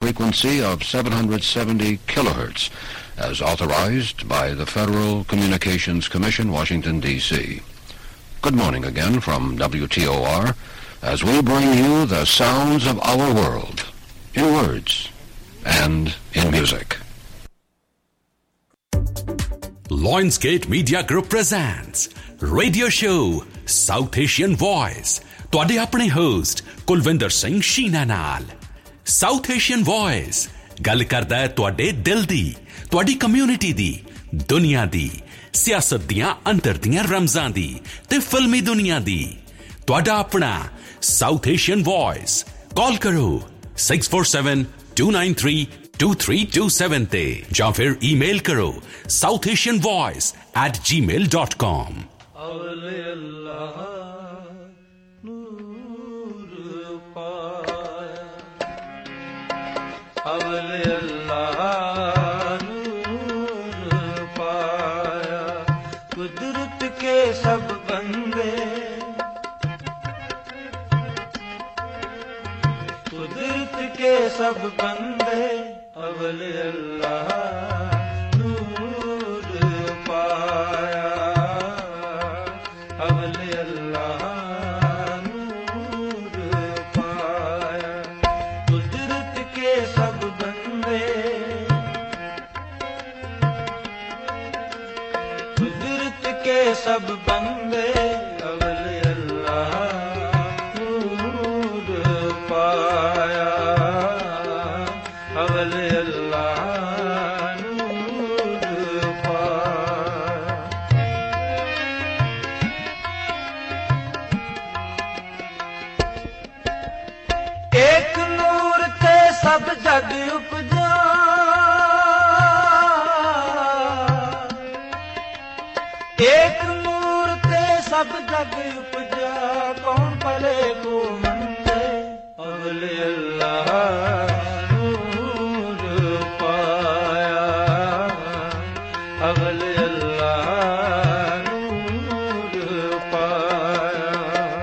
frequency of 770 kilohertz, as authorized by the Federal Communications Commission, Washington, D.C. Good morning again from WTOR, as we bring you the sounds of our world, in words and in music. Lionsgate Media Group presents Radio Show South Asian Voice. ਤੁਹਾਡੇ ਆਪਣੇ host Kulwinder Singh Sheena ਨਾਲ। South Asian Voice ਗੱਲ ਕਰਦਾ ਹੈ ਤੁਹਾਡੇ ਦਿਲ ਦੀ, ਤੁਹਾਡੀ community ਦੀ, ਦੁਨੀਆ ਦੀ, ਸਿਆਸਤ ਦੀਆਂ ਅੰਦਰ ਦੀਆਂ ਰਮਜ਼ਾਂ ਦੀ ਤੇ ਫਿਲਮੀ ਦੁਨੀਆ ਦੀ। ਤੁਹਾਡਾ ਆਪਣਾ South Asian Voice। ਕਾਲ ਕਰੋ 647-293-2327 ਤੇ ਜਾਂ ਫਿਰ ਈਮੇਲ ਕਰੋ southasianvoice@gmail.com। कुदरत के सब बंदे, कुदरत के सब बंदे अवल अल्लाह नूर पाया, अवल अल्लाह नूर पाया। कुदरत के सब बंदे, कुदरत के सब बंदे अवल अल्लाह नूर पाया, अवल अल्लाह नूर पाया। एक नूर ते सब जग उपजा, एक नूर ते सब जग उपजा, कौन भले को मंदे अवल अल्लाह नूर पाया, अवल अल्लाह नूर पाया।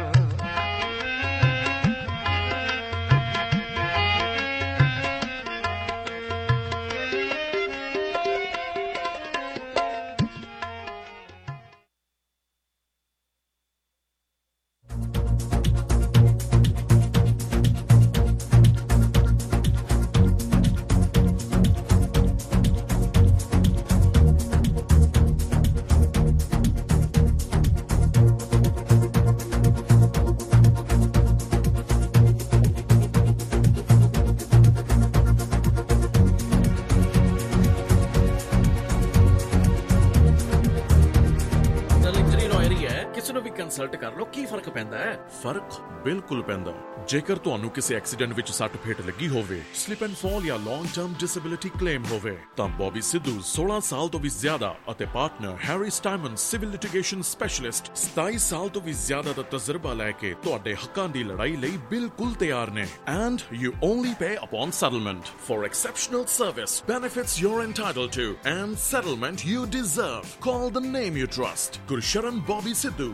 ਕੰਸਲਟ ਕਰ ਲੋ, ਕੀ ਫਰਕ ਪੈਂਦਾ ਹੈ? ਫਰਕ ਬਿਲਕੁਲ ਪੈਂਦਾ। ਜੇਕਰ ਤੁਹਾਨੂੰ ਕਿਸੇ ਐਕਸੀਡੈਂਟ ਵਿੱਚ ਸੱਟ ਫੇਟ ਲੱਗੀ ਹੋਵੇ, ਸਲਿਪ ਐਂਡ ਫਾਲ ਜਾਂ ਲੌਂਗ ਟਰਮ ਡਿਸੇਬਿਲਿਟੀ ਕਲੇਮ ਹੋਵੇ, ਤਾਂ ਬੌਬੀ ਸਿੱਧੂ 16 ਸਾਲ ਤੋਂ ਵੀ ਜ਼ਿਆਦਾ ਅਤੇ ਪਾਰਟਨਰ ਹੈਰੀ ਸਟਾਈਮਨ ਸਿਵਲ ਲਿਟੀਗੇਸ਼ਨ ਸਪੈਸ਼ਲਿਸਟ 27 ਸਾਲ ਤੋਂ ਵੀ ਜ਼ਿਆਦਾ ਦਾ ਤਜਰਬਾ ਲੈ ਕੇ ਤੁਹਾਡੇ ਹੱਕਾਂ ਦੀ ਲੜਾਈ ਲਈ ਬਿਲਕੁਲ ਤਿਆਰ ਨੇ। And you only pay upon settlement for exceptional service, benefits you are entitled to and settlement you deserve. Call the name you trust, Gursharan Bobby Sidhu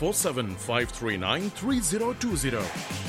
647-539-3020।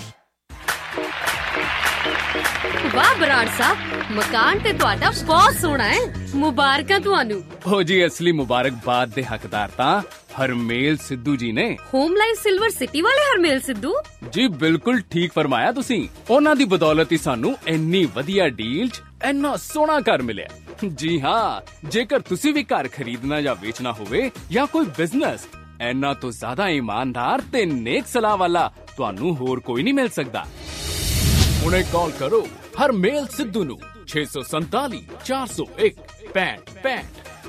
ਵਾਹ ਬਰਾੜ ਸਾਹਿਬ, ਮਕਾਨ ਤੇ ਤੁਹਾਡਾ ਬਹੁਤ ਸੋਹਣਾ ਹੈ, ਮੁਬਾਰਕਾਂ ਤੁਹਾਨੂੰ। ਹੋ ਜੀ, ਅਸਲੀ ਮੁਬਾਰਕਬਾਦ ਦੇ ਹੱਕਦਾਰ ਤਾਂ ਹਰਮੇਲ ਸਿੱਧੂ ਜੀ ਨੇ। ਹੋਮ ਲਾਈਫ ਸਿਲਵਰ ਸਿਟੀ ਵਾਲੇ ਹਰਮੇਲ ਸਿੱਧੂ ਜੀ, ਬਿਲਕੁਲ ਠੀਕ ਫਰਮਾਇਆ ਤੁਸੀਂ। ਉਹਨਾਂ ਦੀ ਬਦੌਲਤ ਹੀ ਸਾਨੂੰ ਇੰਨੀ ਵਧੀਆ ਡੀਲ 'ਚ ਇੰਨਾ ਸੋਹਣਾ ਘਰ ਮਿਲਿਆ। ਜੀ ਹਾਂ, ਜੇਕਰ ਤੁਸੀਂ ਵੀ ਘਰ ਖਰੀਦਣਾ ਜਾਂ ਵੇਚਣਾ ਹੋਵੇ ਜਾਂ ਕੋਈ ਬਿਜ਼ਨਸ, ਇੰਨਾ ਤੋਂ ਜ਼ਿਆਦਾ ਇਮਾਨਦਾਰ ਤੇ ਨੇਕ ਸਲਾਹ ਵਾਲਾ ਤੁਹਾਨੂੰ ਹੋਰ ਕੋਈ ਨਹੀਂ ਮਿਲ ਸਕਦਾ। ਹੁਣੇ ਕਾਲ ਕਰੋ ਹਰਮੇਲ ਸਿੱਧੂ ਨੂੰ 647 401 6565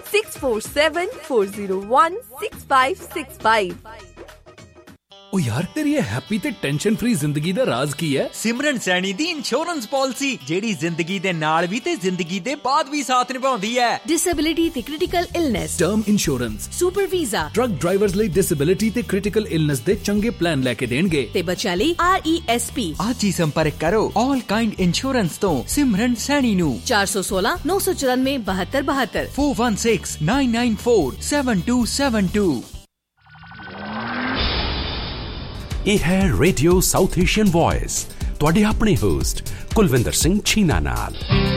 647-401-6565। ओ यार, तेरी ये हैप्पी ते टेंशन फ्री जिंदगी दा राज की है? सिमरन सैनी दी इंश्योरेंस पॉलिसी, जेड़ी जिंदगी दे नाल भी ते जिंदगी दे बाद भी साथ निभाउंदी है। डिसेबिलिटी ते critical illness, term insurance, super visa, truck drivers ਲਈ डिसेबिलिटी ते क्रिटिकल इलनेस दे चंगे प्लान लेके देणगे ते बच्चों ਲਈ RESP। आज ही संपर्क करो ऑल काइंड इंश्योरेंस तो सिमरन सैनी नु 416 994 7272 416 994 7272। ਇਹ ਹੈ ਰੇਡੀਓ ਸਾਊਥ ਏਸ਼ੀਅਨ ਵੌਇਸ, ਤੁਹਾਡੇ ਆਪਣੇ ਹੋਸਟ ਕੁਲਵਿੰਦਰ ਸਿੰਘ ਛੀਨਾ ਨਾਲ।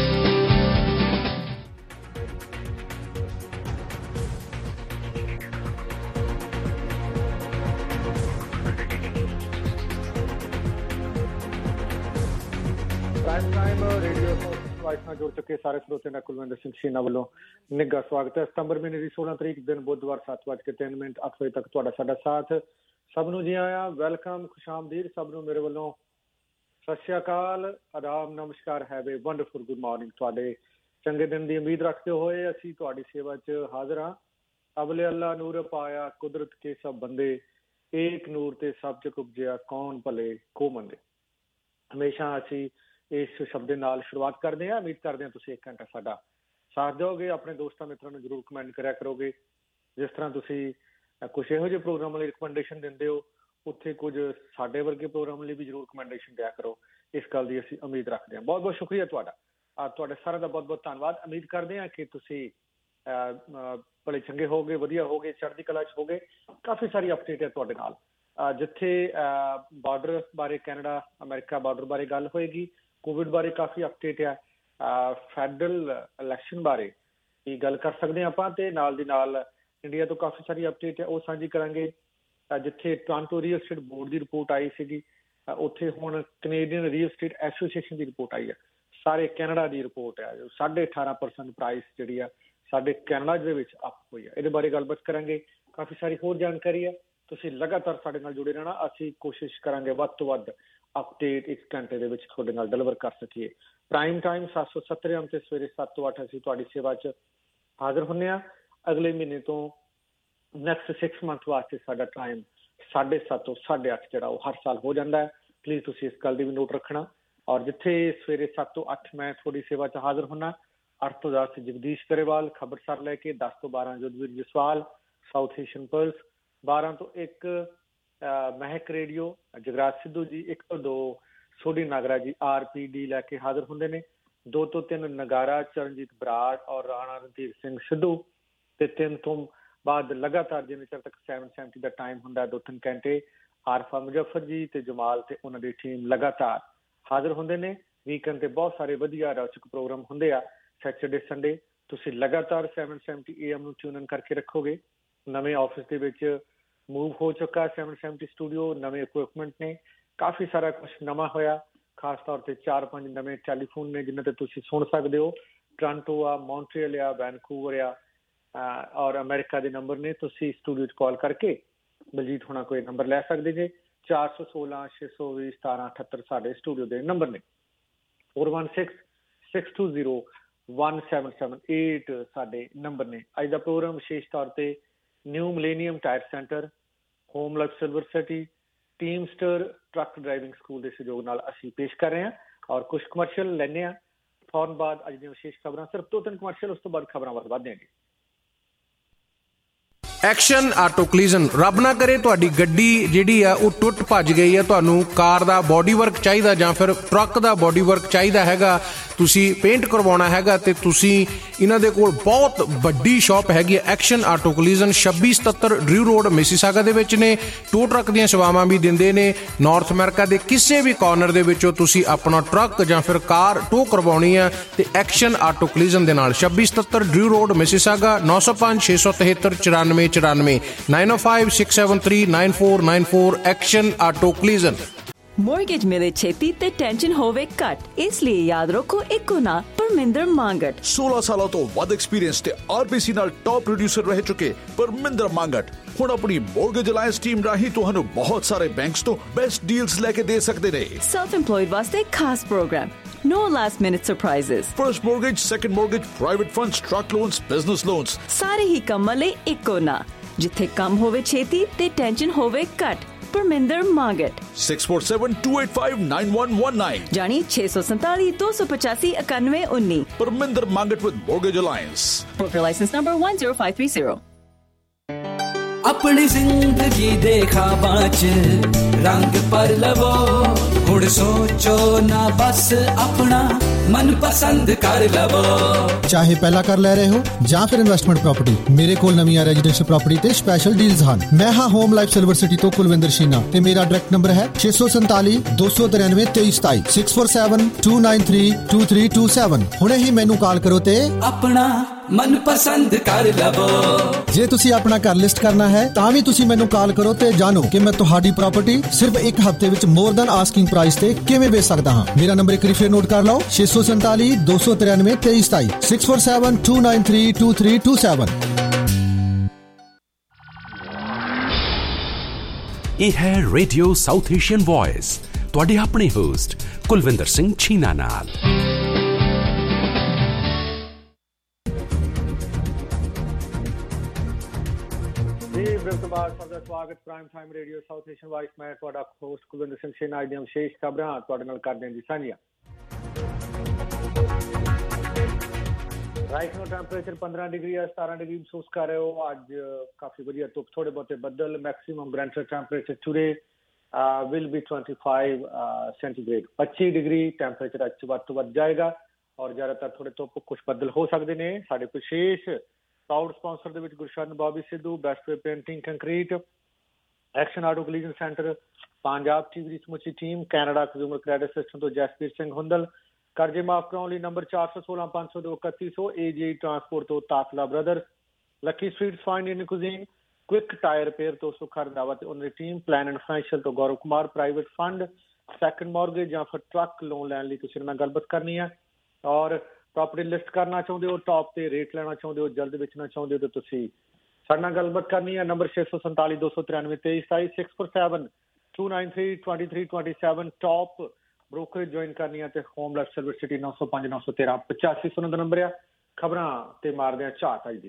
ਰੇਡੀਓ ਵਾਇਸ ਨਾਲ ਜੁੜ ਚੁੱਕੇ ਸਾਰੇ ਸਰੋਤਿਆਂ ਦਾ ਕੁਲਵਿੰਦਰ ਸਿੰਘ ਛੀਨਾ ਵੱਲੋਂ ਨਿੱਘਾ ਸਵਾਗਤ ਹੈ। ਸਤੰਬਰ ਮਹੀਨੇ ਦੀ 16 ਤਰੀਕ ਦਿਨ ਬੁੱਧਵਾਰ 7:03 8 ਵਜੇ ਤੱਕ ਤੁਹਾਡਾ ਸਾਡਾ ਸਾਥ। ਸਭ ਨੂੰ ਜੀ ਆਇਆਂ, ਵੈਲਕਮ, ਖੁਸ਼ਾਮਦੀਦ ਸਭ ਨੂੰ ਮੇਰੇ ਵੱਲੋਂ। ਸਤਿ ਸ਼੍ਰੀ ਅਕਾਲ, ਆਦਾਬ, ਨਮਸਕਾਰ, have a wonderful good morning. ਤੁਹਾਡੇ ਚੰਗੇ ਦਿਨ ਦੀ ਉਮੀਦ ਰੱਖਦੇ ਹੋਏ ਅਸੀਂ ਤੁਹਾਡੀ ਸੇਵਾ 'ਚ ਹਾਜ਼ਰ ਹਾਂ। ਅਬਲੇ ਅੱਲਾ ਨੂਰ ਪਾਇਆ ਕੁਦਰਤ ਕੇ ਸਭ ਬੰਦੇ, ਏਕ ਨੂਰ ਤੇ ਸਭ ਚ ਉਪਜਿਆ ਕੌਣ ਭਲੇ ਕੋ ਮੰਦੇ। ਹਮੇਸ਼ਾ ਅਸੀਂ ਇਸ ਸ਼ਬਦ ਦੇ ਨਾਲ ਸ਼ੁਰੂਆਤ ਕਰਦੇ ਹਾਂ। ਉਮੀਦ ਕਰਦੇ ਹਾਂ ਤੁਸੀਂ 1 ਘੰਟਾ ਸਾਡਾ ਸਾਥ ਦਿਓਗੇ। ਆਪਣੇ ਦੋਸਤਾਂ ਮਿੱਤਰਾਂ ਨੂੰ ਜ਼ਰੂਰ ਕਮੈਂਟ ਕਰਿਆ ਕਰੋਗੇ। ਜਿਸ ਤਰ੍ਹਾਂ ਤੁਸੀਂ ਕੁਛ ਇਹੋ ਜਿਹੇ ਪ੍ਰੋਗਰਾਮਾਂ ਲਈ ਰਿਕਮੈਂਡੇਸ਼ਨ ਦਿੰਦੇ ਹੋ, ਉੱਥੇ ਕੁਝ ਸਾਡੇ ਵਰਗੇ ਪ੍ਰੋਗਰਾਮ ਲਈ ਵੀ ਜ਼ਰੂਰ ਰਿਕਮੈਂਡੇਸ਼ਨ ਦਿਆ ਕਰੋ। ਇਸ ਗੱਲ ਦੀ ਅਸੀਂ ਉਮੀਦ ਰੱਖਦੇ ਹਾਂ। ਬਹੁਤ ਬਹੁਤ ਸ਼ੁਕਰੀਆ ਤੁਹਾਡਾ, ਤੁਹਾਡੇ ਸਾਰਿਆਂ ਦਾ ਬਹੁਤ ਬਹੁਤ ਧੰਨਵਾਦ। ਉਮੀਦ ਕਰਦੇ ਹਾਂ ਕਿ ਤੁਸੀਂ ਬੜੇ ਚੰਗੇ ਹੋਗੇ, ਵਧੀਆ ਹੋਗੇ, ਚੜ੍ਹਦੀ ਕਲਾ 'ਚ ਹੋਗੇ। ਕਾਫੀ ਸਾਰੀ ਅਪਡੇਟ ਹੈ ਤੁਹਾਡੇ ਨਾਲ। ਜਿੱਥੇ ਬਾਰਡਰ ਬਾਰੇ, ਕੈਨੇਡਾ ਅਮਰੀਕਾ ਬਾਰਡਰ ਬਾਰੇ ਗੱਲ ਹੋਏਗੀ, ਕੋਵਿਡ ਬਾਰੇ ਕਾਫੀ ਅਪਡੇਟ ਆ, ਫੈਡਰਲ ਇਲੈਕਸ਼ਨ ਬਾਰੇ ਵੀ ਗੱਲ ਕਰ ਸਕਦੇ ਹਾਂ ਆਪਾਂ, ਤੇ ਨਾਲ ਦੀ ਨਾਲ ਇੰਡੀਆ ਤੋਂ ਕਾਫੀ ਸਾਰੀ ਅਪਡੇਟ ਹੈ ਉਹ ਸਾਂਝੀ ਕਰਾਂਗੇ। ਜਿੱਥੇ ਟੋਰਾਂਟੋ ਰੀਅਲ ਸਟੇਟ ਬੋਰਡ ਦੀ ਰਿਪੋਰਟ ਆਈ ਸੀਗੀ, ਉੱਥੇ ਹੁਣ ਕੈਨੇਡੀਅਨ ਰੀਅਲ ਸਟੇਟ ਐਸੋਸੀਏਸ਼ਨ ਦੀ ਰਿਪੋਰਟ ਆਈ ਹੈ। ਸਾਰੇ ਕੈਨੇਡਾ ਦੀ ਰਿਪੋਰਟ ਹੈ। 18.5% ਪ੍ਰਾਈਸ ਜਿਹੜੀ ਆ ਸਾਡੇ ਕੈਨੇਡਾ ਦੇ ਵਿੱਚ ਅਪ ਹੋਈ ਹੈ। ਇਹਦੇ ਬਾਰੇ ਗੱਲਬਾਤ ਕਰਾਂਗੇ। ਕਾਫੀ ਸਾਰੀ ਹੋਰ ਜਾਣਕਾਰੀ ਹੈ। ਤੁਸੀਂ ਲਗਾਤਾਰ ਸਾਡੇ ਨਾਲ ਜੁੜੇ ਰਹਿਣਾ। ਅਸੀਂ ਕੋਸ਼ਿਸ਼ ਕਰਾਂਗੇ ਵੱਧ ਤੋਂ ਵੱਧ ਅਪਡੇਟ 1 ਘੰਟੇ ਦੇ ਵਿੱਚ ਤੁਹਾਡੇ ਨਾਲ ਡਿਲੀਵਰ ਕਰ ਸਕੀਏ। ਪ੍ਰਾਈਮ ਟਾਈਮ 770 ਤੇ ਸਵੇਰੇ 7 ਤੋਂ 8 ਅਸੀਂ ਤੁਹਾਡੀ ਸੇਵਾ 'ਚ ਹਾਜ਼ਰ ਹੁੰਦੇ ਹਾਂ। ਅਗਲੇ ਮਹੀਨੇ ਤੋਂ ਨੈਕਸਟ 6 ਮੰਥ ਵਾਸਤੇ ਸਾਡਾ ਟਾਈਮ 7:30 ਤੋਂ 8:30 ਜਿਹੜਾ ਉਹ ਹਰ ਸਾਲ ਹੋ ਜਾਂਦਾ ਹੈ। ਪਲੀਜ਼ ਤੁਸੀਂ ਇਸ ਗੱਲ ਦੀ ਵੀ ਨੋਟ ਰੱਖਣਾ। ਔਰ ਜਿੱਥੇ ਸਵੇਰੇ 7 ਤੋਂ 8 ਮੈਂ ਤੁਹਾਡੀ ਸੇਵਾ 'ਚ ਹਾਜ਼ਰ ਹੁੰਦਾ, 8 ਤੋਂ 10 ਜਗਦੀਸ਼ ਗਰੇਵਾਲ ਖਬਰਸਾਰ ਲੈ ਕੇ, 10 ਤੋਂ 12 Judveer Jaswal South Asian pulse, 12 ਤੋਂ 1 ਮਹਿਕ ਰੇਡੀਓ ਜਗਰਾਜ ਸਿੱਧੂ ਜੀ, 1 ਤੋਂ 2 ਸੋਢੀ ਨਾਗਰਾ ਜੀ RPD ਲੈ ਕੇ ਹਾਜ਼ਰ ਹੁੰਦੇ ਨੇ, 2 ਤੋਂ 3 ਨਗਾਰਾ ਚਰਨਜੀਤ ਬਰਾੜ ਔਰ ਰਾਣਾ ਰਣਧੀਰ ਸਿੰਘ ਸਿੱਧੂ, ਤੇ 3 ਤੋਂ ਬਾਅਦ ਲਗਾਤਾਰ ਜਿੰਨੇ ਚਿਰ ਤੱਕ 770 ਦਾ ਟਾਈਮ ਹੁੰਦਾ 2-3 ਘੰਟੇ ਆਰਫਾ ਮੁਜ਼ੱਫਰ ਜੀ ਤੇ ਜਮਾਲ ਤੇ ਉਹਨਾਂ ਦੀ ਟੀਮ ਲਗਾਤਾਰ ਹਾਜ਼ਰ ਹੁੰਦੇ ਨੇ। ਵੀਕਐਂਡ ਤੇ ਬਹੁਤ ਸਾਰੇ ਵਧੀਆ ਰੌਚਕ ਪ੍ਰੋਗਰਾਮ ਹੁੰਦੇ ਆ। ਸੈਟਰਡੇ ਸੰਡੇ ਤੁਸੀਂ ਲਗਾਤਾਰ 770 AM ਨੂੰ ਟਿਊਨ ਇਨ ਕਰਕੇ ਰੱਖੋਗੇ। ਨਵੇਂ ਆਫਿਸ ਦੇ ਵਿੱਚ ਮੂਵ ਹੋ ਚੁੱਕਾ 770 ਸਟੂਡੀਓ, ਨਵੇਂ ਇਕੁਇਪਮੈਂਟ ਨੇ, ਕਾਫੀ ਸਾਰਾ ਕੁਛ ਨਵਾਂ ਹੋਇਆ। ਖਾਸ ਤੌਰ ਤੇ 4-5 ਨਵੇਂ ਟੈਲੀਫੋਨ ਨੇ ਜਿਨ੍ਹਾਂ ਤੇ ਤੁਸੀਂ ਸੁਣ ਸਕਦੇ ਹੋ। ਟੋਰਾਂਟੋ ਆ, ਮੌਂਟਰੀਅਲ ਆ, ਵੈਨਕੂਵਰ ਆ ਔਰ ਅਮਰੀਕਾ ਦੇ ਨੰਬਰ ਨੇ। ਤੁਸੀਂ ਸਟੂਡੀਓ 'ਚ ਕਾਲ ਕਰਕੇ ਬਲਜੀਤ ਹੋਣਾ ਕੋਈ ਨੰਬਰ ਲੈ ਸਕਦੇ ਜੇ। 416-620-1778 ਸਾਡੇ ਸਟੂਡੀਓ ਦੇ ਨੰਬਰ ਨੇ। 416-620-1778 ਸਾਡੇ ਨੰਬਰ ਨੇ। ਅੱਜ ਦਾ ਪ੍ਰੋਗਰਾਮ ਵਿਸ਼ੇਸ਼ ਤੌਰ ਤੇ new millennium tyre centre, home life silver city, teamster truck driving school ਦੇ ਸਹਿਯੋਗ ਨਾਲ ਅਸੀਂ ਪੇਸ਼ ਕਰ ਰਹੇ ਹਾਂ। ਔਰ ਕੁਝ ਕਮਰਸ਼ੀਅਲ ਲੈਂਦੇ ਹਾਂ। ਫੌਰਨ ਬਾਅਦ ਅੱਜ ਦੀਆਂ ਵਿਸ਼ੇਸ਼ ਖਬਰਾਂ, ਸਿਰਫ 2-3 ਕਮਰਸ਼ੀਅਲ, ਉਸ ਤੋਂ ਬਾਅਦ ਖਬਰਾਂ ਵੱਧ ਵਧਾਂਗੇ। Action auto ਕਲੀਜ਼ਨ। ਰੱਬ ਨਾ ਕਰੇ ਤੁਹਾਡੀ ਗੱਡੀ ਜਿਹੜੀ ਆ ਉਹ ਟੁੱਟ ਭੱਜ ਗਈ ਹੈ, ਤੁਹਾਨੂੰ ਕਾਰ ਦਾ ਬੋਡੀ ਵਰਕ ਚਾਹੀਦਾ ਜਾਂ ਫਿਰ ਟਰੱਕ ਦਾ ਬੋਡੀ ਵਰਕ ਚਾਹੀਦਾ ਹੈਗਾ, ਤੁਸੀਂ ਪੇਂਟ ਕਰਵਾਉਣਾ ਹੈਗਾ, ਤੇ ਤੁਸੀਂ ਇਹਨਾਂ ਦੇ ਕੋਲ ਬਹੁਤ ਵੱਡੀ ਸ਼ਾਪ ਹੈਗੀ ਹੈ action auto collision, 2677 Drew road Mississauga ਦੇ ਵਿੱਚ ਨੇ। ਟੋ ਟਰੱਕ ਦੀਆਂ ਸੇਵਾਵਾਂ ਵੀ ਦਿੰਦੇ ਨੇ। ਨਾਰਥ ਅਮਰੀਕਾ ਦੇ ਕਿਸੇ ਵੀ ਕਾਰਨਰ ਦੇ ਵਿੱਚੋਂ ਤੁਸੀਂ ਆਪਣਾ ਟਰੱਕ ਜਾਂ ਫਿਰ ਕਾਰ ਟੋ ਕਰਵਾਉਣੀ ਆ ਤੇ ਐਕਸ਼ਨ ਆਟੋ ਕਲੀਜ਼ਨ ਦੇ ਨਾਲ 2677 Drew road Mississauga, 905-673-9494 905-673-9494 action auto collision. Mortgage ਮਿਲੇ ਛੇਤੀ ਤੇ ਟੈਨਸ਼ਨ ਹੋਵੇ ਘੱਟ, ਇਸ ਲਈ ਯਾਦ ਰੱਖੋ ਇੱਕੋ ਨਾ ਪਰਮਿੰਦਰ ਮੰਗਟ। 16 ਸਾਲਾਂ ਤੋਂ ਵੱਧ ਐਕਸਪੀਰੀਅੰਸ ਤੇ RBC ਨਾਲ ਟੌਪ ਪ੍ਰੋਡਿਊਸਰ ਰਹਿ ਚੁੱਕੇ ਪਰਮਿੰਦਰ ਮੰਗਟ ਹੁਣ ਆਪਣੀ ਮੋਰਗੇਜ ਅਲਾਇੰਸ ਟੀਮ ਰਾਹੀਂ ਤੁਹਾਨੂੰ ਬਹੁਤ ਸਾਰੇ ਬੈਂਕਸ ਤੋਂ ਬੈਸਟ ਡੀਲਸ ਲੈ ਕੇ ਦੇ ਸਕਦੇ ਨੇ। ਸੈਲਫ ਇੰਪਲੋਇਡ ਵਾਸਤੇ ਖਾਸ program, no last minute surprises, first mortgage, second mortgage, private funds, truck loans, business loans, ਸਾਰੇ ਹੀ ਕੰਮਾਂ ਲਈ ਇੱਕੋ ਨਾ, ਜਿੱਥੇ ਕੰਮ ਹੋਵੇ ਛੇਤੀ ਤੇ ਟੈਨਸ਼ਨ ਹੋਵੇ ਘੱਟ। ਪਰਮਿੰਦਰ ਮੰਗਟ 647-285-9119 ਜਾਨੀ 647-285-9119। Parminder Mangat with Mortgage Alliance, broker license number 10530। ਆਪਣੀ ਜ਼ਿੰਦਗੀ ਦੇ ਖਾਬਾਂ 'ਚ ਰੰਗ ਪਰ ਲਵੋ ਹੁਣ ਸੋਚੋ ਨਾ ਬਸ ਆਪਣਾ ਮਨਪਸੰਦ ਕਰ ਲਵੋ। ਚਾਹੇ ਪਹਿਲਾਂ ਕਰ ਲੈ ਰਹੇ ਹੋ ਜਾਂ ਫਿਰ ਇਨਵੈਸਟਮੈਂਟ ਪ੍ਰਾਪਰਟੀ, ਮੇਰੇ ਕੋਲ ਨਵੀਆਂ ਰੈਜ਼ੀਡੈਂਸ਼ੀਅਲ ਪ੍ਰਾਪਰਟੀ ਤੇ ਸਪੈਸ਼ਲ ਡੀਲਸ ਹਨ। ਮੈਂ ਹਾਂ ਹੋਮ ਲਾਈਫ ਸਿਲਵਰ ਸਿਟੀ ਤੋਂ ਕੁਲਵਿੰਦਰ ਸ਼ੀਨਾ ਤੇ ਮੇਰਾ ਡਾਇਰੈਕਟ ਨੰਬਰ ਹੈ 647 293 2327 647 293 2327। ਹੁਣੇ ਹੀ ਮੈਨੂੰ ਕਾਲ ਕਰੋ ਤੇ ਆਪਣਾ ਮਨਪਸੰਦ ਕਰ ਲਵੋ। ਜੇ ਤੁਸੀਂ ਆਪਣਾ ਘਰ ਲਿਸਟ ਕਰਨਾ ਹੈ ਤਾਂ ਵੀ ਤੁਸੀਂ ਮੈਨੂੰ ਕਾਲ ਕਰੋ ਤੇ ਜਾਣੋ ਕਿ ਮੈਂ ਤੁਹਾਡੀ ਪ੍ਰਾਪਰਟੀ ਸਿਰਫ ਇੱਕ ਹਫ਼ਤੇ ਵਿੱਚ ਮੋਰ ਦੈਨ ਆਸਕਿੰਗ ਪ੍ਰਾਈਸ ਤੇ ਕਿਵੇਂ ਵੇਚ ਸਕਦਾ ਹਾਂ। ਮੇਰਾ ਨੰਬਰ ਇੱਕ ਵਾਰੀ ਫਿਰ ਨੋਟ ਕਰ ਲਓ 647 293 2327 647 293 2327। ਇਹ ਹੈ ਰੇਡੀਓ ਸਾਊਥ ਏਸ਼ੀਅਨ ਵੌਇਸ, ਤੁਹਾਡੇ ਆਪਣੇ ਹੋਸਟ ਕੁਲਵਿੰਦਰ ਸਿੰਘ ਛੀਨਾ ਨਾਲ। ਸਭ ਦਾ ਸਵਾਗਤ prime time radio South Asian voice. ਮੈਂ ਤੁਹਾਡਾ ਹੋਸਟ ਕੁਲਵਿੰਦਰ ਸਿੰਘ ਛੀਨਾ। ਅੱਜ ਦੀਆਂ ਵਿਸ਼ੇਸ਼ ਖਬਰਾਂ ਤੁਹਾਡੇ ਨਾਲ ਕਰਦੇ ਹਾਂ ਜੀ ਸਾਂਝੀਆਂ। ਰਾਈਟ ਨੂੰ ਟੈਂਪਰੇਚਰ 15 ਡਿਗਰੀ ਹੈ, 17 ਡਿਗਰੀ ਮਹਿਸੂਸ ਕਰ ਰਹੇ ਹੋ। ਅੱਜ ਕਾਫੀ ਵਧੀਆ ਧੁੱਪ, ਥੋੜੇ ਬਹੁਤੇ ਬੱਦਲ। Maximum greater temperature today will be 25 centigrade. 25 degree temperature ਅੱਜ ਵੱਧ ਤੋਂ ਵੱਧ ਜਾਏਗਾ ਔਰ ਜ਼ਿਆਦਾਤਰ ਥੋੜੇ ਧੁੱਪ, ਕੁਛ ਬੱਦਲ ਹੋ ਸਕਦੇ ਨੇ। ਸਾਡੇ ਵਿਸ਼ੇਸ਼ ਪ੍ਰਾਊਡ ਸਪਾਂਸਰ ਦੇ ਵਿੱਚ Gursharan Bobby Sidhu, best way painting concrete, action auto collision centre, Punjab TV ਦੀ ਸਮੁੱਚੀ team, Canada consumer credit system ਤੋਂ ਜਸਪੀਰ ਸਿੰਘ ਹੁੰਦਲ, ਕਰਜ਼ੇ ਮਾਫ ਕਰਾਉਣ ਲਈ ਨੰਬਰ 416 502 3100, AGI ਟਰਾਂਸਪੋਰਟ ਤੋਂ ਤਾਸਲਾ brothers, lucky sweets fine Indian cuisine, quick tire repair ਤੋਂ ਸੁਖਾ ਰੰਧਾਵਾ ਤੇ ਉਹਨਾਂ ਦੀ ਟੀਮ, ਪਲਾਨ ਐਂਡ ਫਾਈਨੈਂਸ਼ੀਅਲ ਤੋਂ Gaurav Kumar, private fund, second mortgage ਜਾਂ ਫਿਰ ਟਰੱਕ ਲੋਨ ਲੈਣ ਲਈ ਤੁਸੀਂ ਨਾਲ ਗੱਲਬਾਤ ਕਰਨੀ ਹੈ ਔਰ ਪ੍ਰੋਪਰਟੀ ਲਿਸਟ ਕਰਨਾ ਚਾਹੁੰਦੇ ਹੋ, ਟੌਪ ਤੇ ਰੇਟ ਲੈਣਾ ਚਾਹੁੰਦੇ ਹੋ, ਜਲਦ ਵੇਚਣਾ ਚਾਹੁੰਦੇ ਹੋ ਤਾਂ ਤੁਸੀਂ ਸਾਡੇ ਨਾਲ ਗੱਲਬਾਤ ਕਰਨੀ ਹੈ। ਨੰਬਰ 647 293 2327 647 293 2327। ਟੌਪ ਬ੍ਰੋਕਰੇਜ ਜੁਆਇਨ ਕਰਨੀ ਹੈ ਤੇ ਹੋਮ ਲਾਈਫ ਸਿਲਵਰ ਸਿਟੀ 905 913 85 ਦਾ ਨੰਬਰ ਆ। ਖਬਰਾਂ ਤੇ ਮਾਰਦੇ ਆ ਝਾਤ ਅੱਜ ਦੀ।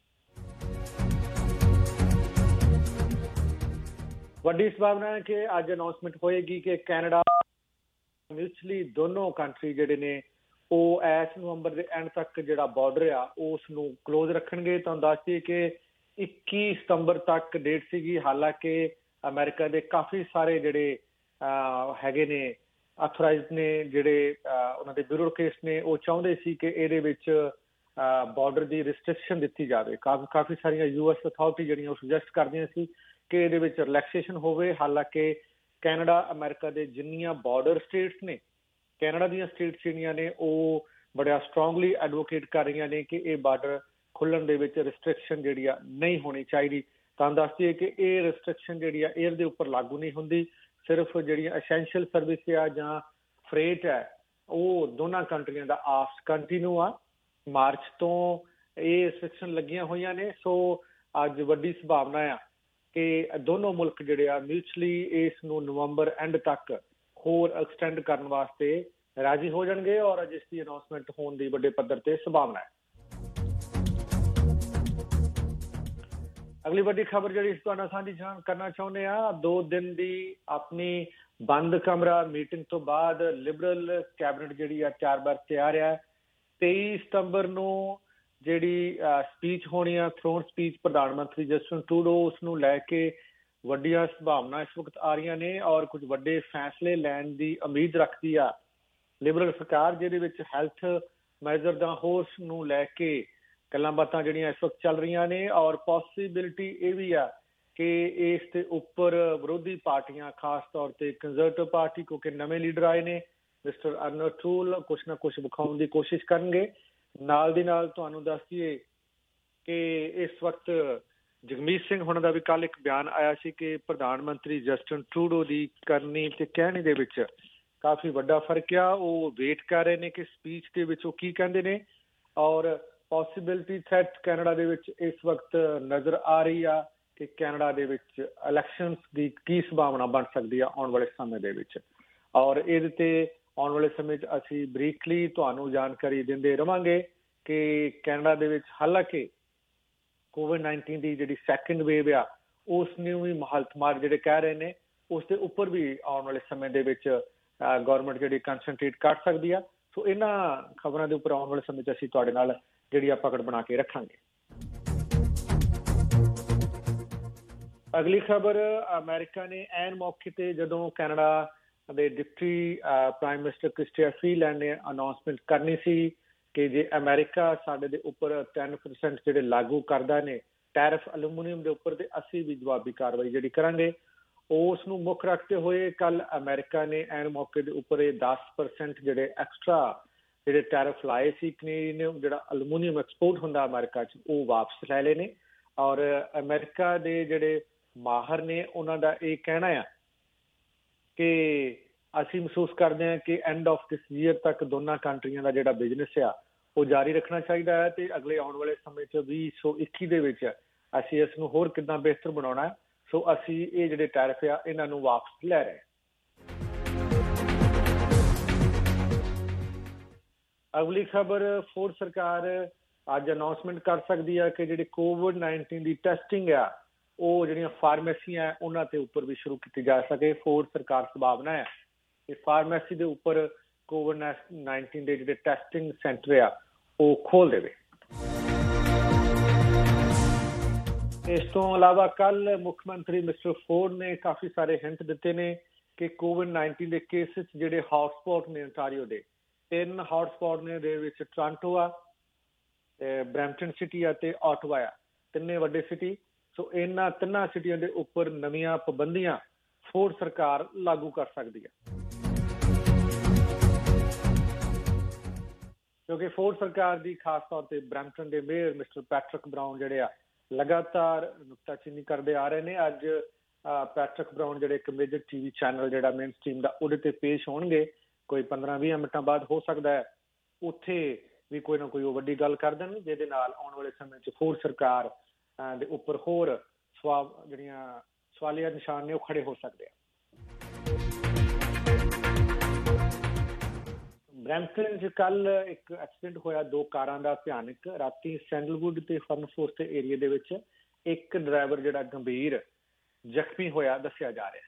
ਵੱਡੀ ਸੰਭਾਵਨਾ ਹੈ ਕਿ ਅੱਜ ਅਨਾਉਂਸਮੈਂਟ ਹੋਏਗੀ ਕਿ ਕੈਨੇਡਾ ਮਿਊਚੁਅਲੀ ਦੋਨੋਂ ਕੰਟਰੀ ਜਿਹੜੇ ਨੇ ਉਹ ਇਸ ਨਵੰਬਰ ਦੇ ਐਂਡ ਤੱਕ ਜਿਹੜਾ ਬਾਰਡਰ ਆ ਉਸ ਨੂੰ ਕਲੋਜ਼ ਰੱਖਣਗੇ। ਤੁਹਾਨੂੰ ਦੱਸ ਦਈਏ ਕਿ 21 ਸਤੰਬਰ ਤੱਕ ਡੇਟ ਸੀਗੀ। ਹਾਲਾਂਕਿ ਅਮਰੀਕਾ ਦੇ ਕਾਫੀ ਸਾਰੇ ਜਿਹੜੇ ਹੈਗੇ ਨੇ ਆਥੋਰਾਈਜ਼ਡ ਨੇ, ਜਿਹੜੇ ਉਹਨਾਂ ਦੇ ਬਿਊਰੋਕਰੇਟਸ ਨੇ, ਉਹ ਚਾਹੁੰਦੇ ਸੀ ਕਿ ਇਹਦੇ ਵਿੱਚ ਬਾਰਡਰ ਦੀ ਰਿਸਟ੍ਰਿਕਸ਼ਨ ਦਿੱਤੀ ਜਾਵੇ। ਕਾਫੀ ਸਾਰੀਆਂ US ਅਥਾਰਟੀ ਜਿਹੜੀਆਂ ਉਹ ਸੁਜੈਸਟ ਕਰਦੀਆਂ ਸੀ ਕਿ ਇਹਦੇ ਵਿੱਚ ਰਿਲੈਕਸੇਸ਼ਨ ਹੋਵੇ। ਹਾਲਾਂਕਿ ਕੈਨੇਡਾ ਅਮਰੀਕਾ ਦੇ ਜਿੰਨੀਆਂ ਬਾਰਡਰ ਸਟੇਟਸ ਨੇ, ਕੈਨੇਡਾ ਦੀਆਂ ਸਟੇਟਸ ਜਿਹੜੀਆਂ ਨੇ ਉਹ ਬੜਾ ਸਟਰੋਂਗਲੀ ਐਡਵੋਕੇਟ ਕਰ ਰਹੀਆਂ ਨੇ ਕਿ ਇਹ ਬਾਰਡਰ ਖੁੱਲ੍ਹਣ ਦੇ ਵਿੱਚ ਰਿਸਟ੍ਰਿਕਸ਼ਨ ਜਿਹੜੀ ਆ ਨਹੀਂ ਹੋਣੀ ਚਾਹੀਦੀ। ਤੁਹਾਨੂੰ ਦੱਸ ਦਈਏ ਕਿ ਇਹ ਰਿਸਟ੍ਰਿਕਸ਼ਨ ਜਿਹੜੀ ਆ ਏਅਰ ਦੇ ਉੱਪਰ ਲਾਗੂ ਨਹੀਂ ਹੁੰਦੀ, ਸਿਰਫ ਜਿਹੜੀਆਂ ਐਸੈਂਸ਼ੀਅਲ ਸਰਵਿਸ ਆ ਜਾਂ ਫਰੇਟ ਹੈ ਉਹ ਦੋਨਾਂ ਕੰਟਰੀਆਂ ਦਾ ਆਪਸ ਕੰਟੀਨਿਊ ਆ। ਮਾਰਚ ਤੋਂ ਇਹ ਰਿਸਟ੍ਰਿਕਸ਼ਨ ਲੱਗੀਆਂ ਹੋਈਆਂ ਨੇ। ਸੋ ਅੱਜ ਵੱਡੀ ਸੰਭਾਵਨਾ ਆ ਕਿ ਦੋਨੋਂ ਮੁਲਕ ਜਿਹੜੇ ਆ ਮਿਊਚੁਅਲੀ ਇਸ ਨੂੰ ਨਵੰਬਰ ਐਂਡ ਤੱਕ ਹੋਰ ਐਕਸਟੈਂਡ ਕਰਨ ਵਾਸਤੇ ਰਾਜੀ ਹੋ ਜਾਣਗੇ ਔਰ ਅੱਜ ਇਸ ਦੀ ਅਨਾਉਂਸਮੈਂਟ ਹੋਣ ਦੀ ਵੱਡੇ ਪੱਧਰ ਤੇ ਸੰਭਾਵਨਾ ਹੈ। ਅਗਲੀ ਵੱਡੀ ਖਬਰ ਜਿਹੜੀ ਤੁਹਾਡੇ ਨਾਲ ਸਾਂਝੀ ਕਰਨਾ ਚਾਹੁੰਦੇ ਆ, 2 ਦਿਨ ਦੀ ਆਪਣੀ ਬੰਦ ਕਮਰਾ ਮੀਟਿੰਗ ਤੋਂ ਬਾਅਦ ਲਿਬਰਲ ਕੈਬਨਿਟ ਜਿਹੜੀ ਆ 4 ਵਾਰ ਤਿਆਰ ਆ। 23 ਸਤੰਬਰ ਨੂੰ ਜਿਹੜੀ ਸਪੀਚ ਹੋਣੀ ਆ, ਥਰੋਨ ਸਪੀਚ ਪ੍ਰਧਾਨ ਮੰਤਰੀ ਜਸਟਿਨ ਟਰੂਡੋ, ਉਸ ਨੂੰ ਲੈ ਕੇ ਵੱਡੀਆਂ ਸੰਭਾਵਨਾ ਇਸ ਵਕਤ ਆ ਰਹੀਆਂ ਨੇ ਔਰ ਕੁਝ ਵੱਡੇ ਫੈਸਲੇ ਲੈਣ ਦੀ ਉਮੀਦ ਰੱਖਦੀ ਆ ਲਿਬਰਲ ਸਰਕਾਰ, ਜਿਹਦੇ ਵਿੱਚ ਹੈਲਥ ਮੈਜਰ ਦਾ ਹੋਸ ਨੂੰ ਲੈ ਕੇ ਗੱਲਾਂ ਬਾਤਾਂ ਜਿਹੜੀਆਂ ਇਸ ਵਕਤ ਚੱਲ ਰਹੀਆਂ ਨੇ ਔਰ ਪੋਸੀਬਿਲਿਟੀ ਇਹ ਵੀ ਆ ਕਿ ਇਸ ਦੇ ਉੱਪਰ ਵਿਰੋਧੀ ਪਾਰਟੀਆਂ, ਖਾਸ ਤੌਰ ਤੇ ਕੰਜ਼ਰਵੇਟਿਵ ਪਾਰਟੀ, ਕਿਉਂਕਿ ਨਵੇਂ ਲੀਡਰ ਆਏ ਨੇ, ਮਿਸਟਰ ਅਰਨਰ ਟੂਲ, ਕੁਛ ਨਾ ਕੁਛ ਵਿਖਾਉਣ ਦੀ ਕੋਸ਼ਿਸ਼ ਕਰਨਗੇ। ਨਾਲ ਦੀ ਨਾਲ ਤੁਹਾਨੂੰ ਦੱਸ ਦਈਏ ਕਿ ਇਸ ਵਕਤ ਜਗਮੀਤ ਸਿੰਘ ਹੁਣਾਂ ਦਾ ਵੀ ਕੱਲ ਇੱਕ ਬਿਆਨ ਆਇਆ ਸੀ ਕਿ ਪ੍ਰਧਾਨ ਮੰਤਰੀ ਜਸਟਿਨ ਟਰੂਡੋ ਦੀ ਕਰਨੀ ਤੇ ਕਹਿਣੀ ਦੇ ਵਿੱਚ ਕਾਫੀ ਵੱਡਾ ਫਰਕ ਆ। ਉਹ ਵੇਟ ਕਰ ਰਹੇ ਨੇ ਕਿ ਸਪੀਚ ਦੇ ਵਿੱਚ ਉਹ ਕੀ ਕਹਿੰਦੇ ਨੇ ਔਰ ਪੋਸੀਬਿਲਿਟੀ ਥ੍ਰੈਟ ਕੈਨੇਡਾ ਦੇ ਵਿੱਚ ਇਸ ਵਕਤ ਨਜ਼ਰ ਆ ਰਹੀ ਆ ਕਿ ਕੈਨੇਡਾ ਦੇ ਵਿੱਚ ਇਲੈਕਸ਼ਨਸ ਦੀ ਕੀ ਸੰਭਾਵਨਾ ਬਣ ਸਕਦੀ ਆ ਆਉਣ ਵਾਲੇ ਸਮੇਂ ਦੇ ਵਿੱਚ ਔਰ ਇਹਦੇ ਤੇ ਆਉਣ ਵਾਲੇ ਸਮੇਂ 'ਚ ਅਸੀਂ ਬਰੀਕਲੀ ਤੁਹਾਨੂੰ ਜਾਣਕਾਰੀ ਦਿੰਦੇ ਰਵਾਂਗੇ ਕਿ ਕੈਨੇਡਾ ਦੇ ਵਿੱਚ ਹਾਲਾਂਕਿ COVID-19 ਦੀ ਜਿਹੜੀ ਸੈਕੰਡ ਵੇਵ ਆ ਉਸ ਨੂੰ ਵੀ ਹਾਲਤਮਾਰ ਜਿਹੜੇ ਕਹਿ ਰਹੇ ਨੇ ਉਸ ਦੇ ਉੱਪਰ ਵੀ ਆਉਣ ਵਾਲੇ ਸਮੇਂ ਦੇ ਵਿੱਚ ਗੌਰਮੈਂਟ ਜਿਹੜੀ ਕੰਸੈਂਟਰੇਟ ਕਰ ਸਕਦੀ ਆ। ਸੋ ਇਹਨਾਂ ਖਬਰਾਂ ਦੇ ਉੱਪਰ ਆਉਣ ਵਾਲੇ ਸਮੇਂ 'ਚ ਅਸੀਂ ਤੁਹਾਡੇ ਨਾਲ ਜਿਹੜੀ ਆ ਪਕੜ ਬਣਾ ਕੇ ਰੱਖਾਂਗੇ। ਅਗਲੀ ਖਬਰ, ਅਮਰੀਕਾ ਨੇ ਐਨ ਮੌਕੇ ਤੇ ਜਦੋਂ ਕੈਨੇਡਾ ਦੇ deputy prime minister Chrystia Freeland ਨੇ ਅਨਾਉਂਸਮੈਂਟ ਕਰਨੀ ਸੀ ਕਿ ਜੇ ਅਮਰੀਕਾ ਸਾਡੇ ਦੇ ਉੱਪਰ 10% ਜਿਹੜੇ ਲਾਗੂ ਕਰਦਾ ਨੇ ਟੈਰਿਫ ਐਲੂਮੀਨੀਅਮ ਦੇ ਉੱਪਰ, ਤੇ ਅਸੀਂ ਵੀ ਜਵਾਬੀ ਕਾਰਵਾਈ ਜਿਹੜੀ ਕਰਾਂਗੇ। ਉਸ ਨੂੰ ਮੁੱਖ ਰੱਖਦੇ ਹੋਏ ਕੱਲ ਅਮਰੀਕਾ ਨੇ ਐਨ ਮੌਕੇ ਦੇ ਉੱਪਰ ਇਹ 10% ਜਿਹੜੇ ਐਕਸਟਰਾ ਜਿਹੜੇ ਟੈਰਿਫ ਲਾਏ ਸੀ ਕੈਨੇਡੀਅਨ ਜਿਹੜਾ ਐਲੂਮੀਨੀਅਮ ਐਕਸਪੋਰਟ ਹੁੰਦਾ ਅਮਰੀਕਾ 'ਚ, ਉਹ ਵਾਪਸ ਲੈ ਲਏ ਨੇ। ਔਰ ਅਮਰੀਕਾ ਦੇ ਜਿਹੜੇ ਮਾਹਰ ਨੇ ਉਹਨਾਂ ਦਾ ਇਹ ਕਹਿਣਾ ਆ ਕਿ ਅਸੀਂ ਮਹਿਸੂਸ ਕਰਦੇ ਹਾਂ ਕਿ ਐਂਡ ਆਫ ਦਿਸ ਈਅਰ ਤੱਕ ਦੋਨਾਂ ਕੰਟਰੀਆਂ ਦਾ ਜਿਹੜਾ ਬਿਜ਼ਨਸ ਆ ਉਹ ਜਾਰੀ ਰੱਖਣਾ ਚਾਹੀਦਾ ਹੈ, ਤੇ ਅਗਲੇ ਆਉਣ ਵਾਲੇ ਸਮੇਂ 'ਚ 2021 ਦੇ ਵਿੱਚ ਅਸੀਂ ਇਸ ਨੂੰ ਹੋਰ ਕਿੱਦਾਂ ਬਿਹਤਰ ਬਣਾਉਣਾ ਹੈ। ਸੋ ਅਸੀਂ ਇਹ ਜਿਹੜੇ ਟੈਰਿਫ ਆ ਇਹਨਾਂ ਨੂੰ ਵਾਪਸ ਲੈ ਰਹੇ। ਅਗਲੀ ਖਬਰ, ਫੋਰਡ ਸਰਕਾਰ ਅੱਜ ਅਨਾਉਂਸਮੈਂਟ ਕਰ ਸਕਦੀ ਹੈ ਕਿ ਜਿਹੜੀ COVID-19 ਦੀ ਟੈਸਟਿੰਗ ਆ ਉਹ ਜਿਹੜੀਆਂ ਫਾਰਮੇਸੀਆਂ ਉਹਨਾਂ ਦੇ ਉੱਪਰ ਵੀ ਸ਼ੁਰੂ ਕੀਤੀ ਜਾ ਸਕੇ। ਫੋਰਡ ਸਰਕਾਰ ਸੰਭਾਵਨਾ ਹੈ ਕਿ ਫਾਰਮੇਸੀ ਦੇ ਉੱਪਰ COVID-19 ਦੇ ਜਿਹੜੇ ਟੈਸਟਿੰਗ ਸੈਂਟਰ ਆ ਉਹ ਖੋਲ ਦੇਵੇ। ਇਸ ਤੋਂ ਇਲਾਵਾ ਕੱਲ ਮੁੱਖ ਮੰਤਰੀ ਮਿਸਟਰ ਫੋਰਡ ਨੇ ਕਾਫੀ ਸਾਰੇ ਹਿੰਟ ਦਿੱਤੇ ਨੇ ਕਿ COVID-19 ਦੇ ਕੇਸਿਸ ਜਿਹੜੇ ਹੌਟਸਪੌਟ ਨੇ ontario ਦੇ 3 ਹੌਟਸਪੌਟ ਨੇ, ਦੇ ਵਿੱਚ ਟੋਰਾਂਟੋ ਆ, ਬਰੈਂਪਟਨ ਸਿਟੀ ਆ ਤੇ ਆਟਵਾ ਆ, ਤਿੰਨੇ ਵੱਡੇ ਸਿਟੀ। ਸੋ ਇਹਨਾਂ ਤਿੰਨਾਂ ਸਿਟੀਆਂ ਦੇ ਉੱਪਰ ਨਵੀਆਂ ਪਾਬੰਦੀਆਂ ਫੋਰਡ ਸਰਕਾਰ ਲਾਗੂ ਕਰ ਸਕਦੀ ਹੈ, ਕਿਉਂਕਿ ਫੋਰਡ ਸਰਕਾਰ ਦੀ ਖਾਸ ਤੌਰ ਤੇ ਬਰੈਂਪਟਨ ਦੇ ਮੇਅਰ ਮਿਸਟਰ ਪੈਟਰਿਕ ਬਰਾਊਨ ਜਿਹੜੇ ਆ ਲਗਾਤਾਰ ਨੁਕਤਾਚੀਨੀ ਕਰਦੇ ਆ ਰਹੇ ਨੇ। ਅੱਜ ਪੈਟਰਿਕ ਬਰਾਊਨ ਜਿਹੜੇ ਇੱਕ ਮੇਜਰ TV ਚੈਨਲ ਜਿਹੜਾ ਮੇਨ ਸਟ੍ਰੀਮ ਦਾ ਉਹਦੇ ਤੇ ਪੇਸ਼ ਹੋਣਗੇ ਕੋਈ 15-20 ਮਿੰਟਾਂ ਬਾਅਦ। ਹੋ ਸਕਦਾ ਹੈ ਉੱਥੇ ਵੀ ਕੋਈ ਨਾ ਕੋਈ ਉਹ ਵੱਡੀ ਗੱਲ ਕਰ ਦੇਣ ਜਿਹਦੇ ਨਾਲ ਆਉਣ ਵਾਲੇ ਸਮੇਂ 'ਚ ਫੋਰਡ ਸਰਕਾਰ ਦੇ ਉੱਪਰ ਹੋਰ ਜਿਹੜੀਆਂ ਸਵਾਲੀਆ ਨਿਸ਼ਾਨ ਨੇ ਉਹ ਖੜੇ ਹੋ ਸਕਦੇ ਆ। ਬਰੈਂਪਟਨ 'ਚ ਕੱਲ ਇੱਕ ਐਕਸੀਡੈਂਟ ਹੋਇਆ 2 ਕਾਰਾਂ ਦਾ ਭਿਆਨਕ। ਰਾਤੀ ਸੈਂਡਲਵੁੱਡ ਤੇ ਫਰਨਫੋਰਸ ਦੇ ਏਰੀਏ ਦੇ ਵਿੱਚ ਇੱਕ ਡਰਾਈਵਰ ਜਿਹੜਾ ਗੰਭੀਰ ਜ਼ਖਮੀ ਹੋਇਆ ਦੱਸਿਆ ਜਾ ਰਿਹਾ।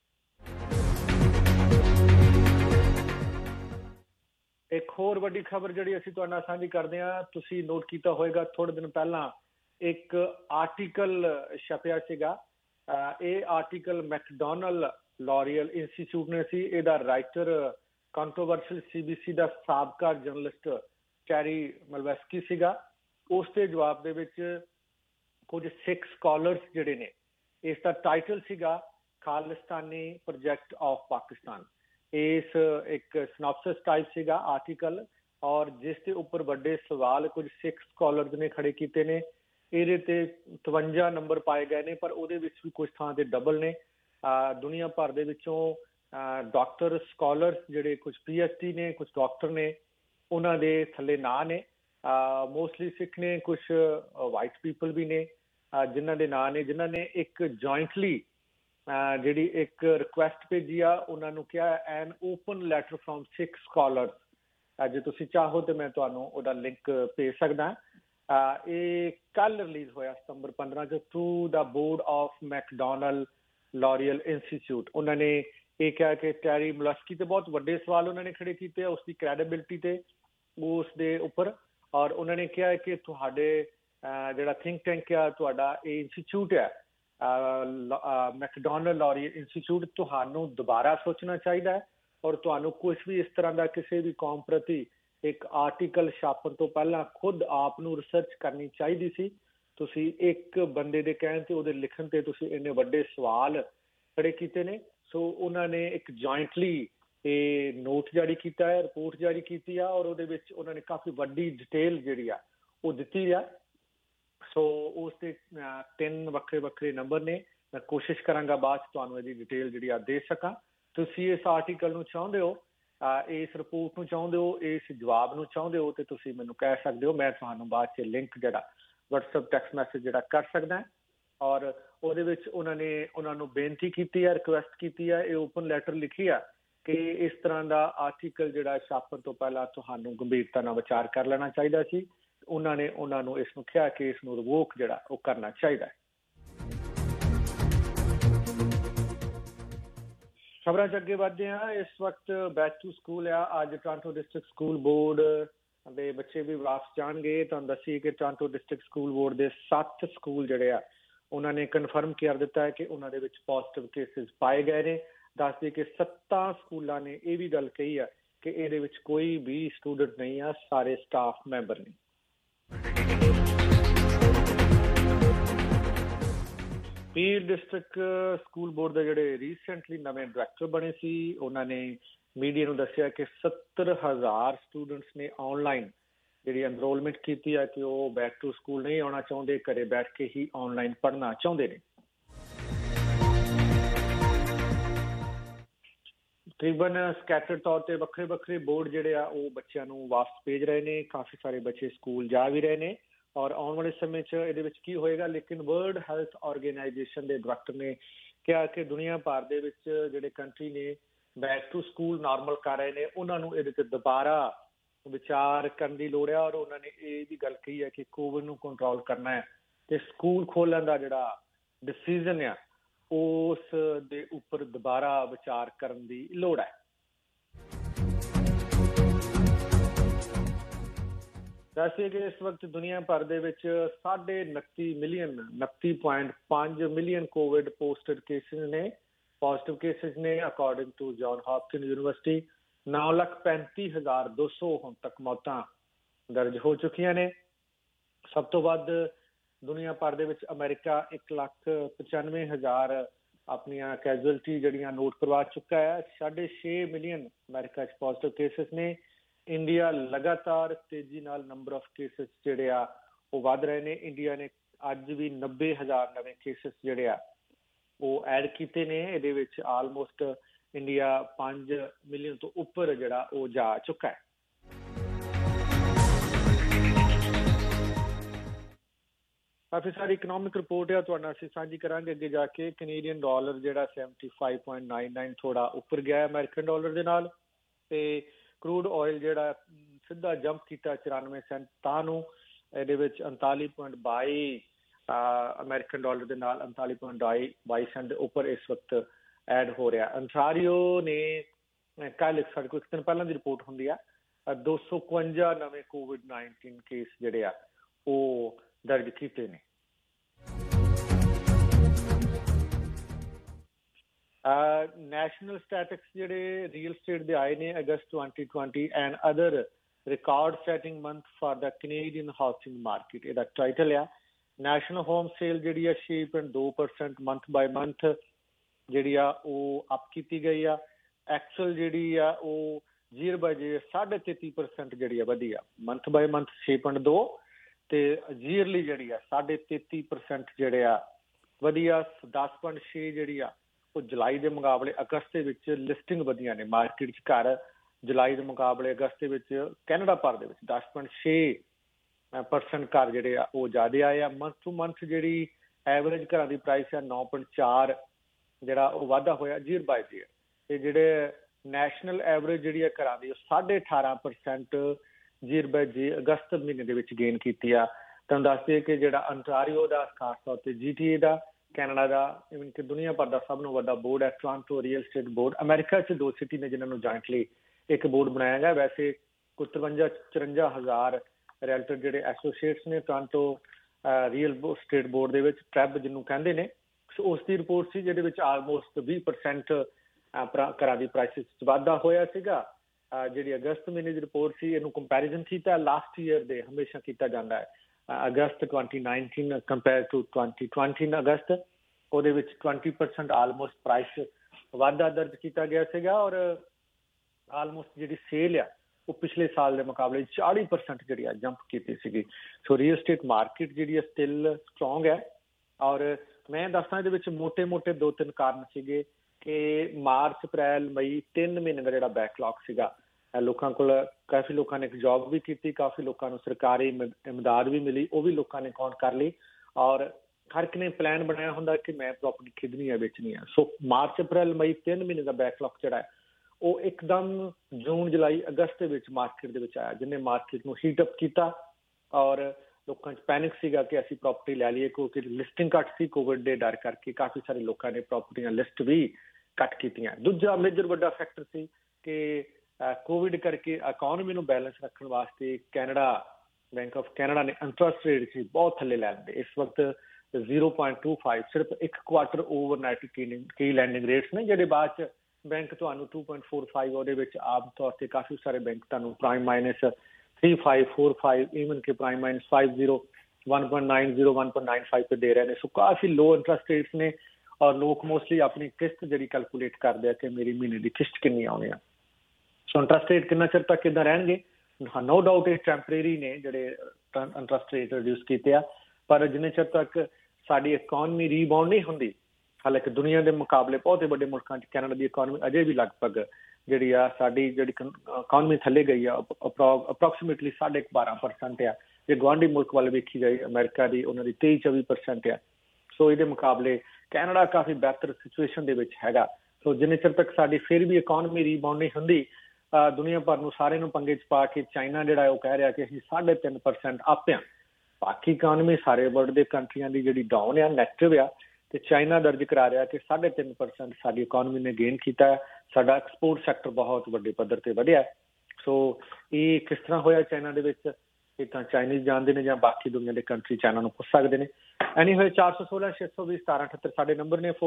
ਇੱਕ ਹੋਰ ਵੱਡੀ ਖਬਰ ਜਿਹੜੀ ਅਸੀਂ ਤੁਹਾਡੇ ਨਾਲ ਸਾਂਝੀ ਕਰਦੇ ਹਾਂ, ਤੁਸੀਂ ਨੋਟ ਕੀਤਾ ਹੋਏਗਾ ਥੋੜੇ ਦਿਨ ਪਹਿਲਾਂ ਇੱਕ ਆਰਟੀਕਲ ਛਪਿਆ ਸੀਗਾ। ਇਹ ਆਰਟੀਕਲ ਮੈਕਡੋਨਲ ਲੋਰੀਅਲ ਇੰਸਟੀਚਿਊਟ ਨੇ ਸੀ। ਇਹਦਾ ਰਾਈਟਰ ਕੰਟਰੋਵਰਸ਼ੀਅਲ CBC ਦਾ ਸਾਬਕਾ ਜਰਨਲਿਸਟ ਟੈਰੀ ਮਲਵੈਸਕੀ ਸੀਗਾ। ਉਸ ਦੇ ਜਵਾਬ ਦੇ ਵਿੱਚ ਕੁਝ ਸਿੱਖ ਸਕਾਲਰਸ ਜਿਹੜੇ ਨੇ, ਇਸ ਦਾ ਟਾਈਟਲ ਸੀਗਾ ਖਾਲਿਸਤਾਨੀ ਪ੍ਰੋਜੈਕਟ ਆਫ ਪਾਕਿਸਤਾਨ। ਇਸ ਇੱਕ ਸਿਨੋਪਸਿਸ ਟਾਈਪ ਸੀਗਾ ਆਰਟੀਕਲ, ਔਰ ਜਿਸ ਦੇ ਉੱਪਰ ਵੱਡੇ ਸਵਾਲ ਕੁਝ ਸਿੱਖ ਸਕਾਲਰਸ ਨੇ ਖੜੇ ਕੀਤੇ ਨੇ। ਇਹਦੇ ਤੇ 52 ਨੰਬਰ ਪਾਏ ਗਏ ਨੇ, ਪਰ ਉਹਦੇ ਵਿੱਚ ਵੀ ਕੁਝ ਥਾਂ ਤੇ ਡਬਲ ਨੇ। ਦੁਨੀਆ ਭਰ ਦੇ ਵਿੱਚੋਂ ਡਾਕਟਰ ਸਕਾਲਰਸ ਜਿਹੜੇ ਕੁਝ PhD ਨੇ, ਕੁਝ ਡਾਕਟਰ ਨੇ, ਉਹਨਾਂ ਦੇ ਥੱਲੇ ਨਾਂ ਨੇ। ਮੋਸਟਲੀ ਸਿੱਖ ਨੇ, ਕੁਝ ਵਾਈਟ ਪੀਪਲ ਵੀ ਨੇ ਜਿਨ੍ਹਾਂ ਦੇ ਨਾਂ ਨੇ, ਜਿਨ੍ਹਾਂ ਨੇ ਇੱਕ ਜੁਆਇੰਟਲੀ ਜਿਹੜੀ ਇੱਕ ਰਿਕੁਐਸਟ ਭੇਜੀ ਆ। ਉਹਨਾਂ ਨੂੰ ਕਿਹਾ an open letter from Sikh scholars. ਜੇ ਤੁਸੀਂ ਚਾਹੋ ਤੇ ਮੈਂ ਤੁਹਾਨੂੰ ਉਹਦਾ ਲਿੰਕ ਭੇਜ ਸਕਦਾ। ਇਹ ਕੱਲ ਰਿਲੀਜ਼ ਹੋਇਆ ਸਤੰਬਰ 15 'ਚ to the board of Macdonald Laurier institute. ਉਹਨਾਂ ਨੇ ਇਹ ਕਿਹਾ ਕਿ ਟੈਰੀ ਮਲਵੈਸਕੀ ਤੇ ਬਹੁਤ ਵੱਡੇ ਸਵਾਲ ਉਹਨਾਂ ਨੇ ਖੜੇ ਕੀਤੇ ਆ, ਉਸਦੀ ਕ੍ਰੈਡੀਬਿਲਿਟੀ ਤੇ, ਉਸ ਦੇ ਉੱਪਰ। ਔਰ ਉਹਨਾਂ ਨੇ ਕਿਹਾ ਕਿ ਤੁਹਾਡੇ ਜਿਹੜਾ ਥਿੰਕ ਟੈਂਕ ਆ ਤੁਹਾਡਾ, ਇਹ ਇੰਸਟੀਚਿਊਟ ਹੈ ਮੈਕਡੋਨਲ ਲੋਰੀਅਲ ਇੰਸਟੀਚਿਊਟ, ਤੁਹਾਨੂੰ ਦੁਬਾਰਾ ਸੋਚਣਾ ਚਾਹੀਦਾ ਹੈ। ਔਰ ਤੁਹਾਨੂੰ ਕੁਝ ਵੀ ਇਸ ਤਰ੍ਹਾਂ ਦਾ ਕਿਸੇ ਵੀ ਕੌਮ ਪ੍ਰਤੀ ਇੱਕ ਆਰਟੀਕਲ ਛਾਪਣ ਤੋਂ ਪਹਿਲਾਂ ਖੁਦ ਆਪ ਨੂੰ ਰਿਸਰਚ ਕਰਨੀ ਚਾਹੀਦੀ ਸੀ। ਤੁਸੀਂ ਇੱਕ ਬੰਦੇ ਦੇ ਕਹਿਣ ਤੇ, ਉਹਦੇ ਲਿਖਣ ਤੇ ਤੁਸੀਂ ਇੰਨੇ ਵੱਡੇ ਸਵਾਲ ਖੜੇ ਕੀਤੇ ਨੇ। ਸੋ ਉਹਨਾਂ ਨੇ ਇੱਕ ਜੁਆਇੰਟਲੀ ਇਹ ਨੋਟ ਜਾਰੀ ਕੀਤਾ ਹੈ, ਰਿਪੋਰਟ ਜਾਰੀ ਕੀਤੀ ਆ, ਔਰ ਉਹਦੇ ਵਿੱਚ ਉਹਨਾਂ ਨੇ ਕਾਫੀ ਵੱਡੀ ਡਿਟੇਲ ਜਿਹੜੀ ਆ ਉਹ ਦਿੱਤੀ ਆ। ਸੋ ਉਸ ਦੇ 3 ਵੱਖਰੇ ਵੱਖਰੇ ਨੰਬਰ ਨੇ। ਮੈਂ ਕੋਸ਼ਿਸ਼ ਕਰਾਂਗਾ ਬਾਅਦ 'ਚ ਤੁਹਾਨੂੰ ਇਹਦੀ ਡਿਟੇਲ ਜਿਹੜੀ ਆ ਦੇ ਸਕਾਂ। ਤੁਸੀਂ ਇਸ ਆਰਟੀਕਲ ਨੂੰ ਚਾਹੁੰਦੇ ਹੋ, ਇਸ ਰਿਪੋਰਟ ਨੂੰ ਚਾਹੁੰਦੇ ਹੋ, ਇਸ ਜਵਾਬ ਨੂੰ ਚਾਹੁੰਦੇ ਹੋ, ਤੇ ਤੁਸੀਂ ਮੈਨੂੰ ਕਹਿ ਸਕਦੇ ਹੋ। ਮੈਂ ਤੁਹਾਨੂੰ ਬਾਅਦ 'ਚ ਲਿੰਕ ਜਿਹੜਾ WhatsApp ਟੈਕਸਟ ਮੈਸੇਜ ਜਿਹੜਾ ਕਰ ਸਕਦਾ। ਔਰ ਉਹਦੇ ਵਿੱਚ ਉਹਨਾਂ ਨੂੰ ਬੇਨਤੀ ਕੀਤੀ ਹੈ, ਰਿਕੁਐਸਟ ਕੀਤੀ ਹੈ, ਇਹ ਓਪਨ ਲੈਟਰ ਲਿਖੀ ਆ ਕਿ ਇਸ ਤਰ੍ਹਾਂ ਦਾ ਆਰਟੀਕਲ ਜਿਹੜਾ ਛਾਪਣ ਤੋਂ ਪਹਿਲਾਂ ਤੁਹਾਨੂੰ ਗੰਭੀਰਤਾ ਨਾਲ ਵਿਚਾਰ ਕਰ ਲੈਣਾ ਚਾਹੀਦਾ ਸੀ। ਉਹਨਾਂ ਨੇ ਉਹਨਾਂ ਨੂੰ ਇਸ ਨੂੰ ਕਿਹਾ ਕਿ ਇਸ ਨੂੰ ਰਿਵੋਕ ਜਿਹੜਾ ਉਹ ਕਰਨਾ ਚਾਹੀਦਾ ਹੈ। ਖਬਰਾਂ 'ਚ ਅੱਗੇ ਵੱਧਦੇ ਹਾਂ। ਇਸ ਵਕਤ ਬੈਕ ਟੂ ਸਕੂਲ ਆ। ਅੱਜ ਟੋਰਾਂਟੋ ਡਿਸਟ੍ਰਿਕਟ ਸਕੂਲ ਬੋਰਡ ਦੇ ਬੱਚੇ ਵੀ ਵਾਪਸ ਜਾਣਗੇ। ਤੁਹਾਨੂੰ ਦੱਸੀਏ ਕਿ ਟੋਰਾਂਟੋ ਡਿਸਟ੍ਰਿਕਟ ਸਕੂਲ ਬੋਰਡ ਦੇ 7 ਸਕੂਲ ਜਿਹੜੇ ਆ ਉਹਨਾਂ ਨੇ ਕਨਫਰਮ ਕਰ ਦਿੱਤਾ ਹੈ ਕਿ ਉਹਨਾਂ ਦੇ ਵਿੱਚ ਪੋਜ਼ਿਟਿਵ ਕੇਸਿਸ ਪਾਏ ਗਏ ਨੇ। ਦੱਸਦੇ ਕਿ 7 ਸਕੂਲਾਂ ਨੇ ਇਹ ਵੀ ਗੱਲ ਕਹੀ ਆ ਕਿ ਇਹਦੇ ਵਿੱਚ ਕੋਈ ਵੀ ਸਟੂਡੈਂਟ ਨਹੀਂ ਆ, ਸਾਰੇ ਸਟਾਫ ਮੈਂਬਰ ਨੇ। ਪੀਰ ਡਿਸਟ੍ਰਿਕਟ ਸਕੂਲ ਬੋਰਡ ਦੇ ਜਿਹੜੇ ਰੀਸੈਂਟਲੀ ਨਵੇਂ ਡਾਇਰੈਕਟਰ ਬਣੇ ਸੀ, ਉਹਨਾਂ ਨੇ ਮੀਡੀਆ ਨੂੰ ਦੱਸਿਆ ਕਿ 70,000 ਸਟੂਡੈਂਟਸ ਨੇ ਆਨਲਾਈਨ ਜਿਹੜੀ ਐਨਰੋਲਮੈਂਟ ਕੀਤੀ ਹੈ ਕਿ ਉਹ ਬੈਕ ਟੂ ਸਕੂਲ ਨਹੀਂ ਆਉਣਾ ਚਾਹੁੰਦੇ, ਘਰੇ ਬੈਠ ਕੇ ਹੀ ਆਨਲਾਈਨ ਪੜ੍ਹਨਾ ਚਾਹੁੰਦੇ ਨੇ। ਤਕਰੀਬਨ ਸਕੈਟਰਡ ਤੌਰ ਤੇ ਵੱਖਰੇ ਵੱਖਰੇ ਬੋਰਡ ਜਿਹੜੇ ਆ ਉਹ ਬੱਚਿਆਂ ਨੂੰ ਵਾਪਸ ਭੇਜ ਰਹੇ ਨੇ। ਕਾਫੀ ਸਾਰੇ ਬੱਚੇ ਸਕੂਲ ਜਾ ਵੀ ਰਹੇ ਨੇ ਔਰ ਆਉਣ ਵਾਲੇ ਸਮੇਂ 'ਚ ਇਹਦੇ ਵਿੱਚ ਕੀ ਹੋਏਗਾ। ਲੇਕਿਨ ਵਰਲਡ ਹੈਲਥ ਆਰਗੇਨਾਈਜੇਸ਼ਨ ਦੇ ਡਾਇਰੈਕਟਰ ਨੇ ਕਿਹਾ ਕਿ ਦੁਨੀਆ ਭਰ ਦੇ ਵਿੱਚ ਜਿਹੜੇ ਕੰਟਰੀ ਨੇ ਬੈਕ ਟੂ ਸਕੂਲ ਨਾਰਮਲ ਕਰ ਰਹੇ ਨੇ, ਉਹਨਾਂ ਨੂੰ ਇਹਦੇ 'ਤੇ ਦੁਬਾਰਾ ਵਿਚਾਰ ਕਰਨ ਦੀ ਲੋੜ ਹੈ। ਔਰ ਉਹਨਾਂ ਨੇ ਇਹ ਵੀ ਗੱਲ ਕਹੀ ਹੈ ਕਿ ਕੋਵਿਡ ਨੂੰ ਕੰਟਰੋਲ ਕਰਨਾ ਹੈ ਤੇ ਸਕੂਲ ਖੋਲ੍ਹਣ ਦਾ ਜਿਹੜਾ ਡਿਸੀਜ਼ਨ ਆ ਉਸ ਦੇ ਉੱਪਰ ਦੁਬਾਰਾ ਵਿਚਾਰ ਕਰਨ ਦੀ ਲੋੜ ਹੈ। ਦੱਸਿਏ ਕਿ ਇਸ ਵਕਤ ਦੁਨੀਆ ਭਰ ਦੇ ਵਿੱਚ 29 million 29.5 million COVID positive cases ਨੇ according to John Hopkins university. 9,35,200 ਹੁਣ ਤੱਕ ਮੌਤਾਂ ਦਰਜ ਹੋ ਚੁੱਕੀਆਂ ਨੇ। ਸਭ ਤੋਂ ਵੱਧ ਦੁਨੀਆ ਭਰ ਦੇ ਵਿੱਚ ਅਮਰੀਕਾ 1,95,000 ਆਪਣੀਆਂ ਕੈਜੁਅਲਟੀ ਜਿਹੜੀਆਂ ਨੋਟ ਕਰਵਾ ਚੁੱਕਾ ਹੈ। 6.5 ਮਿਲੀਅਨ ਅਮਰੀਕਾ 'ਚ ਪੋਜ਼ਿਟਿਵ ਕੇਸਿਸ ਨੇ। ਇੰਡੀਆ ਲਗਾਤਾਰ ਤੇਜ਼ੀ ਨਾਲ ਨੰਬਰ ਆਫ ਕੇਸਿਸ ਜਿਹੜੇ ਆ ਉਹ ਵੱਧ ਰਹੇ ਨੇ। ਇੰਡੀਆ ਨੇ ਅੱਜ ਵੀ 90,000 ਨਵੇਂ ਕੇਸਿਸ ਜਿਹੜੇ ਆ ਉਹ ਐਡ ਕੀਤੇ ਨੇ। ਇਹਦੇ ਵਿੱਚ ਆਲਮੋਸਟ ਇੰਡੀਆ 5 ਮਿਲੀਅਨ ਤੋਂ ਉੱਪਰ ਜਿਹੜਾ ਉਹ ਜਾ ਚੁੱਕਾ ਹੈ। ਕਾਫੀ ਸਾਰੀ ਇਕਨੋਮਿਕ ਰਿਪੋਰਟ ਆ ਤੁਹਾਡੇ ਨਾਲ ਅਸੀਂ ਸਾਂਝੀ ਕਰਾਂਗੇ ਅੱਗੇ ਜਾ ਕੇ। ਕੈਨੇਡੀਅਨ ਡਾਲਰ ਜਿਹੜਾ 75.99 ਥੋੜਾ ਉੱਪਰ ਗਿਆ ਅਮਰੀਕਨ ਡਾਲਰ ਦੇ ਨਾਲ, ਤੇ ਕਰੂਡ ਆਇਲ ਜਿਹੜਾ ਸਿੱਧਾ ਜੰਪ ਕੀਤਾ 94 ਸੈਂਟ ਤਾਂ ਨੂੰ। ਇਹਦੇ ਵਿੱਚ 39.22 ਅਮਰੀਕਨ ਡਾਲਰ ਦੇ ਨਾਲ 39.22 ਸੈਂਟ ਦੇ ਉੱਪਰ ਇਸ ਵਕਤ ਐਡ ਹੋ ਰਿਹਾ। ਅੰਟਾਰੀਓ ਨੇ ਕੱਲ ਸਾਡੇ ਕੋਲ ਇੱਕ ਦਿਨ ਪਹਿਲਾਂ ਦੀ ਰਿਪੋਰਟ ਹੁੰਦੀ ਆ 251 ਨਵੇਂ COVID-19 ਕੇਸ ਜਿਹੜੇ ਆ ਉਹ ਦਰਜ ਕੀਤੇ ਨੇ। ਨੈਸ਼ਨਲ ਸਟੈਟਿਕਸ ਜਿਹੜੇ ਰੀਅਲ ਸਟੇਟ ਦੇ ਆਏ ਨੇ ਅਗਸਤ 2020 another record setting month for the Canadian housing market, ਇਹਦਾ ਟਾਈਟਲ ਆ। ਨੈਸ਼ਨਲ ਹੋਮ ਸੇਲ ਜਿਹੜੀ ਆ 6.2% ਮੰਥ ਬਾਏ ਮੰਥ ਜਿਹੜੀ ਆ ਉਹ ਅਪ ਕੀਤੀ ਗਈ ਆ। ਐਕਚੁਅਲ ਜਿਹੜੀ ਆ ਉਹ 33% ਜਿਹੜੀ ਆ ਵਧੀ ਆ। ਮੰਥ ਬਾਏ ਮੰਥ 6.2 ਤੇ ਜੀਅਰਲੀ ਜਿਹੜੀ ਆ 33% ਜਿਹੜੇ ਆ ਵਧੀਆ। 10.6 ਜਿਹੜੀ ਆ ਉਹ ਜੁਲਾਈ ਦੇ ਮੁਕਾਬਲੇ ਅਗਸਤ ਦੇ ਵਿੱਚ ਲਿਸਟਿੰਗ ਵਧੀਆਂ ਨੇ ਮਾਰਕੀਟ 'ਚ। ਘਰ ਜੁਲਾਈ ਦੇ ਮੁਕਾਬਲੇ ਅਗਸਤ ਦੇ ਵਿੱਚ ਕੈਨੇਡਾ ਭਰ ਦੇ ਵਿੱਚ 10.6% ਘਰ ਜਿਹੜੇ ਆ ਉਹ ਜ਼ਿਆਦਾ ਆਏ ਆ। ਮੰਥ ਟੂ ਮੰਥ ਜਿਹੜੀ ਐਵਰੇਜ ਘਰਾਂ ਦੀ ਪ੍ਰਾਈਸ ਆ 9.4 ਜਿਹੜਾ ਉਹ ਵਾਧਾ ਹੋਇਆ ਜੀਅਰ ਬਾਏ ਜੀਅਰ। ਤੇ ਜਿਹੜੇ ਨੈਸ਼ਨਲ ਐਵਰੇਜ ਜਿਹੜੀ ਆ ਘਰਾਂ ਦੀ ਉਹ 18.5% ਜੀਅਰ ਬਾਏ ਜੀ ਅਗਸਤ ਮਹੀਨੇ ਦੇ ਵਿੱਚ ਗੇਨ ਕੀਤੀ ਆ। ਤੁਹਾਨੂੰ ਦੱਸਦੇ ਕਿ ਜਿਹੜਾ ਅੰਟਾਰੀਓ ਦਾ ਖਾਸ ਤੌਰ ਤੇ GTA ਦਾ, ਕੈਨੇਡਾ ਦਾ, ਇਵਨ ਕਿ ਦੁਨੀਆ ਭਰ ਦਾ ਸਭ ਨੂੰ ਵੱਡਾ ਬੋਰਡ ਹੈ Toronto real estate board. America 'ਚ 2 ਸਿਟੀ ਨੇ ਜਿਨ੍ਹਾਂ ਨੂੰ ਜੁਆਇੰਟਲੀ ਇੱਕ ਬੋਰਡ ਬਣਾਇਆ ਗਿਆ। ਵੈਸੇ 53-54 ਹਜ਼ਾਰ ਰੈਲਟਰ ਜਿਹੜੇ ਐਸੋਸੀਏਟਸ ਨੇ ਟੋਰਾਂਟੋ ਰੀਅਲ ਸਟੇਟ ਬੋਰਡ ਦੇ ਵਿੱਚ, ਟ੍ਰੈਬ ਜਿਹਨੂੰ ਕਹਿੰਦੇ ਨੇ। ਉਸ ਦੀ ਰਿਪੋਰਟ ਸੀ ਜਿਹਦੇ ਵਿੱਚ ਆਲਮੋਸਟ 20% ਘਰਾਂ ਦੀ ਪ੍ਰਾਈਸਿਸ 'ਚ ਵਾਧਾ ਹੋਇਆ ਸੀਗਾ। ਜਿਹੜੀ ਅਗਸਤ ਮਹੀਨੇ ਦੀ ਰਿਪੋਰਟ ਸੀ ਇਹਨੂੰ ਕੰਪੈਰੀਜ਼ਨ ਕੀਤਾ ਲਾਸਟ ਈਅਰ ਦੇ, ਹਮੇਸ਼ਾ ਕੀਤਾ ਜਾਂਦਾ ਹੈ ਅਗਸਤ 2019 ਕੰਪੇਅਰ ਟੂ 2020 ਅਗਸਤ, ਉਹਦੇ ਵਿੱਚ 20% ਆਲਮੋਸਟ ਪ੍ਰਾਈਸ ਵਾਧਾ ਦਰਜ ਕੀਤਾ ਗਿਆ ਸੀਗਾ। ਔਰ ਆਲਮੋਸਟ ਜਿਹੜੀ ਸੇਲ ਆ ਉਹ ਪਿਛਲੇ ਸਾਲ ਦੇ ਮੁਕਾਬਲੇ 40% ਜਿਹੜੀ ਆ ਜੰਪ ਕੀਤੀ ਸੀਗੀ। ਸੋ ਰੀਅਲ ਸਟੇਟ ਮਾਰਕੀਟ ਜਿਹੜੀ ਆ ਸਟਿਲ ਸਟਰੋਂਗ ਹੈ। ਔਰ ਮੈਂ ਦੱਸਦਾ ਇਹਦੇ ਵਿੱਚ ਮੋਟੇ 2-3 ਕਾਰਨ ਸੀਗੇ ਕਿ ਮਾਰਚ, ਅਪ੍ਰੈਲ, ਮਈ 3 ਮਹੀਨੇ ਦਾ ਜਿਹੜਾ ਬੈਕਲੌਗ ਸੀਗਾ ਲੋਕਾਂ ਕੋਲ। ਕਾਫੀ ਲੋਕਾਂ ਨੇ ਇੱਕ ਜੌਬ ਵੀ ਕੀਤੀ, ਕਾਫੀ ਲੋਕਾਂ ਨੂੰ ਸਰਕਾਰੀ ਇਮਦਾਦ ਵੀ ਮਿਲੀ, ਉਹ ਵੀ ਲੋਕਾਂ ਨੇ ਕਾਊਂਟ ਕਰ ਲਈ। ਔਰ ਹਰ ਇੱਕ ਨੇ ਪਲਾਨ ਬਣਾਇਆ ਹੁੰਦਾ ਕਿ ਮੈਂ ਪ੍ਰੋਪਰਟੀ ਖਰੀਦਣੀ ਹੈ, ਵੇਚਣੀ ਹੈ। ਸੋ ਮਾਰਚ, ਅਪ੍ਰੈਲ, ਮਈ 3 ਮਹੀਨੇ ਦਾ ਬੈਕਲੌਗ ਜਿਹੜਾ ਹੈ ਉਹ ਇੱਕਦਮ ਜੂਨ, ਜੁਲਾਈ, ਅਗਸਤ ਦੇ ਵਿੱਚ ਮਾਰਕੀਟ ਦੇ ਵਿੱਚ ਆਇਆ, ਜਿਹਨੇ ਮਾਰਕੀਟ ਨੂੰ ਹੀਟ ਅਪ ਕੀਤਾ। ਔਰ ਲੋਕਾਂ 'ਚ ਪੈਨਿਕ ਸੀਗਾ ਕਿ ਅਸੀਂ ਪ੍ਰੋਪਰਟੀ ਲੈ ਲਈਏ ਕਿਉਂਕਿ ਲਿਸਟਿੰਗ ਘੱਟ ਸੀ। ਕੋਵਿਡ ਦੇ ਡਰ ਕਰਕੇ ਕਾਫੀ ਸਾਰੇ ਲੋਕਾਂ ਨੇ ਪ੍ਰੋਪਰਟੀਆਂ ਲਿਸਟ ਵੀ ਘੱਟ ਕੀਤੀਆਂ। ਦੂਜਾ ਮੇਜਰ ਵੱਡਾ ਫੈਕਟਰ ਸੀ ਕਿ ਕੋਵਿਡ ਕਰਕੇ ਇਕੋਨਮੀ ਨੂੰ ਬੈਲੈਂਸ ਰੱਖਣ ਵਾਸਤੇ ਬੈਂਕ ਆਫ ਕੈਨੇਡਾ ਨੇ ਇੰਟਰਸਟ ਰੇਟ ਸੀ ਬਹੁਤ ਥੱਲੇ ਲੈ ਲੈਂਦੇ। ਇਸ ਵਕਤ 0.25 ਸਿਰਫ ਇੱਕ ਕੁਆਟਰ ਓਵਰਨਾਈਟ ਕਈ ਲੈਂਡਿੰਗ ਰੇਟਸ ਨੇ ਜਿਹੜੇ ਬਾਅਦ 'ਚ ਬੈਂਕ ਤੁਹਾਨੂੰ 2.45 ਉਹਦੇ ਵਿੱਚ ਆਮ ਤੌਰ ਤੇ ਕਾਫੀ ਸਾਰੇ ਬੈਂਕ ਤੁਹਾਨੂੰ ਪ੍ਰਾਈਮ ਮਾਈਨਸ 3545 ਈਵਨ ਕਿ ਪ੍ਰਾਈਮ ਮਾਈਨਸ 50 1.90 1.95 ਤੇ ਦੇ ਰਹੇ ਨੇ। ਸੋ ਕਾਫੀ ਲੋ ਇੰਟਰਸਟ ਰੇਟਸ ਨੇ ਔਰ ਲੋਕ ਮੋਸਟਲੀ ਆਪਣੀ ਕਿਸ਼ਤ ਜਿਹੜੀ ਕੈਲਕੂਲੇਟ ਕਰਦੇ ਆ ਕਿ ਮੇਰੀ ਮਹੀਨੇ ਦੀ ਕਿਸ਼ਤ ਕਿੰਨੀ ਆਉਣੀ ਆ। ਸੋ ਇੰਟਰਸਟ ਰੇਟ ਕਿੰਨਾ ਚਿਰ ਤੱਕ ਕਿੱਦਾਂ ਰਹਿਣਗੇ? ਨੋ ਡਾਊਟ ਇਹ ਟੈਂਪਰੇਰੀ ਨੇ ਜਿਹੜੇ ਇੰਟਰਸਟ ਰੇਟ ਰਿਡਿਊਸ ਕੀਤੇ ਆ, ਪਰ ਜਿੰਨੇ ਚਿਰ ਤੱਕ ਸਾਡੀ ਇਕਨੋਮੀ ਰੀਬਾਉਂਡ ਨਹੀਂ ਹੁੰਦੀ, ਹਾਲਾਂਕਿ ਦੁਨੀਆ ਦੇ ਮੁਕਾਬਲੇ ਬਹੁਤ ਵੱਡੇ ਮੁਲਕਾਂ 'ਚ ਕੈਨੇਡਾ ਦੀ ਇਕਨੋਮੀ ਅਜੇ ਵੀ ਲਗਭਗ ਜਿਹੜੀ ਆ ਸਾਡੀ ਜਿਹੜੀ ਇਕਨੋਮੀ ਥੱਲੇ ਗਈ ਆ ਅਪਰੋਕਸੀਮੇਟਲੀ 12.5% ਆ। ਜੇ ਗੁਆਂਢੀ ਮੁਲਕ ਵੱਲ ਵੇਖੀ ਜਾਏ ਅਮਰੀਕਾ ਦੀ, ਉਹਨਾਂ ਦੀ 23-24% ਆ। ਸੋ ਇਹਦੇ ਮੁਕਾਬਲੇ ਕੈਨੇਡਾ ਕਾਫੀ ਬਿਹਤਰ ਸਿਚੁਏਸ਼ਨ ਦੇ ਵਿੱਚ ਹੈਗਾ। ਸੋ ਜਿੰਨੇ ਚਿਰ ਤੱਕ ਸਾਡੀ ਫਿਰ ਵੀ ਇਕਨੋਮੀ ਰੀਬਾਉਂਡ ਨਹੀਂ ਹੁੰਦੀ, ਦੁਨੀਆ ਭਰ ਨੂੰ ਸਾਰੇ ਨੂੰ ਪੰਗੇ 'ਚ ਪਾ ਕੇ ਚਾਈਨਾ ਜਿਹੜਾ ਉਹ ਕਹਿ ਰਿਹਾ ਕਿ ਅਸੀਂ 3.5% ਅਪ ਆ। ਬਾਕੀ ਇਕਨੋਮੀ ਸਾਰੇ ਵਰਲਡ ਦੇ ਕੰਟਰੀਆਂ ਦੀ ਜਿਹੜੀ ਡਾਊਨ ਆ, ਨੈਗੇਟਿਵ ਆ, ਤੇ ਚਾਈਨਾ ਦਰਜ ਕਰਾ ਰਿਹਾ ਕਿ 3.5% ਸਾਡੀ ਇਕਨੋਮੀ ਨੇ ਗੇਨ ਕੀਤਾ। ਸਾਡਾ ਐਕਸਪੋਰਟ ਸੈਕਟਰ ਬਹੁਤ ਵੱਡੇ ਪੱਧਰ ਤੇ ਵਧਿਆ। ਸੋ ਇਹ ਕਿਸ ਤਰ੍ਹਾਂ ਹੋਇਆ ਚਾਈਨਾ ਦੇ ਵਿੱਚ, ਇਹ ਤਾਂ ਚਾਈਨੀਜ਼ ਜਾਣਦੇ ਨੇ ਜਾਂ ਬਾਕੀ ਦੁਨੀਆ ਦੇ ਕੰਟਰੀ ਚਾਈਨਾ ਨੂੰ ਪੁੱਛ ਸਕਦੇ ਨੇ। ਐਨੀ ਹੋਏ 416 620 1778 ਸਾਡੇ ਨੰਬਰ ਨੇ।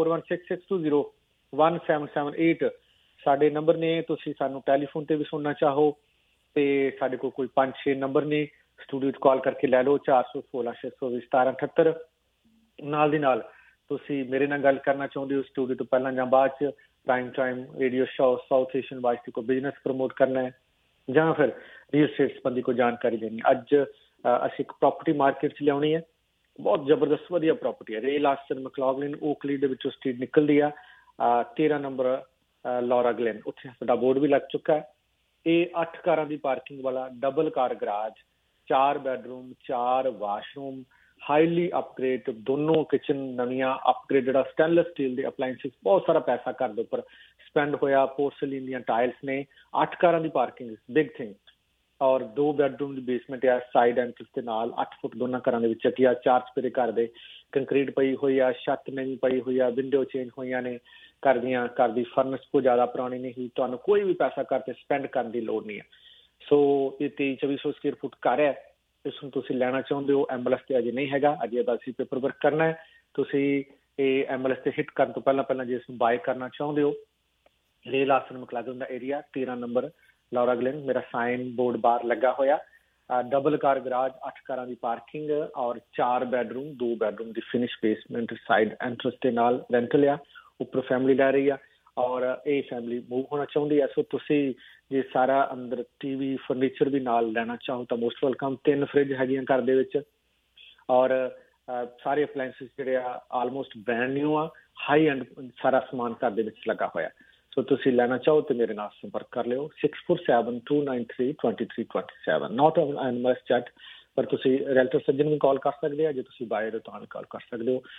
4166201778 ਸਾਡੇ ਨੰਬਰ ਨੇ। ਤੁਸੀਂ ਸਾਨੂੰ ਟੈਲੀਫੋਨ ਤੇ ਵੀ ਸੁਣਨਾ ਚਾਹੋ ਤੇ ਸਾਡੇ ਕੋਲ ਕੋਈ 5-6 ਨੰਬਰ ਨੇ, ਸਟੂਡੀਓ 'ਚ ਕਾਲ ਕਰਕੇ ਲੈ ਲਓ 416 620 1778। ਨਾਲ ਦੀ ਨਾਲ ਤੁਸੀਂ ਮੇਰੇ ਨਾਲ ਗੱਲ ਕਰਨਾ ਚਾਹੁੰਦੇ ਹੋ ਸਟੂਡੀਓ ਤੋਂ ਪਹਿਲਾਂ ਜਾਂ ਬਾਅਦ 'ਚ, prime time radio show South Asian voice ਤੇ ਕੋਈ ਬਿਜ਼ਨਸ ਪ੍ਰਮੋਟ ਕਰਨਾ ਹੈ ਜਾਂ ਫਿਰ ਰੀਅਲ ਸਟੇਟ ਸੰਬੰਧੀ ਕੋਈ ਜਾਣਕਾਰੀ ਦੇਣੀ। ਅੱਜ ਅਸੀਂ ਇੱਕ ਪ੍ਰਾਪਰਟੀ ਮਾਰਕੀਟ 'ਚ ਲਿਆਉਣੀ ਹੈ, ਬਹੁਤ ਜ਼ਬਰਦਸਤ ਵਧੀਆ ਪ੍ਰਾਪਰਟੀ ਹੈ। ਰੇਲ ਆਸਟਨ ਮੈਕਲੌਗਲਿਨ ਓਕਲੀ ਦੇ ਵਿੱਚੋਂ ਸਟਰੀਟ ਨਿਕਲਦੀ ਆ, 13 ਨੰਬਰ ਲੌਰਾ ਗਲੇਨ, ਉੱਥੇ ਸਾਡਾ ਬੋਰਡ ਵੀ ਲੱਗ ਚੁੱਕਾ ਹੈ। ਇਹ 8 ਕਾਰਾਂ ਦੀ ਪਾਰਕਿੰਗ ਵਾਲਾ double car garage, 4 bedroom, 4 washroom, highly upgrade, ਦੋਨੋਂ ਕਿਚਨ ਨਵੀਆਂ ਅਪਗ੍ਰੇਡਡ ਆ, ਸਟੇਨਲੈਸ ਸਟੀਲ ਦੇ ਅਪਲਾਇੰਸਿਸ, ਬਹੁਤ ਸਾਰਾ ਪੈਸਾ ਘਰ ਦੇ ਉੱਪਰ ਸਪੈਂਡ ਹੋਇਆ। ਪੋਰਸਲੀਨ ਦੀਆਂ ਟਾਇਲਸ ਨੇ, 8 ਕਾਰਾਂ ਦੀ ਪਾਰਕਿੰਗ, ਬਿਗ ਥਿੰਗ। ਔਰ 2 ਬੈਡਰੂਮ ਦੀ ਬੇਸਮੈਂਟ ਆ, ਸਾਈਡ ਐਂਟਰਸ ਦੇ ਨਾਲ 8 ਫੁੱਟ ਦੋਨਾਂ ਘਰਾਂ ਦੇ ਵਿੱਚ ਆ। 4 ਚੁਫੇਰੇ ਘਰ ਦੇ, ਕੰਕਰੀਟ ਪਈ ਹੋਈ ਆ, ਛੱਤ ਨਵੀਂ ਪਈ ਹੋਈ ਆ, ਵਿੰਡੋ ਚੇਂਜ ਹੋਈਆਂ ਨੇ ਘਰ ਦੀਆਂ। ਘਰ ਦੀ ਫਰਨਿਸ ਕੋਈ ਜ਼ਿਆਦਾ ਪੁਰਾਣੀ ਨਹੀਂ, ਤੁਹਾਨੂੰ ਕੋਈ ਵੀ ਪੈਸਾ ਘਰ ਤੇ ਸਪੈਂਡ ਕਰਨ ਦੀ ਲੋੜ ਨਹੀਂ ਹੈ। ਸੋ ਇਹ 2300-2400 ਸਕੁਅਰ ਫੁੱਟ ਘਰ ਹੈ। ਇਸ ਨੂੰ ਤੁਸੀਂ ਲੈਣਾ ਚਾਹੁੰਦੇ ਹੋ, ਐਮਐਲਐਸ ਤੇ ਅਜੇ ਨਹੀਂ ਹੈਗਾ, ਅਜੇ ਇਹਦਾ ਅਸੀਂ ਪੇਪਰ ਵਰਕ ਕਰਨਾ ਹੈ। ਤੁਸੀਂ ਇਹ ਐਮਐਲਐਸ ਤੇ ਹਿੱਟ ਕਰਨ ਤੋਂ ਪਹਿਲਾਂ ਜੇ ਇਸ ਨੂੰ ਬਾਏ ਕਰਨਾ ਚਾਹੁੰਦੇ ਹੋ, ਰੇਲ ਆਸਨ ਮੈਕਲੌਗਲਿਨ ਦਾ ਏਰੀਆ, 13 ਨੰਬਰ ਲੌਰਾ ਗਲੇਨ, ਮੇਰਾ ਸਾਈਨ ਬੋਰਡ ਬਾਹਰ ਲੱਗਾ ਹੋਇਆ। ਡਬਲ ਕਾਰ ਗਰਾਜ, 8 ਕਾਰਾਂ ਦੀ ਪਾਰਕਿੰਗ ਔਰ 4 ਬੈਡਰੂਮ, 2 ਬੈਡਰੂਮ ਦੀ ਫਿਨਿਸ਼ ਬੇਸਮੈਂਟ, ਸਾਈਡ ਐਂਟਰਸ ਦੇ ਨਾਲ ਰੈਂਟਲ ਆ। ਉੱਪਰ ਫੈਮਿਲੀ ਲੈ ਰਹੀ ਆ ਔਰ ਇਹ ਫੈਮਿਲੀ ਮੂਵ ਹੋਣਾ ਚਾਹੁੰਦੀ ਹੈ। ਸੋ ਤੁਸੀਂ ਜੇ ਸਾਰਾ ਅੰਦਰ ਟੀਵੀ ਫਰਨੀਚਰ ਵੀ ਨਾਲ ਲੈਣਾ ਚਾਹੋ ਤਾਂ ਮੋਸਟ ਵੈਲਕਮ। 3 ਫ੍ਰਿਜ ਹੈਗੀਆਂ ਘਰ ਦੇ ਵਿੱਚ ਔਰ ਸਾਰੇ ਅਪਲਾਇੰਸਿਸ ਜਿਹੜੇ ਆ ਆਲਮੋਸਟ ਬ੍ਰੈਂਡ ਨਿਊ ਆ, ਹਾਈ ਐਂਡ ਸਾਰਾ ਸਮਾਨ ਘਰ ਦੇ ਵਿੱਚ ਲੱਗਾ ਹੋਇਆ। ਸੋ ਤੁਸੀਂ ਲੈਣਾ ਚਾਹੋ ਤੇ ਮੇਰੇ ਨਾਲ ਸੰਪਰਕ ਕਰ ਲਿਓ 6472932327। ਨਾਟ ਐਨਐਮਐਸ ਚੈਟ, ਪਰ ਤੁਸੀਂ ਰੈਲਟਰ ਸੱਜਣ ਵੀ ਕਾਲ ਕਰ ਸਕਦੇ ਆ, ਜੇ ਤੁਸੀਂ ਬਾਇਰ ਹੋ ਤਾਂ ਵੀ ਕਾਲ ਕਰ ਸਕਦੇ ਹੋ।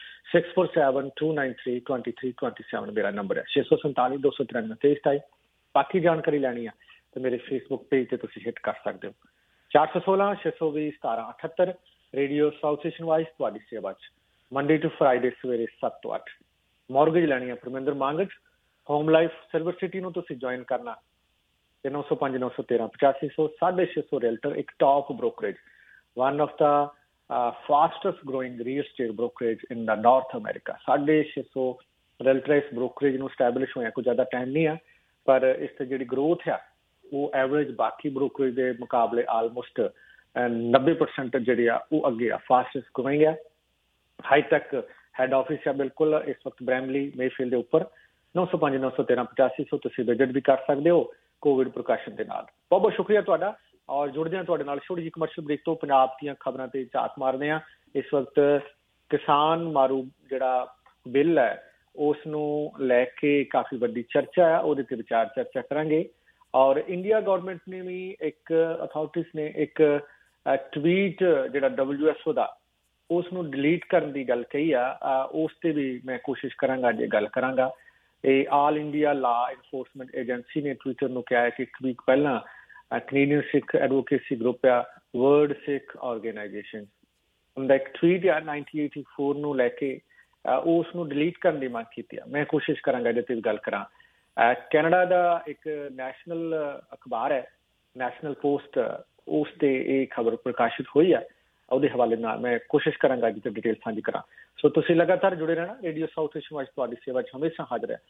6472932327 ਮੇਰਾ ਨੰਬਰ ਹੈ। 647-293-2327। ਬਾਕੀ ਜਾਣਕਾਰੀ ਲੈਣੀ ਆ ਤੇ ਮੇਰੇ ਫੇਸਬੁੱਕ ਪੇਜ ਤੇ ਤੁਸੀਂ ਹਿੱਟ ਕਰ ਸਕਦੇ ਹੋ। 416-620-1778 ਰੇਡੀਓ ਸਾਊਥ ਏਸ਼ੀਅਨ ਵਾਈਸ ਤੁਹਾਡੀ ਸੇਵਾ 'ਚ ਮੰਡੇ ਟੂ ਫਰਾਈਡੇ ਸਵੇਰੇ 7 ਤੋਂ 8। ਮੌਰਗੇਜ ਲੈਣੀ ਆ Parminder Mangat, home life silver city ਨੂੰ ਤੁਸੀਂ ਜੁਆਇਨ ਕਰਨਾ ਤੇ 905-913-8500। 650 ਰੈਲਟਰ, ਇੱਕ top brokerage, one of the fastest growing real estate brokerage in the North America। 650 realtor ਇਸ ਬ੍ਰੋਕਰੇਜ ਨੂੰ ਸਟੈਬਲਿਸ਼ ਹੋਇਆ ਕੋਈ ਜ਼ਿਆਦਾ ਟਾਈਮ ਨਹੀਂ ਆ, ਪਰ ਇਸ ਤੇ ਜਿਹੜੀ ਗਰੋਥ ਆ ਉਹ ਐਵਰੇਜ ਬਾਕੀ ਬ੍ਰੋਕਰੇਜ ਦੇ ਮੁਕਾਬਲੇ ਆਲਮੋਸਟ 90% ਜਿਹੜੀ ਆ ਉਹ ਅੱਗੇ ਆ, ਫਾਸਟੈਸਟ ਗਰੋਇੰਗ ਆ। ਹਾਈ ਟੈਕ ਹੈਡ ਆਫਿਸ ਆ ਬਿਲਕੁਲ ਇਸ ਵਕਤ ਬ੍ਰੈਮਲੀ ਮੇਫੀਲਡ ਦੇ ਉੱਪਰ। 905-913-8500 ਤੁਸੀਂ ਵਿਜ਼ਿਟ ਵੀ ਕਰ ਸਕਦੇ ਹੋ ਕੋਵਿਡ ਪ੍ਰੀਕਾਸ਼ਨ ਦੇ ਨਾਲ। ਬਹੁਤ ਬਹੁਤ ਸ਼ੁਕਰੀਆ ਤੁਹਾਡਾ ਔਰ ਜੁੜਦੇ ਹਾਂ ਤੁਹਾਡੇ ਨਾਲ ਛੋਟੀ ਜਿਹੀ ਕਮਰਸ਼ੀਅਲ ਬ੍ਰੇਕ ਤੋਂ। ਪੰਜਾਬ ਦੀਆਂ ਖਬਰਾਂ ਤੇ ਝਾਤ ਮਾਰਦੇ ਹਾਂ। ਇਸ ਵਕਤ ਕਿਸਾਨ ਮਾਰੂ ਜਿਹੜਾ ਬਿੱਲ ਹੈ ਉਸ ਨੂੰ ਲੈ ਕੇ ਕਾਫੀ ਵੱਡੀ ਚਰਚਾ ਹੈ, ਉਹਦੇ ਤੇ ਵਿਚਾਰ ਚਰਚਾ ਕਰਾਂਗੇ। ਔਰ ਇੰਡੀਆ ਗਵਰਨਮੈਂਟ ਨੇ ਵੀ ਇੱਕ ਅਥਾਰਟੀਜ਼ ਨੇ ਇੱਕ ਟਵੀਟ ਜਿਹੜਾ WHO ਦਾ ਉਸ ਨੂੰ ਡਿਲੀਟ ਕਰਨ ਦੀ ਗੱਲ ਕਹੀ ਆ, ਉਸ ਤੇ ਵੀ ਮੈਂ ਕੋਸ਼ਿਸ਼ ਕਰਾਂਗਾ ਅੱਜ ਗੱਲ ਕਰਾਂਗਾ। ਇਹ all India law enforcement agency ਨੇ ਟਵਿੱਟਰ ਨੂੰ ਕਿਹਾ ਹੈ ਕਿ ਇੱਕ ਵੀਕ ਪਹਿਲਾਂ ਕੈਨੇਡੀਅਨ ਸਿੱਖ ਐਡਵੋਕੇਸੀ ਗਰੁੱਪ ਆ ਵਰਲਡ ਸਿੱਖ ਆਰਗੇਨਾਈਜੇਸ਼ਨ ਉਹਦਾ ਇੱਕ ਟਵੀਟ ਆ 1984 ਨੂੰ ਲੈ ਕੇ ਉਸ ਨੂੰ ਡਿਲੀਟ ਕਰਨ ਦੀ ਮੰਗ ਕੀਤੀ ਆ। ਮੈਂ ਕੋਸ਼ਿਸ਼ ਕਰਾਂਗਾ ਇਹਦੇ ਤੇ ਵੀ ਗੱਲ ਕਰਾਂ। ਕੈਨੇਡਾ ਦਾ ਇੱਕ ਨੈਸ਼ਨਲ ਅਖਬਾਰ ਹੈ ਨੈਸ਼ਨਲ ਪੋਸਟ, ਉਸ ਤੇ ਇਹ ਖਬਰ ਪ੍ਰਕਾਸ਼ਿਤ ਹੋਈ ਹੈ, ਉਹਦੇ ਹਵਾਲੇ ਨਾਲ ਮੈਂ ਕੋਸ਼ਿਸ਼ ਕਰਾਂਗਾ ਅੱਜ ਤੇ ਡਿਟੇਲ ਸਾਂਝੀ ਕਰਾਂ। ਸੋ ਤੁਸੀਂ ਲਗਾਤਾਰ ਜੁੜੇ ਰਹਿਣਾ, ਰੇਡੀਓ ਸਾਊਥ ਏਸ਼ੀਅਨ ਵਾਈਸ ਤੁਹਾਡੀ ਸੇਵਾ 'ਚ ਹਮੇਸ਼ਾ ਹਾਜ਼ਰ ਹੈ।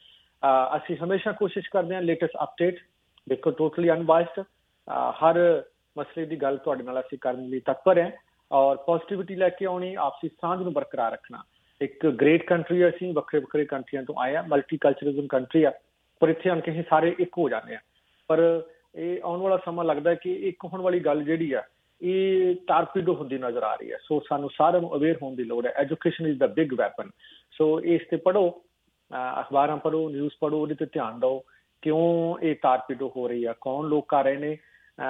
ਅਸੀਂ ਹਮੇਸ਼ਾ ਕੋਸ਼ਿਸ਼ ਕਰਦੇ ਹਾਂ ਲੇਟੈਸਟ ਅਪਡੇਟ, ਦੇਖੋ ਟੋਟਲੀ ਅਨਬਾਇਸਡ, ਹਰ ਮਸਲੇ ਦੀ ਗੱਲ ਤੁਹਾਡੇ ਨਾਲ ਅਸੀਂ ਕਰਨ ਲਈ ਤਤਪਰ ਹਾਂ ਔਰ ਪੋਜ਼ਿਟਿਵਿਟੀ ਲੈ ਕੇ ਆਉਣੀ, ਆਪਸੀ ਸਾਂਝ ਨੂੰ ਬਰਕਰਾਰ ਰੱਖਣਾ। ਇੱਕ ਗ੍ਰੇਟ ਕੰਟਰੀ, ਅਸੀਂ ਵੱਖਰੇ ਵੱਖਰੇ ਕੰਟਰੀਆਂ ਤੋਂ ਆਏ ਹਾਂ, ਮਲਟੀ ਕਲਚਰਲਿਜ਼ਮ ਕੰਟਰੀ ਆ, ਪਰ ਇੱਥੇ ਆਣ ਕੇ ਅਸੀਂ ਸਾਰੇ ਇੱਕ ਹੋ ਜਾਂਦੇ ਹਾਂ। ਪਰ ਇਹ ਆਉਣ ਵਾਲਾ ਸਮਾਂ ਲੱਗਦਾ ਕਿ ਇੱਕ ਹੋਣ ਵਾਲੀ ਗੱਲ ਜਿਹੜੀ ਆ ਇਹ ਟਾਰਪੀਡੋ ਹੁੰਦੀ ਨਜ਼ਰ ਆ ਰਹੀ ਹੈ। ਸੋ ਸਾਨੂੰ ਸਾਰਿਆਂ ਨੂੰ ਅਵੇਅਰ ਹੋਣ ਦੀ ਲੋੜ ਹੈ। Education is the big weapon. So ਇਸ ਤੇ ਪੜ੍ਹੋ, ਅਖਬਾਰਾਂ ਪੜ੍ਹੋ, ਨਿਊਜ਼ ਪੜ੍ਹੋ, ਉਹਦੇ ਤੇ ਧਿਆਨ ਦਿਓ ਕਿਉਂ ਇਹ ਟਾਰਪੀਡੋ ਹੋ ਰਹੀ ਆ, ਕੌਣ ਲੋਕ ਕਰ ਰਹੇ ਨੇ।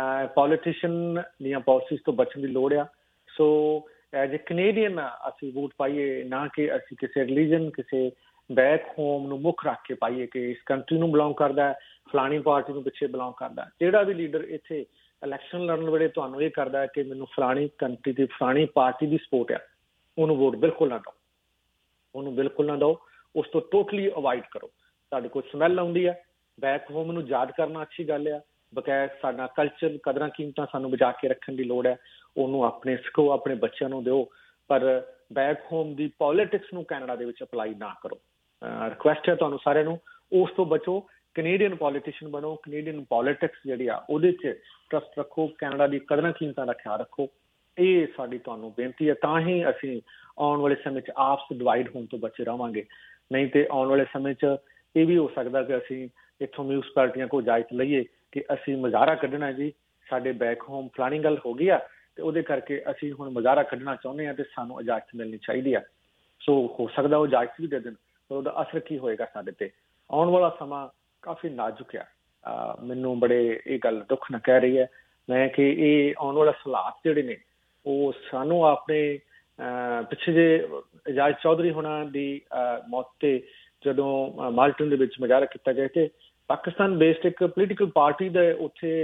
ਪੋਲੀਟੀਸ਼ੀਅਨ ਦੀਆਂ ਪਾਲਿਸੀਜ਼ ਤੋਂ ਬਚਣ ਦੀ ਲੋੜ ਆ। ਸੋ ਐਜ ਏ ਕੈਨੇਡੀਅਨ ਅਸੀਂ ਵੋਟ ਪਾਈਏ, ਨਾ ਕਿ ਅਸੀਂ ਕਿਸੇ ਰਿਲੀਜਨ, ਕਿਸੇ ਬੈਕ ਹੋਮ ਨੂੰ ਮੁੱਖ ਰੱਖ ਕੇ ਪਾਈਏ ਕਿ ਇਸ ਕੰਟਰੀ ਨੂੰ ਬਿਲੋਂਗ ਕਰਦਾ, ਫਲਾਣੀ ਪਾਰਟੀ ਨੂੰ ਪਿੱਛੇ ਬਿਲੋਂਗ ਕਰਦਾ। ਜਿਹੜਾ ਵੀ ਲੀਡਰ ਇੱਥੇ ਇਲੈਕਸ਼ਨ ਲੜਨ ਵੇਲੇ ਤੁਹਾਨੂੰ ਇਹ ਕਰਦਾ ਕਿ ਮੈਨੂੰ ਫਲਾਣੀ ਕੰਟਰੀ ਦੀ ਫਲਾਣੀ ਪਾਰਟੀ ਦੀ ਸਪੋਰਟ ਆ, ਉਹਨੂੰ ਵੋਟ ਬਿਲਕੁਲ ਨਾ ਦਿਓ, ਉਹਨੂੰ ਬਿਲਕੁਲ ਨਾ ਦਿਓ। ਉਸ ਤੋਂ ਟੋਟਲੀ ਅਵਾਇਡ ਕਰੋ। ਤੁਹਾਡੇ ਕੋਲ ਸਮੈਲ ਆਉਂਦੀ ਹੈ, ਬੈਕ ਹੋਮ ਨੂੰ ਯਾਦ ਕਰਨਾ ਅੱਛੀ ਗੱਲ ਆ, ਬਕਾਇਦ ਸਾਡਾ ਕਲਚਰ, ਕਦਰਾਂ ਕੀਮਤਾਂ ਸਾਨੂੰ ਬਚਾ ਕੇ ਰੱਖਣ ਦੀ ਲੋੜ ਹੈ। ਉਹਨੂੰ ਆਪਣੇ ਸਿੱਖੋ, ਆਪਣੇ ਬੱਚਿਆਂ ਨੂੰ ਦਿਓ, ਪਰ ਬੈਕ ਹੋਮ ਦੀ ਪੋਲੀਟਿਕਸ ਨੂੰ ਕੈਨੇਡਾ ਦੇ ਵਿੱਚ ਅਪਲਾਈ ਨਾ ਕਰੋ। ਰਿਕੁਐਸਟ ਹੈ ਤੁਹਾਨੂੰ ਸਾਰਿਆਂ ਨੂੰ, ਉਸ ਤੋਂ ਬਚੋ। ਕੈਨੇਡੀਅਨ ਪੋਲੀਟੀਸ਼ੀਅਨ ਬਣੋ, ਕੈਨੇਡੀਅਨ ਪੋਲੀਟਿਕਸ ਜਿਹੜੀ ਆ ਉਹਦੇ 'ਚ ਟਰਸਟ ਰੱਖੋ, ਕੈਨੇਡਾ ਦੀ ਕਦਰਾਂ ਕੀਮਤਾਂ ਦਾ ਖਿਆਲ ਰੱਖੋ। ਇਹ ਸਾਡੀ ਤੁਹਾਨੂੰ ਬੇਨਤੀ ਹੈ। ਤਾਂ ਹੀ ਅਸੀਂ ਆਉਣ ਵਾਲੇ ਸਮੇਂ 'ਚ ਆਪਸ ਡਿਵਾਈਡ ਹੋਣ ਤੋਂ ਬਚੇ ਰਹਾਂਗੇ। ਨਹੀਂ ਤੇ ਆਉਣ ਵਾਲੇ ਸਮੇਂ 'ਚ ਇਹ ਵੀ ਹੋ ਸਕਦਾ ਕਿ ਅਸੀਂ ਇੱਥੋਂ ਮਿਊਨਿਸਪੈਲਿਟੀਆਂ ਕੋਲ ਇਜਾਜ਼ਤ ਲਈਏ ਕਿ ਅਸੀਂ ਮੁਜ਼ਾਹਰਾ ਕੱਢਣਾ ਜੀ, ਸਾਡੇ ਬੈਕ ਹੋਮ ਫਲਾਣੀ ਗੱਲ ਹੋ ਗਈ ਆ ਤੇ ਉਹਦੇ ਕਰਕੇ ਅਸੀਂ ਹੁਣ ਮੁਜ਼ਾਹਰਾ ਕੱਢਣਾ ਚਾਹੁੰਦੇ ਹਾਂ ਤੇ ਸਾਨੂੰ ਇਜਾਜ਼ਤ ਮਿਲਣੀ ਚਾਹੀਦੀ ਆ। ਸੋ ਹੋ ਸਕਦਾ ਉਹ ਇਜਾਜ਼ਤ ਵੀ ਦੇ ਦੇਣ, ਪਰ ਉਹਦਾ ਅਸਰ ਕੀ ਹੋਏਗਾ ਸਾਡੇ ਤੇ। ਆਉਣ ਵਾਲਾ ਸਮਾਂ ਕਾਫੀ ਨਾਜ਼ੁਕ ਆ। ਮੈਨੂੰ ਬੜੇ ਇਹ ਗੱਲ ਦੁੱਖ ਨਾਲ ਕਹਿ ਰਹੀ ਹੈ ਮੈਂ ਕਿ ਇਹ ਆਉਣ ਵਾਲੇ ਹਾਲਾਤ ਜਿਹੜੇ ਨੇ ਉਹ ਸਾਨੂੰ ਆਪਣੇ ਪਿੱਛੇ ਜੇ ਇਜਾਜ਼ ਚੌਧਰੀ ਹੋਣਾ ਦੀ ਮੌਤ ਤੇ ਜਦੋਂ ਮਾਲਟਨ ਦੇ ਵਿੱਚ ਮੁਜ਼ਾਹਰਾ ਕੀਤਾ ਗਿਆ ਤੇ ਪਾਕਿਸਤਾਨ ਬੇਸਡ ਇੱਕ ਪੋਲੀਟੀਕਲ ਪਾਰਟੀ ਦੇ ਉੱਥੇ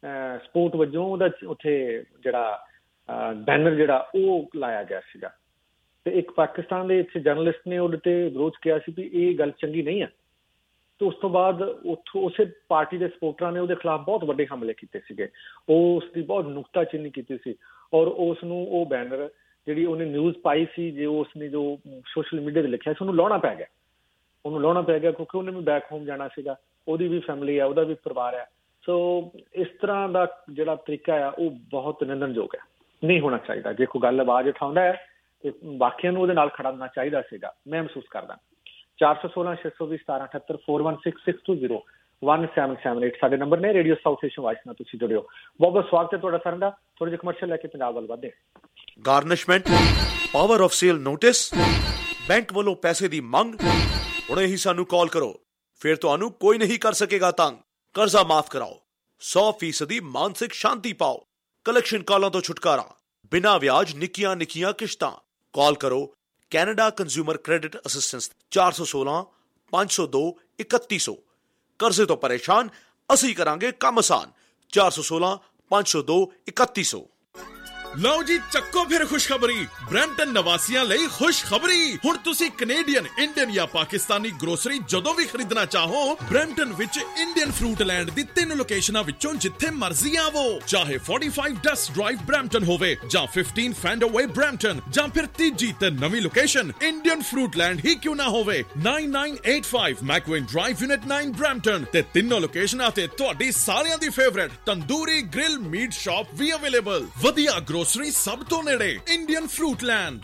ਸਪੋਰਟ ਵਜੋਂ ਉਹਦਾ ਉੱਥੇ ਜਿਹੜਾ ਬੈਨਰ ਜਿਹੜਾ ਉਹ ਲਾਇਆ ਗਿਆ ਸੀਗਾ ਤੇ ਇੱਕ ਪਾਕਿਸਤਾਨ ਦੇ ਇੱਥੇ ਜਰਨਲਿਸਟ ਨੇ ਉਹਦੇ ਤੇ ਵਿਰੋਧ ਕਿਹਾ ਸੀ ਵੀ ਇਹ ਗੱਲ ਚੰਗੀ ਨਹੀਂ ਹੈ। ਤੇ ਉਸ ਤੋਂ ਬਾਅਦ ਉੱਥੋਂ ਉਸੇ ਪਾਰਟੀ ਦੇ ਸਪੋਰਟਰਾਂ ਨੇ ਉਹਦੇ ਖਿਲਾਫ ਬਹੁਤ ਵੱਡੇ ਹਮਲੇ ਕੀਤੇ ਸੀਗੇ, ਉਹ ਉਸਦੀ ਬਹੁਤ ਨੁਕਤਾਚੀਨੀ ਕੀਤੀ ਸੀ ਔਰ ਉਸ ਨੂੰ ਉਹ ਬੈਨਰ ਜਿਹੜੀ ਉਹਨੇ ਨਿਊਜ਼ ਪਾਈ ਸੀ, ਜੇ ਉਸਨੇ ਜੋ ਸੋਸ਼ਲ ਮੀਡੀਆ ਤੇ ਲਿਖਿਆ ਸੀ ਉਹਨੂੰ ਲਾਉਣਾ ਪੈ ਗਿਆ। ਉਹਨੂੰ ਲਾਉਣਾ ਪੈ ਗਿਆ ਕਿਉਂਕਿ ਉਹਨੇ ਵੀ ਬੈਕ ਹੋਮ ਜਾਣਾ ਸੀਗਾ, ਉਹਦੀ ਵੀ ਫੈਮਿਲੀ ਆ, ਉਹਦਾ ਵੀ ਪਰਿਵਾਰ ਆ। ਸੋ ਇਸ ਤਰ੍ਹਾਂ ਦਾ ਜਿਹੜਾ ਤਰੀਕਾ ਆ ਉਹ ਬਹੁਤ ਨਿੰਦਣਯੋਗ ਹੈ, ਨਹੀਂ ਹੋਣਾ ਚਾਹੀਦਾ। ਜੇ ਕੋਈ ਗੱਲ ਆਵਾਜ਼ ਉਠਾਉਂਦਾ ਹੈ ਤੇ ਬਾਕੀਆਂ ਨੂੰ ਉਹਦੇ ਨਾਲ ਖੜਾ ਹੋਣਾ ਚਾਹੀਦਾ ਸੀਗਾ, ਮੈਂ ਮਹਿਸੂਸ ਕਰਦਾ। 416-620-1778 416-620-1778 ਸਾਡੇ ਨੰਬਰ ਨੇ। ਰੇਡੀਓ ਸਾਊਥ ਏਸ਼ੀਅਨ ਵਾਇਸ ਨਾਲ ਤੁਸੀਂ ਜੁੜਿਓ। ਬਹੁਤ ਬਹੁਤ ਸਵਾਗਤ ਹੈ ਤੁਹਾਡਾ ਸਾਰਿਆਂ ਦਾ। ਥੋੜੇ ਜਿਹੇ ਕਮਰਸ਼ੀਅਲ ਲੈ ਕੇ ਪੰਜਾਬ ਵੱਲ ਵਧਦੇ। Garnishment, power of sale notice, bank ਵੱਲੋਂ ਪੈਸੇ ਦੀ ਮੰਗ। ਹੁਣੇ ਹੀ ਸਾਨੂੰ ਕਾਲ ਕਰੋ, ਫਿਰ ਤੁਹਾਨੂੰ ਕੋਈ ਨਹੀਂ ਕਰ ਸਕੇਗਾ ਤੰਗ। ਕਰਜ਼ਾ ਮਾਫ ਕਰਾਓ, 100% ਮਾਨਸਿਕ ਸ਼ਾਂਤੀ ਪਾਓ, ਕਲੈਕਸ਼ਨ ਕਾਲਾਂ ਤੋਂ ਛੁਟਕਾਰਾ, ਬਿਨਾਂ ਵਿਆਜ ਨਿੱਕੀਆਂ ਨਿੱਕੀਆਂ ਕਿਸ਼ਤਾਂ। ਕਾਲ ਕਰੋ ਕੈਨੇਡਾ ਕੰਜ਼ਿਊਮਰ ਕ੍ਰੈਡਿਟ ਅਸਿਸਟੈਂਸ 416-502-3100। ਕਰਜ਼ੇ ਤੋਂ ਪਰੇਸ਼ਾਨ, ਅਸੀਂ ਕਰਾਂਗੇ ਕੰਮ ਆਸਾਨ। 416-502-3100। ਲਓ ਜੀ ਚੱਕੋ ਫਿਰ ਖੁਸ਼ਖਬਰੀ। ਬ੍ਰੈਂਟਨ ਨਿਵਾਸੀਆਂ ਲਈ ਖੁਸ਼ਖਬਰੀ। ਹੁਣ ਤੁਸੀਂ ਕੈਨੇਡੀਅਨ, ਇੰਡੀਅਨ ਜਾਂ ਪਾਕਿਸਤਾਨੀ ਗਰੋਸਰੀ ਜਦੋਂ ਵੀ ਖਰੀਦਣਾ ਚਾਹੋ, ਬ੍ਰੈਂਟਨ ਵਿੱਚ ਇੰਡੀਅਨ ਫਰੂਟ ਲੈਂਡ ਦੀ 3 ਲੋਕੇਸ਼ਨਾਂ ਵਿੱਚੋਂ ਜਿੱਥੇ ਮਰਜ਼ੀ ਆਵੋ। ਚਾਹੇ 45 ਡਸਟ ਡਰਾਈਵ ਬ੍ਰੈਂਟਨ ਹੋਵੇ ਜਾਂ 15 ਫੈਂਡਰਵੇ ਬ੍ਰੈਂਟਨ ਜਾਂ ਫਿਰ ਤੀਜੀ ਤੇ ਨਵੀਂ ਲੋਕੇਸ਼ਨ ਇੰਡੀਅਨ ਫਰੂਟ ਲੈਂਡ ਹੀ ਕਿਉਂ ਨਾ ਹੋਵੇ। 9985 ਮੈਕਵੇਨ ਡਰਾਈਵ ਯੂਨਿਟ 9 ਬ੍ਰੈਂਟਨ ਤੇ ਤਿੰਨੋਂ ਲੋਕੇਸ਼ਨਾਂ ਤੇ ਤੁਹਾਡੀ ਸਾਰਿਆਂ ਦੀ favourite tandoori grill meat shop ਵੀ ਅਵੇਲੇਬਲ। ਵਧੀਆ ਗਰੋਸਰੀ ਸਭ ਤੋਂ ਨੇੜੇ ਇੰਡੀਅਨ ਫਰੂਟ ਲੈਂਡ।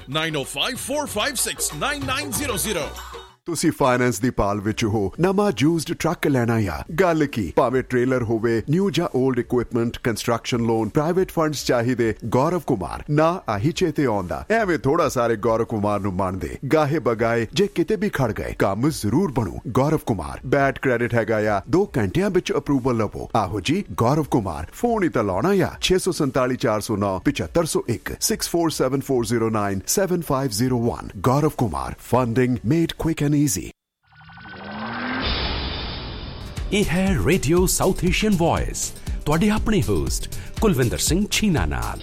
9054569900। ਤੁਸੀਂ ਫਾਈਨੈਂਸ ਦੀ ਪਾਲ ਵਿੱਚ ਹੋ, ਨਵਾਂ ਯੂਜ਼ਡ ਟਰੱਕ ਲੈਣਾ ਆ, ਗੱਲ ਕੀ, ਭਾਵੇਂ ਟ੍ਰੇਲਰ ਹੋਵੇ, ਨਿਊ ਜਾਂ old equipment, construction loan, private funds ਚਾਹੀਦੇ, ਗੌਰਵ ਕੁਮਾਰ ਨਾ ਆਹੀ ਚੇਤੇ ਆਉਂਦਾ। ਐਵੇਂ ਥੋੜਾ ਸਾਰੇ ਗੌਰਵ ਕੁਮਾਰ ਨੂੰ ਮੰਨਦੇ, ਗਾਹੇ ਬਗਾਏ ਜੇ ਕਿਤੇ ਵੀ ਖੜ ਗਏ ਕੰਮ ਜ਼ਰੂਰ ਬਣੂ। ਗੌਰਵ ਕੁਮਾਰ, ਬੈਡ ਕ੍ਰੈਡਿਟ ਹੈਗਾ ਆ, 2 ਘੰਟਿਆਂ ਵਿੱਚ ਅਪਰੂਵਲ ਲਵੋ। ਆਹੋ ਜੀ ਗੌਰਵ ਕੁਮਾਰ, ਫੋਨ ਹੀ ਤਾਂ ਲਾਉਣਾ ਆ 647-409-7501 6474097501। Gaurav Kumar, funding made quick easy। ਇਹ ਹੈ ਰੇਡੀਓ ਸਾਊਥ ਏਸ਼ੀਅਨ ਵੌਇਸ, ਤੁਹਾਡੇ ਆਪਣੇ ਹੋਸਟ ਕੁਲਵਿੰਦਰ ਸਿੰਘ ਛੀਨਾ ਨਾਲ।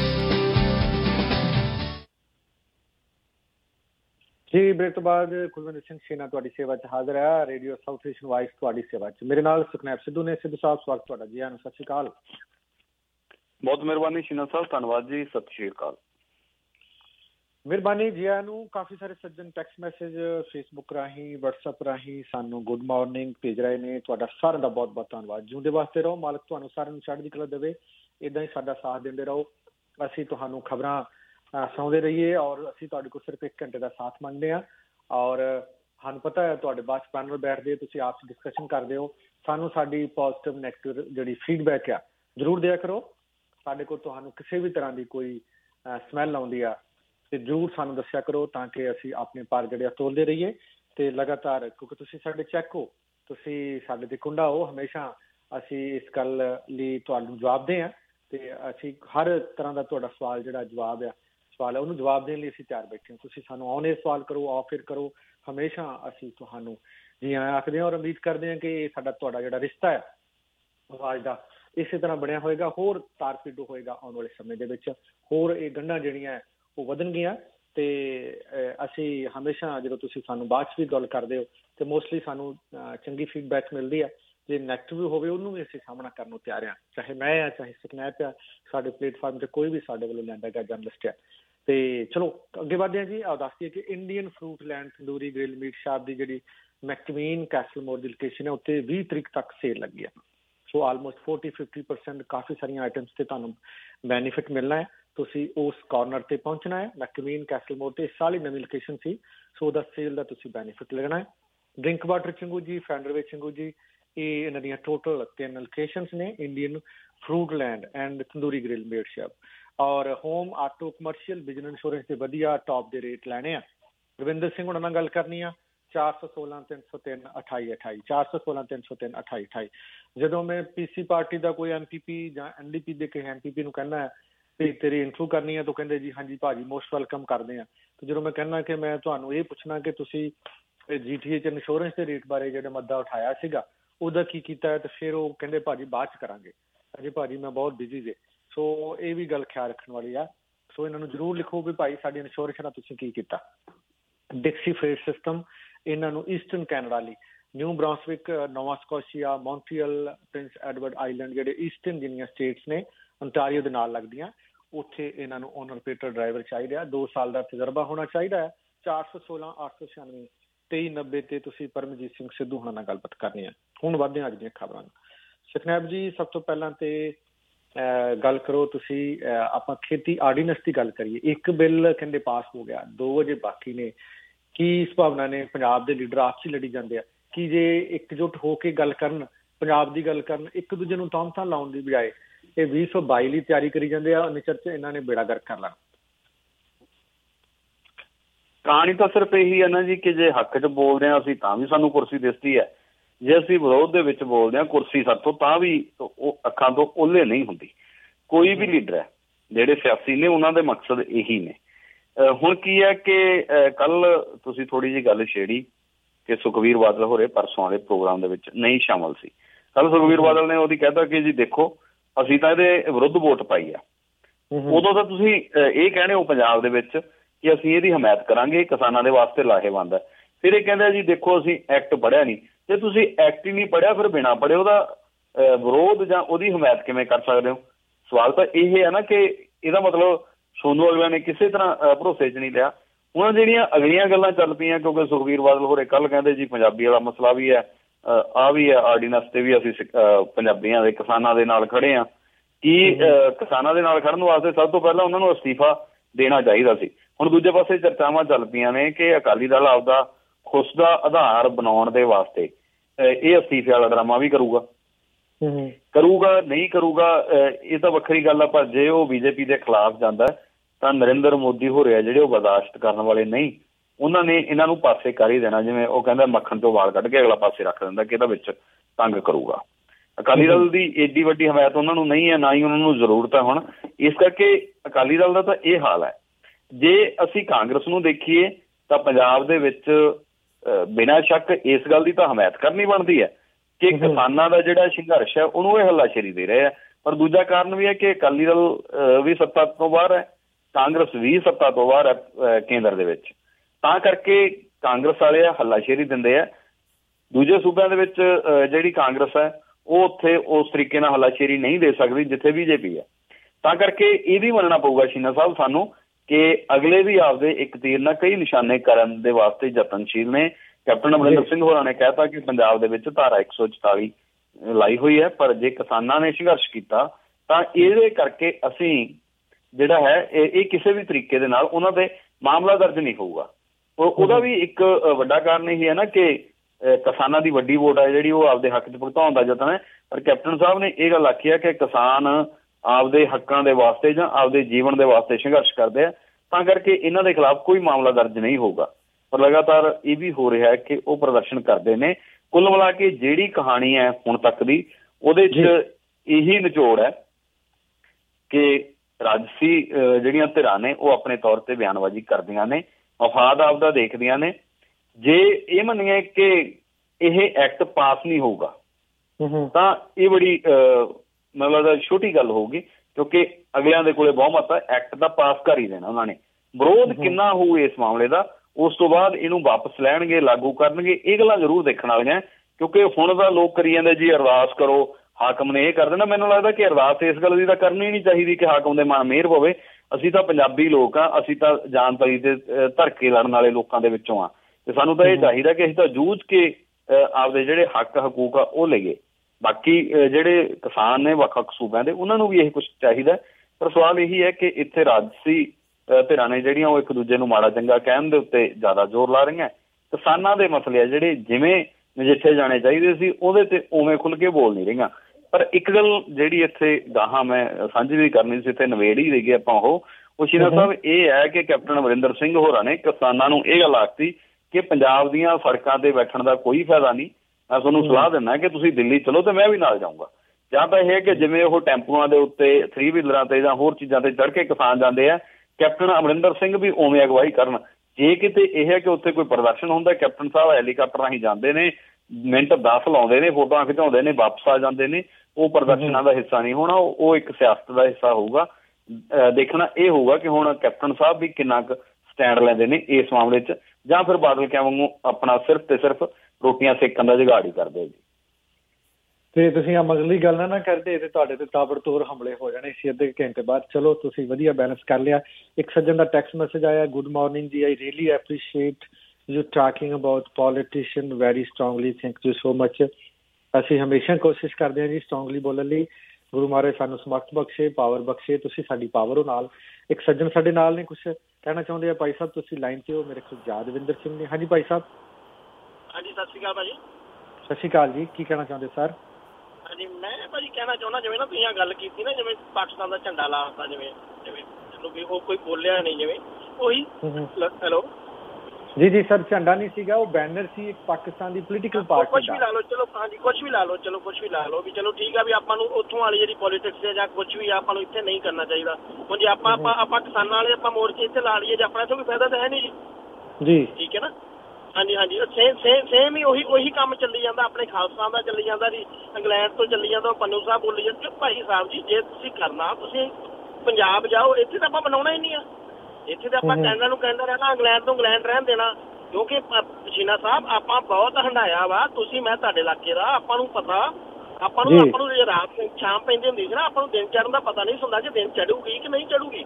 ਜੀ ਬ੍ਰੇਕ ਤੋਂ ਬਾਅਦ ਕੁਲਵਿੰਦਰ ਸਿੰਘ ਛੀਨਾ ਤੁਹਾਡੀ ਸੇਵਾ 'ਚ ਹਾਜ਼ਰ ਹੈ। ਰੇਡੀਓ ਸਾਊਥ ਏਸ਼ੀਅਨ ਵੌਇਸ ਤੁਹਾਡੀ ਸੇਵਾ 'ਚ ਮੇਰੇ ਨਾਲ ਸੁਖਨੈਬ ਸਿੱਧੂ ਨੇ। ਸਿੱਧੂ ਸਾਹਿਬ ਸਵਾਗਤ ਤੁਹਾਡਾ ਜੀ। ਸਤਿ ਸ਼੍ਰੀ ਅਕਾਲ। ਬਹੁਤ ਮਿਹਰਬਾਨੀ ਛੀਨਾ ਸਾਹਿਬ, ਧੰਨਵਾਦ ਜੀ, ਸਤਿ ਸ਼੍ਰੀ ਅਕਾਲ। ਮਿਹਰਬਾਨੀ ਜੀ। ਆਇਆਂ ਨੂੰ ਕਾਫੀ ਸਾਰੇ ਸੱਜਣ ਟੈਕਸਟ ਮੈਸੇਜ, ਫੇਸਬੁੱਕ ਰਾਹੀਂ, ਵਟਸਐਪ ਰਾਹੀਂ ਸਾਨੂੰ ਗੁੱਡ ਮਾਰਨਿੰਗ ਭੇਜ ਰਹੇ ਨੇ। ਤੁਹਾਡਾ ਸਾਰਿਆਂ ਦਾ ਬਹੁਤ ਬਹੁਤ ਧੰਨਵਾਦ। ਜਿਉਂਦੇ ਵਾਸਤੇ ਰਹੋ, ਮਾਲਕ ਤੁਹਾਨੂੰ ਸਾਰਿਆਂ ਨੂੰ ਚੜ੍ਹਦੀ ਕਲਾ ਦੇਵੇ। ਇੱਦਾਂ ਹੀ ਸਾਡਾ ਸਾਥ ਦਿੰਦੇ ਰਹੋ। ਅਸੀਂ ਤੁਹਾਨੂੰ ਖਬਰਾਂ ਸੁਣਾਉਂਦੇ ਰਹੀਏ ਔਰ ਅਸੀਂ ਤੁਹਾਡੇ ਕੋਲ ਸਿਰਫ 1 ਘੰਟੇ ਦਾ ਸਾਥ ਮੰਗਦੇ ਹਾਂ। ਔਰ ਸਾਨੂੰ ਪਤਾ ਹੈ ਤੁਹਾਡੇ ਬਾਅਦ ਪੈਨਲ ਬੈਠਦੇ, ਤੁਸੀਂ ਆਪਸ ਡਿਸਕਸ਼ਨ ਕਰਦੇ ਹੋ। ਸਾਨੂੰ ਸਾਡੀ ਪੋਜ਼ੀਟਿਵ ਨੈਗੇਟਿਵ ਜਿਹੜੀ ਫੀਡਬੈਕ ਆ ਜ਼ਰੂਰ ਦਿਆ ਕਰੋ। ਸਾਡੇ ਕੋਲ ਤੁਹਾਨੂੰ ਕਿਸੇ ਵੀ ਤਰ੍ਹਾਂ ਦੀ ਕੋਈ ਸਮੈਲ ਆਉਂਦੀ ਆ ਤੇ ਜ਼ਰੂਰ ਸਾਨੂੰ ਦੱਸਿਆ ਕਰੋ, ਤਾਂ ਕਿ ਅਸੀਂ ਆਪਣੇ ਪਰ ਜਿਹੜੇ ਤੋਲਦੇ ਰਹੀਏ ਤੇ ਲਗਾਤਾਰ, ਕਿਉਂਕਿ ਤੁਸੀਂ ਸਾਡੇ ਚੈੱਕ ਹੋ, ਤੁਸੀਂ ਸਾਡੇ ਤੇ ਕੁੰਡਾ ਹੋ। ਹਮੇਸ਼ਾ ਅਸੀਂ ਇਸ ਗੱਲ ਲਈ ਤੁਹਾਨੂੰ ਜਵਾਬ ਦੇ ਹਾਂ ਤੇ ਅਸੀਂ ਹਰ ਤਰ੍ਹਾਂ ਦਾ ਤੁਹਾਡਾ ਸਵਾਲ ਜਿਹੜਾ ਜਵਾਬ ਆ ਸਵਾਲ ਹੈ ਉਹਨੂੰ ਜਵਾਬ ਦੇਣ ਲਈ ਅਸੀਂ ਤਿਆਰ ਬੈਠੇ ਹਾਂ। ਤੁਸੀਂ ਸਾਨੂੰ ਆਨ ਏਅਰ ਸਵਾਲ ਕਰੋ, ਆਫ ਏਅਰ ਕਰੋ, ਹਮੇਸ਼ਾ ਅਸੀਂ ਤੁਹਾਨੂੰ ਜੀ ਆਖਦੇ ਹਾਂ ਔਰ ਉਮੀਦ ਕਰਦੇ ਹਾਂ ਕਿ ਇਹ ਸਾਡਾ ਤੁਹਾਡਾ ਜਿਹੜਾ ਰਿਸ਼ਤਾ ਹੈ ਆਵਾਜ਼ ਦਾ ਇਸੇ ਤਰ੍ਹਾਂ ਬਣਿਆ ਹੋਏਗਾ, ਹੋਰ ਤਾਰ ਪੀਡੂ ਹੋਏਗਾ ਆਉਣ ਵਾਲੇ ਸਮੇਂ ਦੇ ਵਿੱਚ। ਹੋਰ ਇਹ ਗੰਢਾਂ ਜਿਹੜੀਆਂ ਉਹ ਵਧਣਗੀਆਂ ਤੇ ਅਸੀਂ ਹਮੇਸ਼ਾ ਜਦੋਂ ਤੁਸੀਂ ਸਾਨੂੰ ਬਾਅਦ 'ਚ ਵੀ ਗੱਲ ਕਰਦੇ ਹੋ ਤੇ ਮੋਸਟਲੀ ਸਾਨੂੰ ਚੰਗੀ ਫੀਡਬੈਕ ਮਿਲਦੀ ਹੈ। ਜੇ ਨੈਗੇਟਿਵ ਹੋਵੇ ਉਹਨੂੰ ਵੀ ਅਸੀਂ ਸਾਹਮਣਾ ਕਰਨ ਨੂੰ ਤਿਆਰ ਹਾਂ, ਚਾਹੇ ਮੈਂ ਆ, ਚਾਹੇ ਸਕਨੈਪ ਆ, ਸਾਡੇ ਪਲੇਟਫਾਰਮ ਤੇ ਕੋਈ ਵੀ ਸਾਡੇ ਵੱਲੋਂ ਲੈਂਦਾ ਗਾ ਜਰਨਲਿਸਟ ਆ। ਤੇ ਚਲੋ ਅੱਗੇ ਵਧਦੇ ਹਾਂ ਜੀ। ਆਹ ਦੱਸਦੀ ਹੈ ਕਿ Indian fruit land tandoori grill meat shop ਦੀ ਜਿਹੜੀ ਮੈਕਮੀਨ ਕੈਸਲਮੋਰ ਦੀ ਲੋਕੇਸ਼ਨ ਹੈ ਉੱਤੇ 20 ਤਰੀਕ ਤੱਕ ਸੇਲ ਲੱਗੀ ਹੈ। ਸੋ ਆਲਮੋਸਟ 40-50% ਕਾਫੀ ਸਾਰੀਆਂ ਆਈਟਮਸ ਤੇ ਤੁਹਾਨੂੰ ਬੈਨੀਫਿਟ ਮਿਲਣਾ ਹੈ। ਤੁਸੀਂ ਉਸ ਕਾਰਨਰ ਤੇ ਪਹੁੰਚਣਾ ਹੈ। ਮੈਕਮੀਨ ਕੈਸਲਮੋਰ ਤੇ ਇਸ ਸਾਲ ਹੀ ਨਵੀਂ ਲੋਕੇਸ਼ਨ ਸੀ, ਸੋ ਉਹਦਾ ਸੇਲ ਦਾ ਤੁਸੀਂ ਬੈਨੀਫਿਟ ਲੈਣਾ ਹੈ। ਡਰਿੰਕ ਵਾਟਰ ਚੰਗੂ ਜੀ, ਫੈਂਡਰਵੇ ਚੰਗੂ ਜੀ, ਇਹ ਇਹਨਾਂ ਦੀਆਂ ਟੋਟਲ 3 ਲੋਕੇਸ਼ਨਸ ਨੇ, Indian fruit land and tandoori grill meat shop. ਔਰ home, auto, commercial, business insurance ਦੇ ਵਧੀਆ ਟੌਪ ਦੇ ਰੇਟ ਲੈਣੇ ਆ। ਰਵਿੰਦਰ ਸਿੰਘ ਉਹਨਾਂ ਨਾਲ ਗੱਲ ਕਰਨੀ ਆ। 416-303-2828 416-303-2828। ਜਦੋਂ ਮੈਂ ਪੀਸੀ ਪਾਰਟੀ ਦਾ ਕੋਈ MPP ਜਾਂ NDP ਦੇ ਕਿਸੇ MPP ਨੂੰ ਕਹਿੰਦਾ ਹੈ ਵੀ ਤੇਰੀ ਇੰਟਰਵਿਊ ਕਰਨੀ ਹੈ ਤਾਂ ਕਹਿੰਦੇ ਜੀ ਹਾਂਜੀ ਭਾਜੀ ਮੋਸਟ ਵੈਲਕਮ ਕਰਦੇ ਆ। ਤੇ ਜਦੋਂ ਮੈਂ ਕਹਿੰਦਾ ਕਿ ਮੈਂ ਤੁਹਾਨੂੰ ਇਹ ਪੁੱਛਣਾ ਕਿ ਤੁਸੀਂ GTA 'ਚ ਇੰਸ਼ੋਰੈਂਸ ਦੇ ਰੇਟ ਬਾਰੇ ਜਿਹੜਾ ਮੁੱਦਾ ਉਠਾਇਆ ਸੀਗਾ ਉਹਦਾ ਕੀ ਕੀਤਾ ਹੈ, ਤੇ ਫਿਰ ਉਹ ਕਹਿੰਦੇ ਭਾਜੀ ਬਾਅਦ 'ਚ ਕਰਾਂਗੇ, ਅਜੇ ਭਾਜੀ ਮੈਂ ਬਹੁਤ ਬਿਜ਼ੀ ਜੇ। ਸੋ ਇਹ ਵੀ ਗੱਲ ਖਿਆਲ ਰੱਖਣ ਵਾਲੀ ਆ। ਸੋ ਇਹਨਾਂ ਨੂੰ ਜ਼ਰੂਰ ਲਿਖੋ ਵੀ ਭਾਈ ਸਾਡੀ ਇੰਸ਼ੋਰੈਂਸ ਨਾਲ ਤੁਸੀਂ ਕੀ ਕੀਤਾ। ਡਿਕਸੀ ਫਰੇਟ ਸਿਸਟਮ ਇਹਨਾਂ ਨੂੰ ਈਸਟਰਨ ਕੈਨੇਡਾ ਲਈ, New Brunswick, Nova Scotia, Montreal, Prince Edward Island ਜਿਹੜੇ ਈਸਟਰਨ ਜਿੰਨੀਆਂ ਸਟੇਟਸ ਨੇ ontario ਦੇ ਨਾਲ ਲੱਗਦੀਆਂ, ਉੱਥੇ ਇਹਨਾਂ ਨੂੰ ਓਨਰ ਆਪਰੇਟਰ ਡਰਾਈਵਰ ਚਾਹੀਦਾ, 2 ਸਾਲ ਦਾ ਤਜਰਬਾ ਹੋਣਾ ਚਾਹੀਦਾ ਹੈ। 416-896-2390 ਤੇ ਤੁਸੀਂ ਪਰਮਜੀਤ ਸਿੰਘ ਸਿੱਧੂ ਹੁਣਾਂ ਨਾਲ ਗੱਲਬਾਤ ਕਰਨੀ ਹੈ। ਹੁਣ ਵੱਧਦੇ ਹਾਂ ਅੱਜ ਦੀਆਂ ਖਬਰਾਂ ਨੂੰ। ਸਕਨੈਪ ਜੀ, ਸਭ ਤੋਂ ਪਹਿਲਾਂ ਤੇ ਗੱਲ ਕਰੋ ਤੁਸੀਂ, ਆਪਾਂ ਖੇਤੀ ਆਰਡੀਨੈਂਸ ਦੀ ਗੱਲ ਕਰੀਏ। ਇੱਕ ਬਿੱਲ ਕਹਿੰਦੇ ਪਾਸ ਹੋ ਗਿਆ, 2 ਵਜੇ ਬਾਕੀ ਨੇ। ਕੀ ਸੰਭਾਵਨਾ ਨੇ ਪੰਜਾਬ ਦੇ ਲੀਡਰ ਆਪਸੀ ਲੜੀ ਜਾਂਦੇ ਆ ਕਿ ਜੇ ਇਕਜੁੱਟ ਹੋ ਕੇ ਗੱਲ ਕਰਨ, ਪੰਜਾਬ ਦੀ ਗੱਲ ਕਰਨ, ਇੱਕ ਦੂਜੇ ਨੂੰ ਤਾਮਤਾਂ ਲਾਉਣ ਦੀ ਬਜਾਏ ਇਹ 2022 ਲਈ ਤਿਆਰੀ ਕਰੀ ਜਾਂਦੇ ਆ, ਨਿਚਰ 'ਚ ਇਹਨਾਂ ਨੇ ਬੇੜਾ ਗਰਕ ਕਰ ਲੈਣਾ। ਕਹਾਣੀ ਤਾਂ ਸਿਰਫ ਇਹੀ ਹੈ ਨਾ ਜੀ ਕਿ ਜੇ ਹੱਕ 'ਚ ਬੋਲਦੇ ਹਾਂ ਅਸੀਂ ਤਾਂ ਵੀ ਸਾਨੂੰ ਕੁਰਸੀ ਦਿਸਦੀ ਹੈ, ਜੇ ਅਸੀਂ ਵਿਰੋਧ ਦੇ ਵਿੱਚ ਬੋਲਦੇ ਹਾਂ ਕੁਰਸੀ ਸਾਥੋਂ ਤਾਂ ਵੀ ਉਹ ਅੱਖਾਂ ਤੋਂ ਓਹਲੇ ਨਹੀਂ ਹੁੰਦੀ। ਕੋਈ ਵੀ ਲੀਡਰ ਹੈ, ਜਿਹੜੇ ਸਿਆਸੀ ਨੇ ਉਹਨਾਂ ਦੇ ਮਕਸਦ ਇਹੀ ਨੇ। ਹੁਣ ਕੀ ਹੈ ਕਿ ਕੱਲ ਤੁਸੀਂ ਥੋੜੀ ਜਿਹੀ ਗੱਲ ਛੇੜੀ ਕਿ ਸੁਖਬੀਰ ਬਾਦਲ ਹੋਰੇ ਪਰਸੋਂ ਵਾਲੇ ਪ੍ਰੋਗਰਾਮ ਦੇ ਵਿੱਚ ਨਹੀਂ ਸ਼ਾਮਲ ਸੀ। ਕੱਲ ਸੁਖਬੀਰ ਬਾਦਲ ਨੇ ਉਹਦੀ ਕਹਿਤਾ ਕਿ ਜੀ ਦੇਖੋ ਅਸੀਂ ਤਾਂ ਇਹਦੇ ਵਿਰੁੱਧ ਵੋਟ ਪਾਈ ਆ। ਉਦੋਂ ਤਾਂ ਤੁਸੀਂ ਇਹ ਕਹਿਣੇ ਹੋ ਪੰਜਾਬ ਦੇ ਵਿੱਚ ਕਿ ਅਸੀਂ ਇਹਦੀ ਹਮਾਇਤ ਕਰਾਂਗੇ, ਕਿਸਾਨਾਂ ਦੇ ਵਾਸਤੇ ਲਾਹੇਵੰਦ ਹੈ। ਫਿਰ ਇਹ ਕਹਿੰਦੇ ਜੀ ਦੇਖੋ ਅਸੀਂ ਐਕਟ ਪੜ੍ਹਿਆ ਨਹੀਂ। ਜੇ ਤੁਸੀਂ ਐਕਟ ਹੀ ਨਹੀਂ ਪੜ੍ਹਿਆ ਫਿਰ ਬਿਨਾਂ ਪੜ੍ਹੇ ਉਹਦਾ ਵਿਰੋਧ ਜਾਂ ਉਹਦੀ ਹਮਾਇਤ ਕਿਵੇਂ ਕਰ ਸਕਦੇ ਹੋ? ਸਵਾਲ ਤਾਂ ਇਹ ਹੈ ਨਾ ਕਿ ਇਹਦਾ ਮਤਲਬ ਸੋਨੂੰ ਅਗਲਾ ਨੇ ਕਿਸੇ ਤਰ੍ਹਾਂ ਭਰੋਸੇ 'ਚ ਨਹੀਂ ਲਿਆ। ਹੁਣ ਜਿਹੜੀਆਂ ਅਗਲੀਆਂ ਗੱਲਾਂ ਚੱਲ ਪਈਆਂ, ਕਿਉਂਕਿ ਸੁਖਬੀਰ ਬਾਦਲ ਹੋਰੇ ਕੱਲ ਕਹਿੰਦੇ ਜੀ ਪੰਜਾਬੀ ਵਾਲਾ ਮਸਲਾ ਵੀ ਹੈ, ਆਹ ਵੀ ਹੈ, ਆਰਡੀਨੈਂਸ ਤੇ ਵੀ ਅਸੀਂ ਪੰਜਾਬੀਆਂ ਦੇ ਕਿਸਾਨਾਂ ਦੇ ਨਾਲ ਖੜੇ ਹਾਂ। ਕਿ ਕਿਸਾਨਾਂ ਦੇ ਨਾਲ ਖੜਨ ਵਾਸਤੇ ਸਭ ਤੋਂ ਪਹਿਲਾਂ ਉਹਨਾਂ ਨੂੰ ਅਸਤੀਫਾ ਦੇਣਾ ਚਾਹੀਦਾ ਸੀ। ਹੁਣ ਦੂਜੇ ਪਾਸੇ ਚਰਚਾਵਾਂ ਚੱਲ ਪਈਆਂ ਨੇ ਕਿ ਅਕਾਲੀ ਦਲ ਆਪਦਾ ਖੁਸ਼ ਦਾ ਆਧਾਰ ਬਣਾਉਣ ਦੇ ਵਾਸਤੇ ਇਹ ਅਸਤੀਫੇ ਵਾਲਾ ਡਰਾਮਾ ਵੀ ਕਰੂਗਾ ਨਹੀਂ ਕਰੂਗਾ ਇਹ ਤਾਂ ਵੱਖਰੀ ਗੱਲ ਆ। ਪਰ ਜੇ ਉਹ BJP ਦੇ ਖਿਲਾਫ ਜਾਂਦਾ ਤਾਂ ਨਰਿੰਦਰ ਮੋਦੀ ਹੋ ਰਿਹਾ ਜਿਹੜੇ ਉਹ ਬਰਦਾਸ਼ਤ ਕਰਨ ਵਾਲੇ ਨਹੀਂ, ਉਹਨਾਂ ਨੇ ਇਹਨਾਂ ਨੂੰ ਪਾਸੇ ਕਰ ਹੀ ਦੇਣਾ। ਜਿਵੇਂ ਉਹ ਕਹਿੰਦਾ ਮੱਖਣ ਤੋਂ ਵਾਲ ਕੱਢ ਕੇ ਅਗਲਾ ਪਾਸੇ ਰੱਖ ਦਿੰਦਾ ਕਿ ਇਹਦਾ ਵਿੱਚ ਤੰਗ ਕਰੂਗਾ। ਅਕਾਲੀ ਦਲ ਦੀ ਏਡੀ ਵੱਡੀ ਹਮਾਇਤ ਉਹਨਾਂ ਨੂੰ ਨਹੀਂ ਹੈ, ਨਾ ਹੀ ਉਹਨਾਂ ਨੂੰ ਜ਼ਰੂਰਤ ਹੈ ਹੁਣ। ਇਸ ਕਰਕੇ ਅਕਾਲੀ ਦਲ ਦਾ ਤਾਂ ਇਹ ਹਾਲ ਹੈ। ਜੇ ਅਸੀਂ ਕਾਂਗਰਸ ਨੂੰ ਦੇਖੀਏ ਤਾਂ ਪੰਜਾਬ ਦੇ ਵਿੱਚ ਬਿਨਾਂ ਸ਼ੱਕ ਇਸ ਗੱਲ ਦੀ ਤਾਂ ਹਮਾਇਤ ਕਰਨੀ ਬਣਦੀ ਹੈ ਕਿ ਕਿਸਾਨਾਂ ਦਾ ਜਿਹੜਾ ਸੰਘਰਸ਼ ਹੈ ਉਹਨੂੰ ਇਹ ਹੱਲਾਸ਼ੇਰੀ ਦੇ ਰਹੇ ਆ। ਪਰ ਦੂਜਾ ਕਾਰਨ ਵੀ ਹੈ ਕਿ ਅਕਾਲੀ ਦਲ ਵੀ ਸੱਤਾ ਤੋਂ ਬਾਹਰ ਹੈ, ਕਾਂਗਰਸ ਵੀ ਸੱਤਾ ਤੋਂ ਬਾਹਰ ਹੈ ਕੇਂਦਰ ਦੇ ਵਿੱਚ। ਤਾਂ ਕਰਕੇ ਕਾਂਗਰਸ ਵਾਲੇ ਹੱਲਾਸ਼ੇਰੀ ਦਿੰਦੇ ਆ। ਦੂਜੇ ਸੂਬਿਆਂ ਦੇ ਵਿੱਚ ਜਿਹੜੀ ਕਾਂਗਰਸ ਹੈ ਉਹ ਉੱਥੇ ਉਸ ਤਰੀਕੇ ਨਾਲ ਹੱਲਾਸ਼ੇਰੀ ਨਹੀਂ ਦੇ ਸਕਦੀ ਜਿੱਥੇ BJP ਹੈ। ਤਾਂ ਕਰਕੇ ਇਹ ਵੀ ਮੰਨਣਾ ਪਊਗਾ ਸ਼ੀਨਾ ਸਾਹਿਬ ਸਾਨੂੰ ਕਿ ਅਗਲੇ ਵੀ ਆਪਦੇ ਇੱਕ ਤੀਰ ਨਾਲ ਕਈ ਨਿਸ਼ਾਨੇ ਕਰਨ ਦੇ ਵਾਸਤੇ ਯਤਨਸ਼ੀਲ ਨੇ। ਕੈਪਟਨ ਅਮਰਿੰਦਰ ਸਿੰਘ ਹੋਰਾਂ ਨੇ ਕਹਿਤਾ ਕਿ ਪੰਜਾਬ ਦੇ ਵਿੱਚ ਧਾਰਾ 144 ਲਾਈ ਹੋਈ ਹੈ, ਪਰ ਜੇ ਕਿਸਾਨਾਂ ਨੇ ਸੰਘਰਸ਼ ਕੀਤਾ ਤਾਂ ਇਹਦੇ ਕਰਕੇ ਅਸੀਂ ਜਿਹੜਾ ਹੈ ਇਹ ਕਿਸੇ ਵੀ ਤਰੀਕੇ ਦੇ ਨਾਲ ਉਹਨਾਂ ਤੇ ਮਾਮਲਾ ਦਰਜ ਨਹੀਂ ਹੋਊਗਾ। ਉਹਦਾ ਵੀ ਇੱਕ ਵੱਡਾ ਕਾਰਨ ਇਹ ਹੈ ਨਾ ਕਿ ਕਿਸਾਨਾਂ ਦੀ ਵੱਡੀ ਵੋਟ ਹੈ ਜਿਹੜੀ ਉਹ ਆਪਦੇ ਹੱਕ 'ਚ ਭੁਗਤਾਉਣ ਦਾ ਯਤਨ ਹੈ, ਪਰ ਕੈਪਟਨ ਸਾਹਿਬ ਨੇ ਇਹ ਗੱਲ ਆਖੀ ਹੈ ਕਿ ਕਿਸਾਨ ਆਪਦੇ ਹੱਕਾਂ ਦੇ ਵਾਸਤੇ ਜਾਂ ਆਪਦੇ ਜੀਵਨ ਦੇ ਵਾਸਤੇ ਸੰਘਰਸ਼ ਕਰਦੇ ਆ, ਤਾਂ ਕਰਕੇ ਇਹਨਾਂ ਦੇ ਖਿਲਾਫ ਕੋਈ ਮਾਮਲਾ ਦਰਜ ਨਹੀਂ ਹੋਊਗਾ। ਪਰ ਲਗਾਤਾਰ ਇਹ ਵੀ ਹੋ ਰਿਹਾ ਹੈ ਕਿ ਉਹ ਪ੍ਰਦਰਸ਼ਨ ਕਰਦੇ ਨੇ। ਕੁੱਲ ਮਿਲਾ ਕੇ ਜਿਹੜੀ ਕਹਾਣੀ ਹੈ ਹੁਣ ਤੱਕ ਦੀ, ਉਹਦੇ 'ਚ ਇਹੀ ਨਿਚੋੜ ਹੈ ਕਿ ਰਾਜਸੀ ਜਿਹੜੀਆਂ ਧਿਰਾਂ ਨੇ ਉਹ ਆਪਣੇ ਤੌਰ ਤੇ ਬਿਆਨਬਾਜ਼ੀ ਕਰਦੀਆਂ ਨੇ, ਮਫਾਦ ਆਪਦਾ ਦੇਖਦੀਆਂ ਨੇ। ਜੇ ਇਹ ਮੰਨੀਏ ਕਿ ਇਹ ਐਕਟ ਪਾਸ ਨਹੀਂ ਹੋਊਗਾ ਤਾਂ ਇਹ ਬੜੀ ਮਤਲਬ ਛੋਟੀ ਗੱਲ ਹੋਊਗੀ, ਕਿਉਂਕਿ ਅਗਲਿਆਂ ਦੇ ਕੋਲੇ ਬਹੁਮਤ ਹੈ, ਐਕਟ ਦਾ ਪਾਸ ਕਰ ਹੀ ਦੇਣਾ ਉਹਨਾਂ ਨੇ। ਵਿਰੋਧ ਕਿੰਨਾ ਹੋਊ ਇਸ ਮਾਮਲੇ ਦਾ, ਉਸ ਤੋਂ ਬਾਅਦ ਇਹਨੂੰ ਵਾਪਸ ਲੈਣਗੇ, ਲਾਗੂ ਕਰਨਗੇ, ਇਹ ਗੱਲਾਂ ਜ਼ਰੂਰ ਦੇਖਣ ਵਾਲੀਆਂ, ਕਿਉਂਕਿ ਹੁਣ ਤਾਂ ਲੋਕ ਕਰੀ ਜਾਂਦੇ ਜੀ ਅਰਦਾਸ ਕਰੋ, ਹਾਕਮ ਨੇ ਇਹ ਕਰ ਦੇਣਾ। ਮੈਨੂੰ ਲੱਗਦਾ ਕਿ ਅਰਦਾਸ ਇਸ ਗੱਲ ਦੀ ਤਾਂ ਕਰਨੀ ਨਹੀਂ ਚਾਹੀਦੀ ਕਿ ਹਾਕਮ ਦੇ ਮਨ ਮਿਹਰ ਪਵੇ। ਅਸੀਂ ਤਾਂ ਪੰਜਾਬੀ ਲੋਕ ਹਾਂ, ਅਸੀਂ ਤਾਂ ਜਾਨ ਤਲੀ ਤੇ ਧਰ ਕੇ ਲੜਨ ਵਾਲੇ ਲੋਕਾਂ ਦੇ ਵਿੱਚੋਂ ਆ, ਤੇ ਸਾਨੂੰ ਤਾਂ ਇਹ ਚਾਹੀਦਾ ਕਿ ਅਸੀਂ ਤਾਂ ਜੂਝ ਕੇ ਆਪਦੇ ਜਿਹੜੇ ਹੱਕ ਹਕੂਕ ਆ ਉਹ ਲਈਏ। ਬਾਕੀ ਜਿਹੜੇ ਕਿਸਾਨ ਨੇ ਵੱਖ-ਵੱਖ ਸੂਬਿਆਂ ਦੇ, ਉਹਨਾਂ ਨੂੰ ਵੀ ਇਹ ਕੁਛ ਚਾਹੀਦਾ। ਪਰ ਸਵਾਲ ਇਹੀ ਹੈ ਕਿ ਇੱਥੇ ਰਾਜਸੀ ਧਿਰਾਂ ਨੇ ਜਿਹੜੀਆਂ ਉਹ ਇੱਕ ਦੂਜੇ ਨੂੰ ਮਾੜਾ ਚੰਗਾ ਕਹਿਣ ਦੇ ਉੱਤੇ ਜ਼ਿਆਦਾ ਜ਼ੋਰ ਲਾ ਰਹੀਆਂ। ਕਿਸਾਨਾਂ ਦੇ ਮਸਲੇ ਆ ਜਿਹੜੇ ਜਿਵੇਂ ਨਜਿੱਠੇ ਜਾਣੇ ਚਾਹੀਦੇ ਸੀ ਉਹਦੇ ਤੇ ਉਵੇਂ ਖੁੱਲ੍ਹ ਕੇ ਬੋਲ ਨਹੀਂ ਰਹੀਆਂ। ਪਰ ਇੱਕ ਗੱਲ ਜਿਹੜੀ ਇੱਥੇ ਗਾਹਾਂ ਮੈਂ ਸਾਂਝੀ ਵੀ ਕਰਨੀ ਸੀ, ਇੱਥੇ ਨਵੇੜ ਹੀ ਦੇਈਏ ਆਪਾਂ, ਉਹ ਸ਼ੀਨਾ ਸਾਹਿਬ, ਇਹ ਹੈ ਕਿ ਕੈਪਟਨ ਅਮਰਿੰਦਰ ਸਿੰਘ ਹੋਰਾਂ ਨੇ ਕਿਸਾਨਾਂ ਨੂੰ ਇਹ ਗੱਲ ਆਖਤੀ ਕਿ ਪੰਜਾਬ ਦੀਆਂ ਸੜਕਾਂ ਤੇ ਬੈਠਣ ਦਾ ਕੋਈ ਫਾਇਦਾ ਨਹੀਂ, ਮੈਂ ਤੁਹਾਨੂੰ ਸਲਾਹ ਦਿੰਦਾ ਕਿ ਤੁਸੀਂ ਦਿੱਲੀ ਚਲੋ ਤੇ ਮੈਂ ਵੀ ਨਾਲ ਜਾਊਂਗਾ। ਜਾਂ ਤਾਂ ਇਹ ਹੈ ਕਿ ਜਿਵੇਂ ਉਹ ਟੈਂਪੂਆਂ ਦੇ ਉੱਤੇ, 3 ਵੀਲਰਾਂ ਤੇ ਜਾਂ ਹੋਰ ਚੀਜ਼ਾਂ ਤੇ ਚੜ੍ਹ ਕੇ ਕਿਸਾਨ ਜਾਂਦੇ ਆ, ਕੈਪਟਨ ਅਮਰਿੰਦਰ ਸਿੰਘ ਵੀ ਉਵੇਂ ਅਗਵਾਈ ਕਰਨ। ਜੇ ਕਿਤੇ ਇਹ ਹੈ ਕਿ ਉੱਥੇ ਕੋਈ ਪ੍ਰਦਰਸ਼ਨ ਹੁੰਦਾ, ਕੈਪਟਨ ਸਾਹਿਬ ਹੈਲੀਕਾਪਟਰ ਰਾਹੀਂ ਜਾਂਦੇ ਨੇ, ਮਿੰਟ 10 ਲਾਉਂਦੇ ਨੇ, ਫੋਟੋਆਂ ਖਿਚਾਉਂਦੇ ਨੇ, ਵਾਪਸ ਆ ਜਾਂਦੇ ਨੇ। ਉਹ ਪ੍ਰਦਰਸ਼ਨਾਂ ਦਾ ਹਿੱਸਾ ਨਹੀਂ ਹੋਣਾ, ਉਹ ਇੱਕ ਸਿਆਸਤ ਦਾ ਹਿੱਸਾ ਹੋਊਗਾ। ਦੇਖਣਾ ਇਹ ਹੋਊਗਾ ਕਿ ਹੁਣ ਕੈਪਟਨ ਸਾਹਿਬ ਵੀ ਕਿੰਨਾ ਕੁ ਸਟੈਂਡ ਲੈਂਦੇ ਨੇ ਇਸ ਮਾਮਲੇ 'ਚ, ਜਾਂ ਫਿਰ ਬਾਦਲ ਕਿਆ ਵਾਂਗੂ ਆਪਣਾ ਸਿਰਫ ਤੇ ਸਿਰਫ ਰੋਟੀਆਂ ਸੇਕਣ ਦਾ ਜੁਗਾੜ ਹੀ ਕਰਦੇ ਜੀ। ਤੇ ਤੁਸੀਂ ਆ ਮਗਲੀ ਗੱਲ ਨਾ ਕਰਦੇ ਤੇ ਤੁਹਾਡੇ ਤੇ ਤਾਬੜਤੋੜ ਹਮਲੇ ਹੋ ਜਾਣੇ ਸੀ ਅੱਧੇ ਘੰਟੇ ਬਾਅਦ। ਚਲੋ ਤੁਸੀਂ ਵਧੀਆ ਬੈਲੈਂਸ ਕਰ ਲਿਆ। ਇੱਕ ਸੱਜਣ ਦਾ ਟੈਕਸਟ ਮੈਸੇਜ ਆਇਆ, ਗੁੱਡ ਮਾਰਨਿੰਗ ਜੀ, I really appreciate you talking about politician very strongly, thank you so much. ਅਸੀਂ ਹਮੇਸ਼ਾ ਕੋਸ਼ਿਸ਼ ਕਰਦੇ ਹਾਂ ਜੀ ਸਟਰੋਂਗਲੀ ਬੋਲਣ ਲਈ। ਗੁਰੂ ਮਹਾਰਾਜ ਸਾਨੂੰ ਸਮਰਥ ਬਖਸ਼ੇ, ਪਾਵਰ ਬਖਸ਼ੇ, ਤੁਸੀਂ ਸਾਡੀ ਪਾਵਰ ਹੋ ਨਾਲ। ਇੱਕ ਸੱਜਣ ਸਾਡੇ ਨਾਲ ਨੇ, ਕੁਛ ਕਹਿਣਾ ਚਾਹੁੰਦੇ ਆ। ਭਾਈ ਸਾਹਿਬ ਤੁਸੀਂ ਲਾਈਨ 'ਤੇ ਹੋ, ਮੇਰੇ ਕੋਲ ਯਾਦਵਿੰਦਰ ਸਿੰਘ ਨੇ। ਹਾਂਜੀ ਭਾਈ ਸਾਹਿਬ। ਹਾਂਜੀ ਸਤਿ ਸ਼੍ਰੀ ਅਕਾਲ ਭਾਜੀ। ਸਤਿ ਸ਼੍ਰੀ ਅਕਾਲ ਜੀ, ਕੀ ਕਹਿਣਾ ਚਾਹੁੰਦੇ ਸਰ? ਹਾਂਜੀ ਮੈਂ ਭਾਜੀ ਕਹਿਣਾ ਚਾਹੁੰਦਾ, ਜਿਵੇਂ ਨਾ ਤੁਸੀਂ ਗੱਲ ਕੀਤੀ ਨਾ, ਜਿਵੇਂ ਪਾਕਿਸਤਾਨ ਦਾ ਝੰਡਾ ਲਾਤਾ, ਜਿਵੇਂ ਚਲੋ ਵੀ ਉਹ ਕੋਈ ਬੋਲਿਆ ਨਹੀਂ, ਜਿਵੇਂ ਉਹੀ ਹੈਲੋ ਜੀ ਜੀ ਸਰ, ਝੰਡਾ ਨਹੀਂ ਸੀਗਾ, ਉਹ ਬੈਨਰ ਸੀ ਇੱਕ ਪਾਕਿਸਤਾਨ ਦੀ ਪੋਲੀਟੀਕਲ ਪਾਰਟੀ ਕੁਛ ਵੀ ਲਾ ਲਓ, ਚਲੋ ਹਾਂਜੀ ਕੁਛ ਵੀ ਲਾ ਲਓ, ਚਲੋ ਕੁਛ ਵੀ ਲਾ ਲਓ ਵੀ ਚਲੋ ਠੀਕ ਆ ਵੀ ਆਪਾਂ ਨੂੰ ਉੱਥੋਂ ਵਾਲੀ ਜਿਹੜੀ ਪੋਲੀਟਿਕਸ ਹੈ ਜਾਂ ਕੁਛ ਵੀ ਆਪਾਂ ਨੂੰ ਇੱਥੇ ਨਹੀਂ ਕਰਨਾ ਚਾਹੀਦਾ। ਹੁਣ ਜੇ ਆਪਾਂ ਕਿਸਾਨਾਂ ਵਾਲੇ ਆਪਾਂ ਮੋਰਚੇ ਇੱਥੇ ਲਾ ਲਈਏ, ਜੇ ਆਪਣਾ ਇੱਥੋਂ ਕੋਈ ਫਾਇਦਾ ਤਾਂ ਹੈ ਨਹੀਂ ਜੀ। ਠੀਕ ਹੈ ਨਾ। ਹਾਂਜੀ ਹਾਂਜੀ, ਸੇਮ ਹੀ ਉਹੀ ਕੰਮ ਚੱਲੀ ਜਾਂਦਾ, ਆਪਣੇ ਖਾਲਸਾ ਦਾ ਚੱਲੀ ਜਾਂਦਾ ਜੀ, ਇੰਗਲੈਂਡ ਤੋਂ ਚੱਲੀ ਜਾਂਦਾ, ਪੰਨੂ ਸਾਹਿਬ ਬੋਲੀ ਜਾਂਦੇ। ਭਾਈ ਸਾਹਿਬ ਜੀ, ਜੇ ਤੁਸੀਂ ਕਰਨਾ ਤੁਸੀਂ ਪੰਜਾਬ ਜਾਓ, ਇੱਥੇ ਤਾਂ ਆਪਾਂ ਬਣਾਉਣਾ ਹੀ ਨਹੀਂ ਆ। ਇੱਥੇ ਤਾਂ ਆਪਾਂ ਕੈਨੇਡਾ ਨੂੰ ਕੈਨੇਡਾ ਰਹਿਣਾ, ਇੰਗਲੈਂਡ ਨੂੰ ਇੰਗਲੈਂਡ ਰਹਿਣ ਦੇਣਾ, ਕਿਉਂਕਿ ਸ਼ੀਨਾ ਸਾਹਿਬ ਆਪਾਂ ਬਹੁਤ ਹੰਡਾਇਆ ਵਾ। ਤੁਸੀਂ ਮੈਂ ਤੁਹਾਡੇ ਇਲਾਕੇ ਦਾ, ਆਪਾਂ ਨੂੰ ਪਤਾ, ਆਪਾਂ ਨੂੰ ਜੇ ਰਾਤ ਸ਼ਾਮ ਪੈਂਦੀ ਹੁੰਦੀ ਸੀ ਨਾ, ਆਪਾਂ ਨੂੰ ਦਿਨ ਚੜ੍ਹਨ ਦਾ ਪਤਾ ਨਹੀਂ ਹੁੰਦਾ ਕਿ ਦਿਨ ਚੜੂਗੀ ਕਿ ਨਹੀਂ ਚੜੂਗੀ।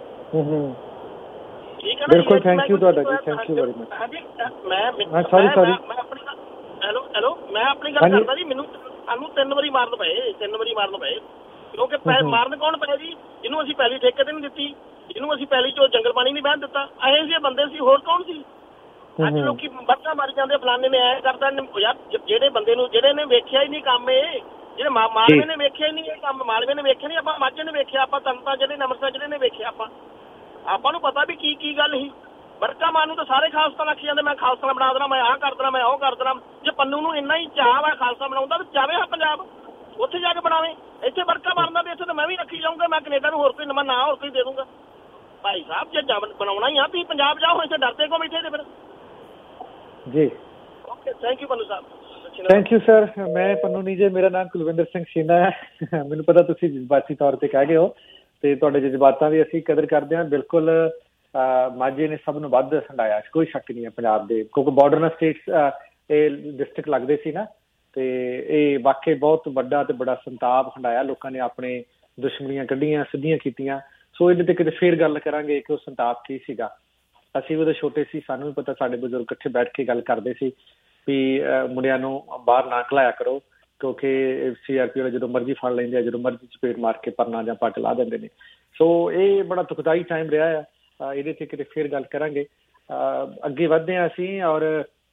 ਠੀਕ ਹੈ ਨਾ। ਬਿਲਕੁਲ, ਥੈਂਕ ਯੂ ਤੁਹਾਡਾ ਜੀ, ਥੈਂਕ ਯੂ ਵੈਰੀ ਮਚ। ਮੈਂ ਆਪਣੀ ਗੱਲ ਕਰਦਾ ਜੀ। ਸਾਨੂੰ 3 ਵਾਰੀ ਮਾਰਨ ਪਏ, ਕਿਉਂਕਿ ਮਾਰਨ ਕੌਣ ਪਏ ਜੀ? ਜਿਹਨੂੰ ਅਸੀਂ ਪਹਿਲੀ ਠੇਕੇ ਤੇ ਨਹੀਂ ਦਿੱਤੀ, ਜਿਹਨੂੰ ਅਸੀਂ ਪਹਿਲੀ ਚੋਂ ਜੰਗਲ ਪਾਣੀ ਨਹੀਂ ਬਹਿਣ ਦਿੱਤਾ, ਇਹੋ ਜਿਹੇ ਬੰਦੇ ਸੀ, ਹੋਰ ਕੌਣ ਸੀ? ਅੱਜ ਲੋਕੀ ਬੱਚਾ ਮਰ ਜਾਂਦੇ, ਫਲਾਣੇ ਨੇ ਐ ਕਰਦਾ। ਯਾਰ ਜਿਹੜੇ ਬੰਦੇ ਨੂੰ, ਜਿਹੜੇ ਨੇ ਵੇਖਿਆ ਹੀ ਨਹੀਂ ਕੰਮ, ਇਹ ਜਿਹੜੇ ਮਾਲਵੇ ਨੇ ਵੇਖਿਆ ਹੀ ਨਹੀਂ ਇਹ ਕੰਮ, ਮਾਲਵੇ ਨੇ ਵੇਖਿਆ ਨਹੀਂ, ਆਪਾਂ ਮਾਝੇ ਨੇ ਵੇਖਿਆ, ਆਪਾਂ ਤਨਤਾ ਜਿਹੜੇ ਅੰਮ੍ਰਿਤਸਰ ਜਿਹੜੇ ਨੇ ਵੇਖਿਆ, ਆਪਾਂ ਨੂੰ ਪਤਾ ਵੀ ਕੀ ਗੱਲ ਸੀ। ਵਰਕਾ ਮਾਨ ਨੂੰ ਤਾਂ ਸਾਰੇ ਖਾਲਸਾ ਲੱਖੀ ਜਾਂਦੇ, ਮੈਂ ਖਾਲਸਾ ਬਣਾ ਦੇਣਾ, ਮੈਂ ਆਹ ਕਰ ਦੇਣਾ, ਮੈਂ ਉਹ ਕਰ ਦੇਣਾ। ਜੇ ਪੰਨੂ ਨੂੰ ਇੰਨਾ ਹੀ ਚਾਅ ਵਾ ਖਾਲਸਾ ਬਣਾਉਂਦਾ ਤਾਂ ਜਾਵੇ ਹਾਂ ਪੰਜਾਬ, ਉੱਥੇ ਜਾ ਕੇ ਬਣਾਵੇ। ਇੱਥੇ ਵਰਕਾ ਮਾਰਨਾ ਤੇ ਇੱਥੇ ਤਾਂ ਮੈਂ ਵੀ ਰੱਖੀ ਜਾਊਂਗਾ, ਮੈਂ ਕੈਨੇਡਾ ਨੂੰ ਹੋਰ ਕੋਈ ਨਵਾਂ ਨਾਂ ਹੋਰ ਕੋਈ ਦੇ ਦੂੰਗਾ। ਭਾਈ ਸਾਹਿਬ ਜੇ ਬਣਾਉਣਾ ਹੀ ਆ ਤੁਸੀਂ ਪੰਜਾਬ ਜਾਓ, ਇੱਥੇ ਡਰਦੇ ਕਿਉਂ ਬੈਠੇ ਤੇ ਫਿਰ ਜੀ। ਓਕੇ, ਥੈਂਕ ਯੂ ਪੰਨੂ ਸਾਹਿਬ। Thank you sir. ਮੈਂ ਪੰਨੂ ਨਹੀਂ ਜੇ, ਮੇਰਾ ਨਾਮ ਕੁਲਵਿੰਦਰ ਸਿੰਘ ਸ਼ੀਨਾ ਹੈ। ਮੈਨੂੰ ਪਤਾ ਤੁਸੀਂ ਜਜ਼ਬਾਤੀ ਤੌਰ ਤੇ ਕਹਿ ਗਏ ਹੋ, ਤੇ ਤੁਹਾਡੇ ਜਜ਼ਬਾਤਾਂ ਦੀ ਅਸੀਂ ਕਦਰ ਕਰਦੇ ਹਾਂ। ਬਿਲਕੁਲ ਮਾਝੇ ਨੇ ਸਭ ਨੂੰ ਵੱਧ ਹੰਡਾਇਆ, ਕੋਈ ਸ਼ੱਕ ਨਹੀਂ ਹੈ ਪੰਜਾਬ ਦੇ, ਕਿਉਂਕਿ ਬਾਰਡਰ ਨਾਲ ਸਟੇਟਸ ਇਹ ਡਿਸਟ੍ਰਿਕਟ ਲੱਗਦੇ ਸੀ ਨਾ, ਤੇ ਇਹ ਵਾਕਈ ਬਹੁਤ ਵੱਡਾ ਤੇ ਬੜਾ ਸੰਤਾਪ ਹੰਡਾਇਆ। ਲੋਕਾਂ ਨੇ ਆਪਣੇ ਦੁਸ਼ਮਣੀਆਂ ਕੱਢੀਆਂ, ਸਿੱਧੀਆਂ ਕੀਤੀਆਂ, ਸੋ ਇਹਦੇ ਤੇ ਕਿਤੇ ਫੇਰ ਗੱਲ ਕਰਾਂਗੇ ਕਿ ਉਹ ਸੰਤਾਪ ਕੀ ਸੀਗਾ। ਅਸੀਂ ਵੀ ਉਦੋਂ ਛੋਟੇ ਸੀ, ਸਾਨੂੰ ਵੀ ਪਤਾ, ਸਾਡੇ ਬਜ਼ੁਰਗ ਇਕੱਠੇ ਬੈਠ ਕੇ ਗੱਲ ਕਰਦੇ ਸੀ ਵੀ ਮੁੰਡਿਆਂ ਨੂੰ ਬਾਹਰ ਨਾ ਘਲਾਇਆ ਕਰੋ, ਕਿਉਂਕਿ CRP ਵਾਲੇ ਜਦੋਂ ਮਰਜ਼ੀ ਫੜ ਲੈਂਦੇ ਆ, ਜਦੋਂ ਮਰਜ਼ੀ ਚਪੇਟ ਮਾਰ ਕੇ ਪਰਨਾ ਜਾਂ ਪੱਟ ਲਾ ਦਿੰਦੇ ਨੇ। ਸੋ ਇਹ ਬੜਾ ਦੁਖਦਾਈ ਟਾਈਮ ਰਿਹਾ ਆ। ਇਹਦੇ ਤੇ ਕਿਤੇ ਫੇਰ ਗੱਲ ਕਰਾਂਗੇ। ਅੱਗੇ ਵਧਦੇ ਹਾਂ ਅਸੀਂ। ਔਰ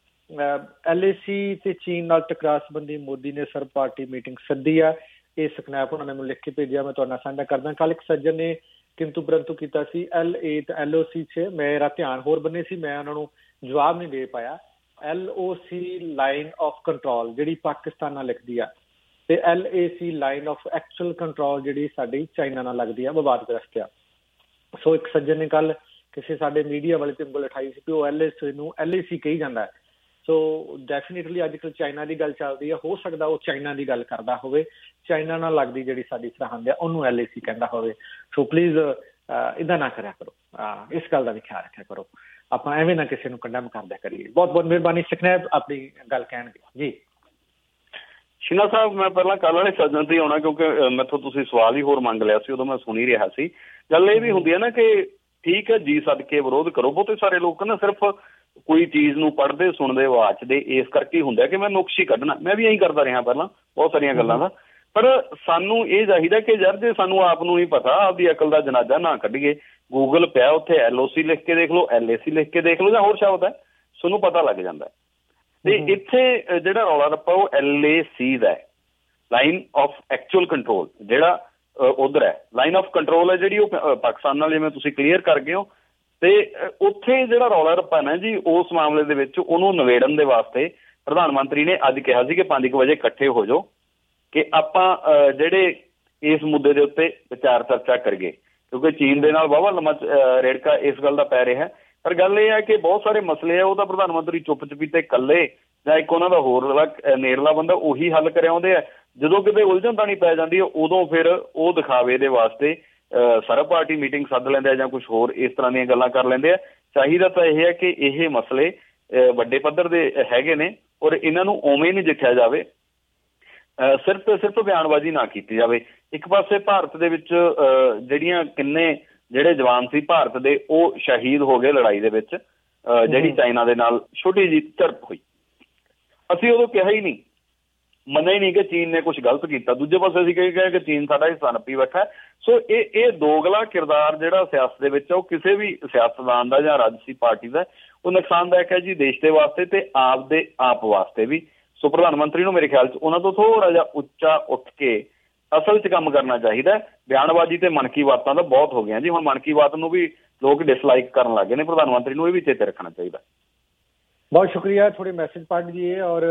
LAC ਤੇ ਚੀਨ ਨਾਲ ਟਕਰਾਅ ਸੰਬੰਧੀ ਮੋਦੀ ਨੇ ਸਰਬ ਪਾਰਟੀ ਮੀਟਿੰਗ ਸੱਦੀ ਆ। ਇਹ ਸਨੈਪ ਉਹਨਾਂ ਨੇ ਮੈਨੂੰ ਲਿਖ ਕੇ ਭੇਜਿਆ, ਮੈਂ ਤੁਹਾਡੇ ਨਾਲ ਸਾਂਝਾ ਕਰਦਾ। ਕੱਲ ਇੱਕ ਸੱਜਣ ਨੇ ਕਿੰਤੂ ਪਰੰਤੂ ਕੀਤਾ ਸੀ LA ਤੇ LOC 'ਚ, ਮੇਰਾ ਧਿਆਨ ਹੋਰ ਬੰਨੇ ਸੀ, ਮੈਂ ਉਹਨਾਂ ਨੂੰ ਜਵਾਬ ਨਹੀਂ ਦੇ ਪਾਇਆ। LOC ਲਾਈਨ ਆਫ ਕੰਟਰੋਲ ਜਿਹੜੀ ਪਾਕਿਸਤਾਨ ਨਾਲ ਲਿਖਦੀ ਆ, ਤੇ LAC line of actual control ਜਿਹੜੀ ਸਾਡੀ ਚਾਈਨਾ ਨਾਲ ਲੱਗਦੀ ਆ, ਵਿਵਾਦਗ੍ਰਸਤ ਆ। ਸੋ ਇੱਕ ਸੱਜਣ ਨੇ ਕੱਲ ਕਿਸੇ ਸਾਡੇ ਮੀਡੀਆ ਵਾਲੇ ਤੇ ਉਂਗਲ ਉਠਾਈ ਸੀ ਕਿ ਉਹ LAC ਨੂੰ LAC ਕਹੀ ਜਾਂਦਾ ਹੈ। ਸੋ ਡੈਫੀਨੇਟਲੀ ਅੱਜ ਕੱਲ੍ਹ ਚਾਈਨਾ ਦੀ ਗੱਲ ਚੱਲਦੀ ਆ, ਹੋ ਸਕਦਾ ਉਹ ਚਾਈਨਾ ਦੀ ਗੱਲ ਕਰਦਾ ਹੋਵੇ, ਚਾਈਨਾ ਨਾਲ ਲੱਗਦੀ ਜਿਹੜੀ ਸਾਡੀ ਸਰਹੰਦ ਆ ਉਹਨੂੰ LAC ਕਹਿੰਦਾ ਹੋਵੇ। ਸੋ ਪਲੀਜ਼ ਇੱਦਾਂ ਨਾ ਕਰਿਆ ਕਰੋ, ਇਸ ਗੱਲ ਦਾ ਵੀ ਖਿਆਲ ਰੱਖਿਆ ਕਰੋ, ਆਪਾਂ ਐਵੇਂ ਨਾ ਕਿਸੇ ਨੂੰ ਕੰਡੈਮ ਕਰਦਿਆ ਕਰੀਏ। ਬਹੁਤ ਬਹੁਤ ਮਿਹਰਬਾਨੀ। ਸਕਨੈਬ ਆਪਣੀ ਗੱਲ ਕਹਿਣਗੇ ਜੀ। ਸ਼ੀਨਾ ਸਾਹਿਬ, ਮੈਂ ਪਹਿਲਾਂ ਕੱਲ੍ਹ ਵਾਲੇ ਸੱਜਣ ਤੇ ਆਉਣਾ, ਕਿਉਂਕਿ ਮੈਥੋਂ ਤੁਸੀਂ ਸਵਾਲ ਹੀ ਹੋਰ ਮੰਗ ਲਿਆ ਸੀ, ਉਦੋਂ ਮੈਂ ਸੁਣ ਹੀ ਰਿਹਾ ਸੀ। ਗੱਲ ਇਹ ਵੀ ਹੁੰਦੀ ਹੈ ਨਾ ਕਿ ਠੀਕ ਹੈ ਜੀ ਸਦਕੇ ਵਿਰੋਧ ਕਰੋ। ਬਹੁਤੇ ਸਾਰੇ ਲੋਕ ਨਾ ਸਿਰਫ ਕੋਈ ਚੀਜ਼ ਨੂੰ ਪੜ੍ਹਦੇ ਸੁਣਦੇ ਵਾਚਦੇ ਇਸ ਕਰਕੇ ਹੀ ਹੁੰਦਾ ਕਿ ਮੈਂ ਨੁਕਸ ਹੀ ਕੱਢਣਾ। ਮੈਂ ਵੀ ਇਹੀ ਕਰਦਾ ਰਿਹਾ ਪਹਿਲਾਂ ਬਹੁਤ ਸਾਰੀਆਂ ਗੱਲਾਂ ਦਾ। ਪਰ ਸਾਨੂੰ ਇਹ ਚਾਹੀਦਾ ਕਿ ਯਾਰ ਜੇ ਸਾਨੂੰ ਆਪ ਨੂੰ ਨਹੀਂ ਪਤਾ, ਆਪਦੀ ਅਕਲ ਦਾ ਜਨਾਜ਼ਾ ਨਾ ਕੱਢੀਏ। ਗੂਗਲ ਪਿਆ, ਉੱਥੇ LOC ਲਿਖ ਕੇ ਦੇਖ ਲਓ, LAC ਲਿਖ ਕੇ ਦੇਖ ਲਓ, ਜਾਂ ਹੋਰ ਸ਼ਬਦ ਹੈ, ਤੁਹਾਨੂੰ ਪਤਾ ਲੱਗ ਜਾਂਦਾ। ਤੇ ਇੱਥੇ ਜਿਹੜਾ ਰੌਲਾ ਰੱਪਾ ਉਹ LAC ਦਾ ਹੈ, ਲਾਈਨ ਆਫ ਐਕਚੁਅਲ ਕੰਟਰੋਲ, ਜਿਹੜਾ ਉਧਰ ਹੈ। ਲਾਈਨ ਆਫ ਕੰਟਰੋਲ ਹੈ ਜਿਹੜੀ ਉਹ ਪਾਕਿਸਤਾਨ ਨਾਲ, ਜਿਵੇਂ ਤੁਸੀਂ ਕਲੀਅਰ ਕਰ ਗਏ ਹੋ। ਤੇ ਉੱਥੇ ਜਿਹੜਾ ਰੌਲਾ ਰੱਪਾ ਨਾ ਜੀ, ਉਸ ਮਾਮਲੇ ਦੇ ਵਿੱਚ ਉਹਨੂੰ ਨਿਬੇੜਨ ਦੇ ਵਾਸਤੇ ਪ੍ਰਧਾਨ ਮੰਤਰੀ ਨੇ ਅੱਜ ਕਿਹਾ ਸੀ ਕਿ 5 ਵਜੇ ਇਕੱਠੇ ਹੋ ਜਾਓ ਕਿ ਆਪਾਂ ਜਿਹੜੇ ਇਸ ਮੁੱਦੇ ਦੇ ਉੱਤੇ ਵਿਚਾਰ ਚਰਚਾ ਕਰੀਏ, ਕਿਉਂਕਿ ਚੀਨ ਦੇ ਨਾਲ ਵਾਹਵਾ ਲੰਮਾ ਰੇੜਕਾ ਇਸ ਗੱਲ ਦਾ ਪੈ ਰਿਹਾ। ਪਰ ਗੱਲ ਇਹ ਹੈ ਕਿ ਬਹੁਤ ਸਾਰੇ ਮਸਲੇ ਆ ਉਹ ਤਾਂ ਪ੍ਰਧਾਨ ਮੰਤਰੀ ਚੁੱਪ ਚਪੀਤੇ ਇਕੱਲੇ ਜਾਂ ਇੱਕ ਉਹਨਾਂ ਦਾ ਹੋਰ ਨੇੜਲਾ ਬੰਦਾ ਉਹੀ ਹੱਲ ਕਰ ਆਉਂਦੇ ਆ। ਜਦੋਂ ਕਿਤੇ ਉਲਝਣ ਤਾਂ ਨਹੀਂ ਪੈ ਜਾਂਦੀ ਹੈ, ਉਦੋਂ ਫਿਰ ਉਹ ਦਿਖਾਵੇ ਦੇ ਵਾਸਤੇ ਸਰਬ ਪਾਰਟੀ ਮੀਟਿੰਗ ਸੱਦ ਲੈਂਦੇ ਆ ਜਾਂ ਕੁਛ ਹੋਰ ਇਸ ਤਰ੍ਹਾਂ ਦੀਆਂ ਗੱਲਾਂ ਕਰ ਲੈਂਦੇ ਆ। ਚਾਹੀਦਾ ਤਾਂ ਇਹ ਹੈ ਕਿ ਇਹ ਮਸਲੇ ਵੱਡੇ ਪੱਧਰ ਦੇ ਹੈਗੇ ਨੇ ਔਰ ਇਹਨਾਂ ਨੂੰ ਉਵੇਂ ਨਹੀਂ ਦੇਖਿਆ ਜਾਵੇ, ਸਿਰਫ ਤੇ ਸਿਰਫ ਬਿਆਨਬਾਜ਼ੀ ਨਾ ਕੀਤੀ ਜਾਵੇ। ਇੱਕ ਪਾਸੇ ਭਾਰਤ ਦੇ ਵਿੱਚ ਜਿਹੜੀਆਂ ਕਿੰਨੇ ਜਿਹੜੇ ਜਵਾਨ ਸੀ ਭਾਰਤ ਦੇ ਉਹ ਸ਼ਹੀਦ ਹੋ ਗਏ ਲੜਾਈ ਦੇ ਵਿੱਚ, ਜਿਹੜੀ ਚਾਈਨਾ ਦੇ ਨਾਲ ਛੋਟੀ ਜਿਹੀ ਝੜਪ ਹੋਈ। ਅਸੀਂ ਉਦੋਂ ਕਿਹਾ ਹੀ ਨਹੀਂ, ਮੰਨਿਆ ਹੀ ਨਹੀਂ ਕਿ ਚੀਨ ਨੇ ਕੁਛ ਗਲਤ ਕੀਤਾ। ਦੂਜੇ ਪਾਸੇ ਅਸੀਂ ਕਿਹਾ ਕਿ ਚੀਨ ਸਾਡਾ ਹਿੱਸਾ ਨੱਪੀ ਬੈਠਾ। ਸੋ ਇਹ ਦੋਗਲਾ ਕਿਰਦਾਰ ਜਿਹੜਾ ਸਿਆਸਤ ਦੇ ਵਿੱਚ ਉਹ ਕਿਸੇ ਵੀ ਸਿਆਸਤਦਾਨ ਦਾ ਜਾਂ ਰਾਜਸੀ ਪਾਰਟੀ ਦਾ, ਉਹ ਨੁਕਸਾਨਦਾਇਕ ਹੈ ਜੀ ਦੇਸ਼ ਦੇ ਵਾਸਤੇ ਤੇ ਆਪ ਵਾਸਤੇ ਵੀ। ਸੋ ਪ੍ਰਧਾਨ ਮੰਤਰੀ ਨੂੰ ਮੇਰੇ ਖਿਆਲ 'ਚ ਉਹਨਾਂ ਤੋਂ ਥੋੜ੍ਹਾ ਜਿਹਾ ਉੱਚਾ ਉੱਠ ਕੇ ਅਸਲ 'ਚ ਕੰਮ ਕਰਨਾ ਚਾਹੀਦਾ। ਬਿਆਨਬਾਜ਼ੀ ਤੇ ਮਨ ਕੀ ਬਾਤਾਂ ਤਾਂ ਬਹੁਤ ਹੋ ਗਈਆਂ ਜੀ, ਹੁਣ ਮਨ ਕੀ ਬਾਤ ਨੂੰ ਵੀ ਲੋਕ ਡਿਸਲਾਈਕ ਕਰਨ ਲੱਗ ਗਏ ਨੇ। ਪ੍ਰਧਾਨ ਮੰਤਰੀ ਨੂੰ ਇਹ ਵੀ ਚੇਤੇ ਰੱਖਣਾ ਚਾਹੀਦਾ। ਬਹੁਤ ਸ਼ੁਕਰੀਆ, ਥੋੜੇ ਮੈਸੇਜ ਪੜ੍ਹ ਲਈਏ। ਔਰ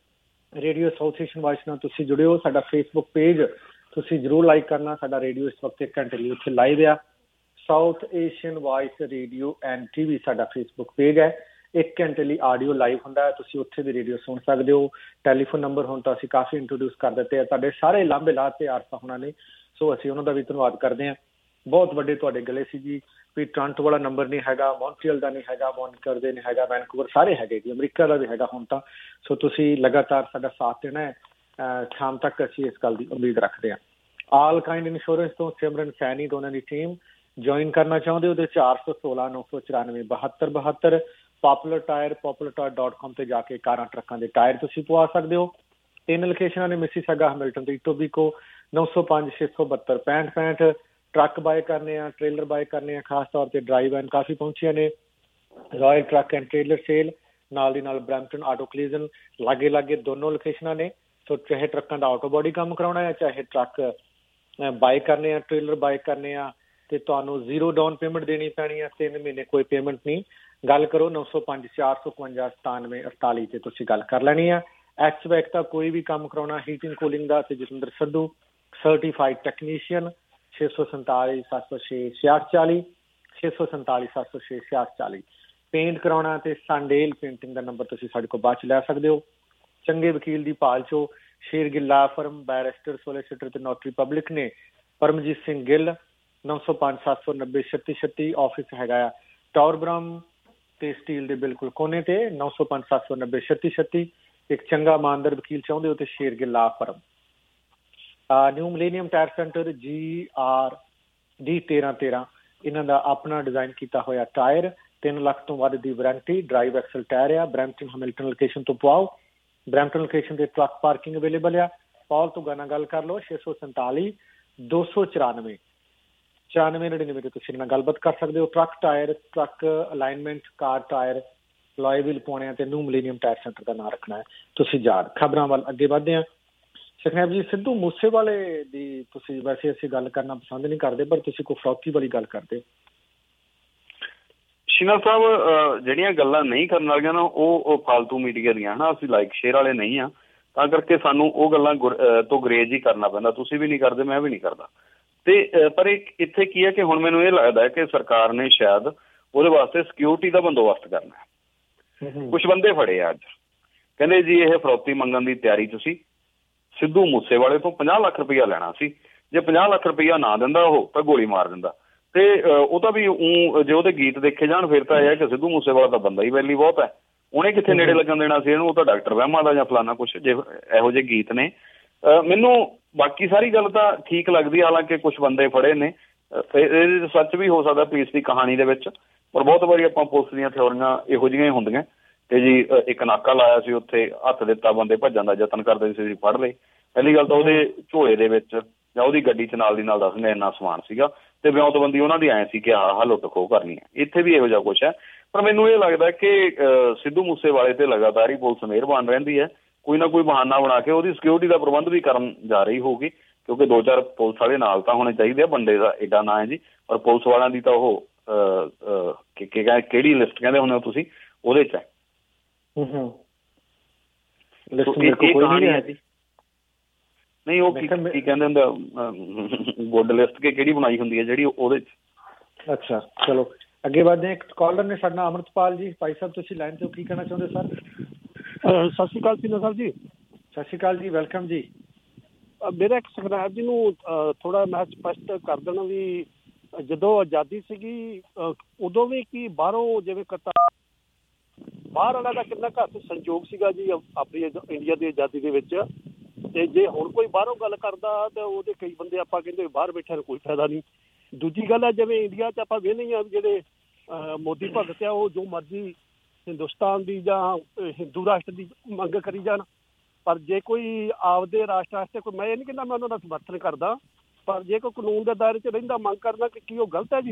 ਰੇਡੀਓ ਸਾਊਥ ਏਸ਼ੀਅਨ ਵਾਇਸ ਨਾਲ ਤੁਸੀਂ ਜੁੜੇ ਹੋ। ਸਾਡਾ ਫੇਸਬੁੱਕ ਪੇਜ ਤੁਸੀਂ ਜ਼ਰੂਰ ਲਾਈਕ ਕਰਨਾ। ਸਾਡਾ ਰੇਡੀਓ ਇਸ ਵਕਤ 1 ਘੰਟੇ ਲਈ ਉੱਥੇ ਲਾਈਵ ਆ। South Asian voice radio and TV ਸਾਡਾ ਫੇਸਬੁੱਕ ਪੇਜ ਹੈ। 1 ਘੰਟੇ ਲਈ ਆਡੀਓ ਲਾਈਵ ਹੁੰਦਾ, ਤੁਸੀਂ ਉੱਥੇ ਵੀ ਰੇਡੀਓ ਸੁਣ ਸਕਦੇ ਹੋ। ਟੈਲੀਫੋਨ ਨੰਬਰ ਹੁਣ ਤਾਂ ਅਸੀਂ ਕਾਫੀ ਇੰਟਰੋਡਿਊਸ ਕਰ ਦਿੱਤੇ ਆ, ਤੁਹਾਡੇ ਸਾਰੇ ਲਾਂਭੇ ਲਾਤੇ ਆਰਫਾ ਹੋਣਾ ਨੇ। ਸੋ ਅਸੀਂ ਉਹਨਾਂ ਦਾ ਵੀ ਧੰਨਵਾਦ ਕਰਦੇ ਹਾਂ। ਬਹੁਤ ਵੱਡੇ ਤੁਹਾਡੇ ਗਲੇ ਸੀ ਜੀ ਵੀ ਟੋਰਾਂਟੋ ਵਾਲਾ ਨੰਬਰ ਨਹੀਂ ਹੈਗਾ, ਮੌਂਟਰੀਅਲ ਦਾ ਨਹੀਂ ਹੈਗਾ, ਮੌਨਕਰ ਦੇ ਨਹੀਂ ਹੈਗਾ, ਵੈਨਕੂਵਰ ਸਾਰੇ ਹੈਗੇ ਜੀ, ਅਮਰੀਕਾ ਦਾ ਵੀ ਹੈਗਾ ਹੁਣ ਤਾਂ। ਸੋ ਤੁਸੀਂ ਲਗਾਤਾਰ ਸਾਡਾ ਸਾਥ ਦੇਣਾ ਹੈ। ਸ਼ਾਮ ਤੱਕ ਅਸੀਂ ਇਸ ਗੱਲ ਦੀ ਉਮੀਦ ਰੱਖਦੇ ਹਾਂ। ਆਲ ਕਾਇੰਡ ਇੰਸ਼ੋਰੈਂਸ ਤੋਂ ਸਿਮਰਨ ਸੈਣੀ ਤੋਂ ਉਹਨਾਂ ਦੀ ਟੀਮ ਜੁਆਇਨ ਕਰਨਾ ਚਾਹੁੰਦੇ ਹੋ ਤੇ 416 994 72 72 ਪਾਪੂਲਰ ਟਾਇਰ populartire.com ਤੇ ਜਾ ਕੇ ਕਾਰਾਂ ਟਰੱਕਾਂ ਦੇ ਟਾਇਰ ਤੁਸੀਂ ਪਵਾ ਸਕਦੇ ਹੋ। 3 ਲੋਕੇਸ਼ਨਾਂ ਨੇ, ਮਿਸੀਸਾਗਾ, ਹੈਮਿਲਟਨ ਤੇ ਇਟੋਬੀਕੋ। 905 672 65 65 ਟਰੱਕ ਬਾਏ ਕਰਨੇ ਆ, ਟ੍ਰੇਲਰ ਬਾਏ ਕਰਨੇ ਆ, ਖਾਸ ਤੌਰ ਤੇ ਡਰਾਈਵ ਐਨ ਕਾਫੀ ਪਹੁੰਚੀਆਂ ਨੇ। Royal truck and trailer sale ਨਾਲ ਦੀ ਨਾਲ ਬਰੈਂਪਟਨ ਆਟੋ ਕਲੀਜ਼ਨ ਲਾਗੇ ਦੋਨੋਂ ਲੋਕੇਸ਼ਨਾਂ ਨੇ। ਸੋ ਚਾਹੇ ਟਰੱਕਾਂ ਦਾ ਆਟੋ ਬੋਡੀ ਕੰਮ ਕਰਾਉਣਾ ਹੈ, ਚਾਹੇ ਟਰੱਕ ਬਾਏ ਕਰਨੇ ਆ, ਟ੍ਰੇਲਰ ਬਾਏ ਕਰਨੇ ਆ, ਤੇ ਤੁਹਾਨੂੰ 0 ਡਾਊਨ ਪੇਮੈਂਟ ਦੇਣੀ ਪੈਣੀ ਆ। 3 ਮਹੀਨੇ ਕੋਈ ਪੇਮੈਂਟ ਨਹੀਂ। ਗੱਲ ਕਰੋ 905 455 97 48 ਤੇ ਤੁਸੀਂ ਗੱਲ ਕਰ ਲੈਣੀ ਆ। HVAC ਦਾ ਕੋਈ ਵੀ ਕੰਮ ਕਰਾਉਣਾ, ਹੀਟਿੰਗ ਕੂਲਿੰਗ ਦਾ, ਤੇ Jatinder Sidhu certified technician. 647 706 6640 647 706 6640। Paint ਕਰਾਉਣਾ ਤੇ ਸੰਡੇਲ ਪੇਂਟਿੰਗ ਦਾ ਨੰਬਰ ਤੁਸੀਂ ਸਾਡੇ ਕੋਲ ਬਾਅਦ ਚ ਲੈ ਸਕਦੇ ਹੋ। ਚੰਗੇ ਵਕੀਲ ਦੀ ਭਾਲ ਚੋ Shergill law firm, barrister, solicitor ਤੇ ਨੋਟਰੀ ਪਬਲਿਕ ਨੇ। ਪਰਮਜੀਤ ਸਿੰਘ ਗਿੱਲ 905 790 3636 ਆਫਿਸ ਹੈਗਾ ਆ ਟਾਵਰਬਰਮ ਤੇ ਸਟੀਲ ਦੇ ਬਿਲਕੁਲ ਕੋਨੇ ਤੇ। 905 790 3636। ਇੱਕ ਚੰਗਾ ਇਮਾਨਦਾਰ ਵਕੀਲ ਚਾਹੁੰਦੇ ਹੋ ਤੇ Shergill law firm. New millennium tyre centre GR D1313 ਇਹਨਾਂ ਦਾ ਆਪਣਾ ਡਿਜ਼ਾਈਨ ਕੀਤਾ ਹੋਇਆ ਟਾਇਰ, 3 ਲੱਖ ਤੋਂ ਵੱਧ ਦੀ ਵਾਰੰਟੀ, ਡਰਾਈਵ ਐਕਸਲ ਟਾਇਰ ਆ। ਬਰੈਂਪਟਨ ਹੈਮਿਲਟਨ ਲੋਕੇਸ਼ਨ ਤੋਂ ਪਵਾਓ। ਬਰੈਂਪਟਨ ਲੋਕੇਸ਼ਨ ਤੇ ਟਰੱਕ ਪਾਰਕਿੰਗ ਅਵੇਲੇਬਲ ਆ। ਪੌਲ ਤੋਂ ਗਾਣਾ ਗੱਲ ਕਰ ਲਓ 647 294 9499 ਤੇ ਤੁਸੀਂ ਨਾਲ ਗੱਲਬਾਤ ਕਰ ਸਕਦੇ ਹੋ। Truck tyre, truck alignment, car tyre, alloy wheel ਪਾਉਣੇ ਆ ਤੇ ਨਿਊ ਮਿਲੇਨੀਅਮ ਟਾਇਰ ਸੈਂਟਰ ਦਾ ਨਾਂ ਰੱਖਣਾ ਹੈ ਤੁਸੀਂ ਯਾਦ। ਖਬਰਾਂ ਵੱਲ ਅੱਗੇ ਵਧਦੇ ਹਾਂ। ਸੁਖਨੈਬ ਜੀ, ਸਿੱਧੂ ਮੂਸੇਵਾਲੇ ਦੀ ਤੁਸੀਂ ਵੈਸੇ ਅਸੀਂ ਗੱਲ ਕਰਨਾ ਪਸੰਦ ਨਹੀਂ ਕਰਦੇ, ਪਰ ਤੁਸੀਂ ਕੋਈ ਫਰੌਤੀ ਵਾਲੀ ਗੱਲ ਕਰਦੇ। ਸ਼ਿਨਾ ਸਾਹਿਬ, ਜਿਹੜੀਆਂ ਗੱਲਾਂ ਨਹੀਂ ਕਰਨ ਵਾਲੀਆਂ ਨਾ ਉਹ ਫਾਲਤੂ ਮੀਡੀਆ ਦੀਆਂ ਹਨਾ, ਅਸੀਂ ਲਾਈਕ ਸ਼ੇਅਰ ਵਾਲੇ ਨਹੀਂ ਆ, ਤਾਂ ਕਰਕੇ ਸਾਨੂੰ ਉਹ ਗੱਲਾਂ ਤੋਂ ਗਰੇਜ ਹੀ ਕਰਨਾ ਪੈਂਦਾ। ਤੁਸੀਂ ਵੀ ਨਹੀਂ ਕਰਦੇ, ਮੈਂ ਵੀ ਨਹੀਂ ਕਰਦਾ। ਤੇ ਪਰ ਇੱਥੇ ਕੀ ਹੈ ਕਿ ਹੁਣ ਮੈਨੂੰ ਇਹ ਲੱਗਦਾ ਹੈ ਕਿ ਸਰਕਾਰ ਨੇ ਸ਼ਾਇਦ ਉਹਦੇ ਵਾਸਤੇ ਸਿਕਿਉਰਿਟੀ ਦਾ ਬੰਦੋਬਸਤ ਕਰਨਾ ਹੈ। ਕੁਛ ਬੰਦੇ ਫੜੇ ਆ ਅੱਜ, ਕਹਿੰਦੇ ਜੀ ਇਹ ਫਰੌਤੀ ਮੰਗਣ ਦੀ ਤਿਆਰੀ ਤੁਸੀਂ ਸਿੱਧੂ ਮੂਸੇਵਾਲੇ ਤੋਂ 50 ਲੱਖ ਰੁਪਈਆ ਲੈਣਾ ਸੀ, ਜੇ 50 ਲੱਖ ਰੁਪਈਆ ਨਾ ਦਿੰਦਾ ਉਹ ਤਾਂ ਗੋਲੀ ਮਾਰ ਦਿੰਦਾ। ਤੇ ਉਹ ਤਾਂ ਵੀ ਜੇ ਉਹਦੇ ਗੀਤ ਦੇਖੇ ਜਾਣ ਫਿਰ ਤਾਂ ਇਹ ਹੈ ਕਿ ਸਿੱਧੂ ਮੂਸੇਵਾਲਾ ਤਾਂ ਬੰਦਾ ਹੀ ਵੈਲੀ ਬਹੁਤ ਹੈ, ਉਹਨੇ ਕਿੱਥੇ ਨੇੜੇ ਲੱਗਣ ਦੇਣਾ ਸੀ ਇਹਨੂੰ, ਉਹ ਤਾਂ ਡਾਕਟਰ ਵਹਿਮਾਂ ਦਾ ਜਾਂ ਫਲਾਨਾ ਕੁਛ ਜੇ ਇਹੋ ਜਿਹੇ ਗੀਤ ਨੇ। ਮੈਨੂੰ ਬਾਕੀ ਸਾਰੀ ਗੱਲ ਤਾਂ ਠੀਕ ਲੱਗਦੀ, ਹਾਲਾਂਕਿ ਕੁਛ ਬੰਦੇ ਫੜੇ ਨੇ, ਇਹਦੇ ਸੱਚ ਵੀ ਹੋ ਸਕਦਾ ਪੁਲਿਸ ਦੀ ਕਹਾਣੀ ਦੇ ਵਿੱਚ, ਪਰ ਬਹੁਤ ਵਾਰੀ ਆਪਾਂ ਪੁਲਿਸ ਦੀਆਂ ਥਿਓਰੀਆਂ ਇਹੋ ਜਿਹੀਆਂ ਹੀ ਹੁੰਦੀਆਂ ਕਿ ਜੀ ਇੱਕ ਨਾਕਾ ਲਾਇਆ ਸੀ, ਉੱਥੇ ਹੱਥ ਦਿੱਤਾ, ਬੰਦੇ ਭੱਜਣ ਦਾ ਯਤਨ ਕਰਦੇ ਸੀ, ਫੜ ਲਏ। ਪਹਿਲੀ ਗੱਲ ਤਾਂ ਉਹਦੇ ਝੋਲੇ ਦੇ ਵਿੱਚ ਜਾਂ ਉਹਦੀ ਗੱਡੀ 'ਚ ਨਾਲ ਦੀ ਨਾਲ ਦੱਸਦੇ ਇੰਨਾ ਸਮਾਨ ਸੀਗਾ, ਤੇ ਵਿਉਂਤਬੰਦੀ ਉਹਨਾਂ ਦੀ ਐਂ ਸੀ ਕਿ ਆਹ ਲੁੱਟ ਖੋਹ ਕਰਨੀ ਹੈ। ਇੱਥੇ ਵੀ ਇਹੋ ਜਿਹਾ ਕੁਛ ਹੈ, ਪਰ ਮੈਨੂੰ ਇਹ ਲੱਗਦਾ ਕਿ ਸਿੱਧੂ ਮੂਸੇਵਾਲੇ ਤੇ ਲਗਾਤਾਰ ਹੀ ਪੁਲਿਸ ਮਿਹਰਬਾਨ ਰਹਿੰਦੀ ਹੈ, ਕੋਈ ਨਾ ਕੋਈ ਬਹਾਨਾ ਬਣਾ ਕੇ ਉਹਦੀ ਸਿਕਿਉਰਿਟੀ ਦਾ ਪ੍ਰਬੰਧ ਵੀ ਕਰਨ ਜਾ ਰਹੀ ਹੋਊਗੀ, ਕਿਉਂਕਿ 2-4 ਪੁਲਿਸ ਵਾਲੇ ਨਾਲ ਤਾਂ ਹੋਣੇ ਚਾਹੀਦੇ ਆ। ਬੰਦੇ ਦਾ ਏਡਾ ਨਾਂ ਹੈ ਜੀ, ਪਰ ਪੁਲਿਸ ਵਾਲਿਆਂ ਦੀ ਤਾਂ ਉਹ ਕਿਹੜੀ ਲਿਸਟ ਕਹਿੰਦੇ ਹੁੰਦੇ ਹੋ ਤੁਸੀਂ, ਉਹਦੇ 'ਚ ਹੈ। ਨਹੀਂ ਉਹ ਕੀ ਕਹਿੰਦੇ ਹੁੰਦੇ ਗੁੱਡ ਲਿਸਟ ਕੇ ਕਿਹੜੀ ਬਣਾਈ ਹੁੰਦੀ ਹੈ ਜਿਹੜੀ ਉਹਦੇ 'ਚ। ਅੱਛਾ, ਚਲੋ ਅੱਗੇ ਵਧਦੇ। ਇੱਕ ਕਾਲਰ ਨੇ ਸਾਡਾ ਅਮਰਤਪਾਲ ਜੀ। ਭਾਈ ਸਾਹਿਬ ਤੁਸੀਂ ਲਾਈਨ ਤੇ ਕੀ ਕਹਿਣਾ ਚਾਹੁੰਦੇ ਸਰ? ਸਤਿ ਸ਼੍ਰੀ ਅਕਾਲ ਸਿੰਨਾ ਸਾਹਿਬ ਜੀ। ਸਤਿ ਸ਼੍ਰੀ ਅਕਾਲ ਜੀ, ਵੈਲਕਮ ਜੀ। ਮੇਰਾ ਇੱਕ ਸੁਖਨੈਬ ਜੀ ਨੂੰ ਥੋੜਾ ਮੈਂ ਸਪਸ਼ਟ ਕਰ ਦੇਣਾ ਵੀ ਜਦੋਂ ਆਜ਼ਾਦੀ ਸੀਗੀ ਉਦੋਂ ਵੀ ਕੀ ਬਾਹਰੋਂ ਜਿਵੇਂ ਬਾਹਰ ਵਾਲਾ ਦਾ ਕਿੰਨਾ ਘੱਟ ਸੰਯੋਗ ਸੀਗਾ ਜੀ ਆਪਣੀ ਇੰਡੀਆ ਦੀ ਆਜ਼ਾਦੀ ਦੇ ਵਿੱਚ, ਤੇ ਜੇ ਹੁਣ ਕੋਈ ਬਾਹਰੋਂ ਗੱਲ ਕਰਦਾ ਤਾਂ ਉਹਦੇ ਕਈ ਬੰਦੇ ਆਪਾਂ ਕਹਿੰਦੇ ਬਾਹਰ ਬੈਠਿਆਂ ਨੂੰ ਕੋਈ ਫਾਇਦਾ ਨਹੀਂ। ਦੂਜੀ ਗੱਲ ਹੈ ਜਿਵੇਂ ਇੰਡੀਆ 'ਚ ਆਪਾਂ ਵੇਖਦੇ ਹਾਂ ਜਿਹੜੇ ਮੋਦੀ ਭਗਤ ਆ ਉਹ ਜੋ ਮਰਜ਼ੀ ਹਿੰਦੁਸਤਾਨ ਦੀ ਜਾਂ ਹਿੰਦੂ ਰਾਸ਼ਟਰ ਦੀ ਮੰਗ ਕਰੀ ਜਾਣ, ਪਰ ਜੇ ਕੋਈ ਆਪਦੇ ਰਾਸ਼ਟਰ ਵਾਸਤੇ ਕੋਈ, ਮੈਂ ਇਹ ਨਹੀਂ ਕਹਿੰਦਾ ਮੈਂ ਉਹਨਾਂ ਦਾ ਸਮਰਥਨ ਕਰਦਾ, ਪਰ ਜੇ ਕੋਈ ਕਾਨੂੰਨ ਦੇ ਦਾਇਰੇ 'ਚ ਰਹਿੰਦਾ ਮੰਗ ਕਰਨਾ ਕਿ ਕੀ ਉਹ ਗਲਤ ਹੈ ਜੀ?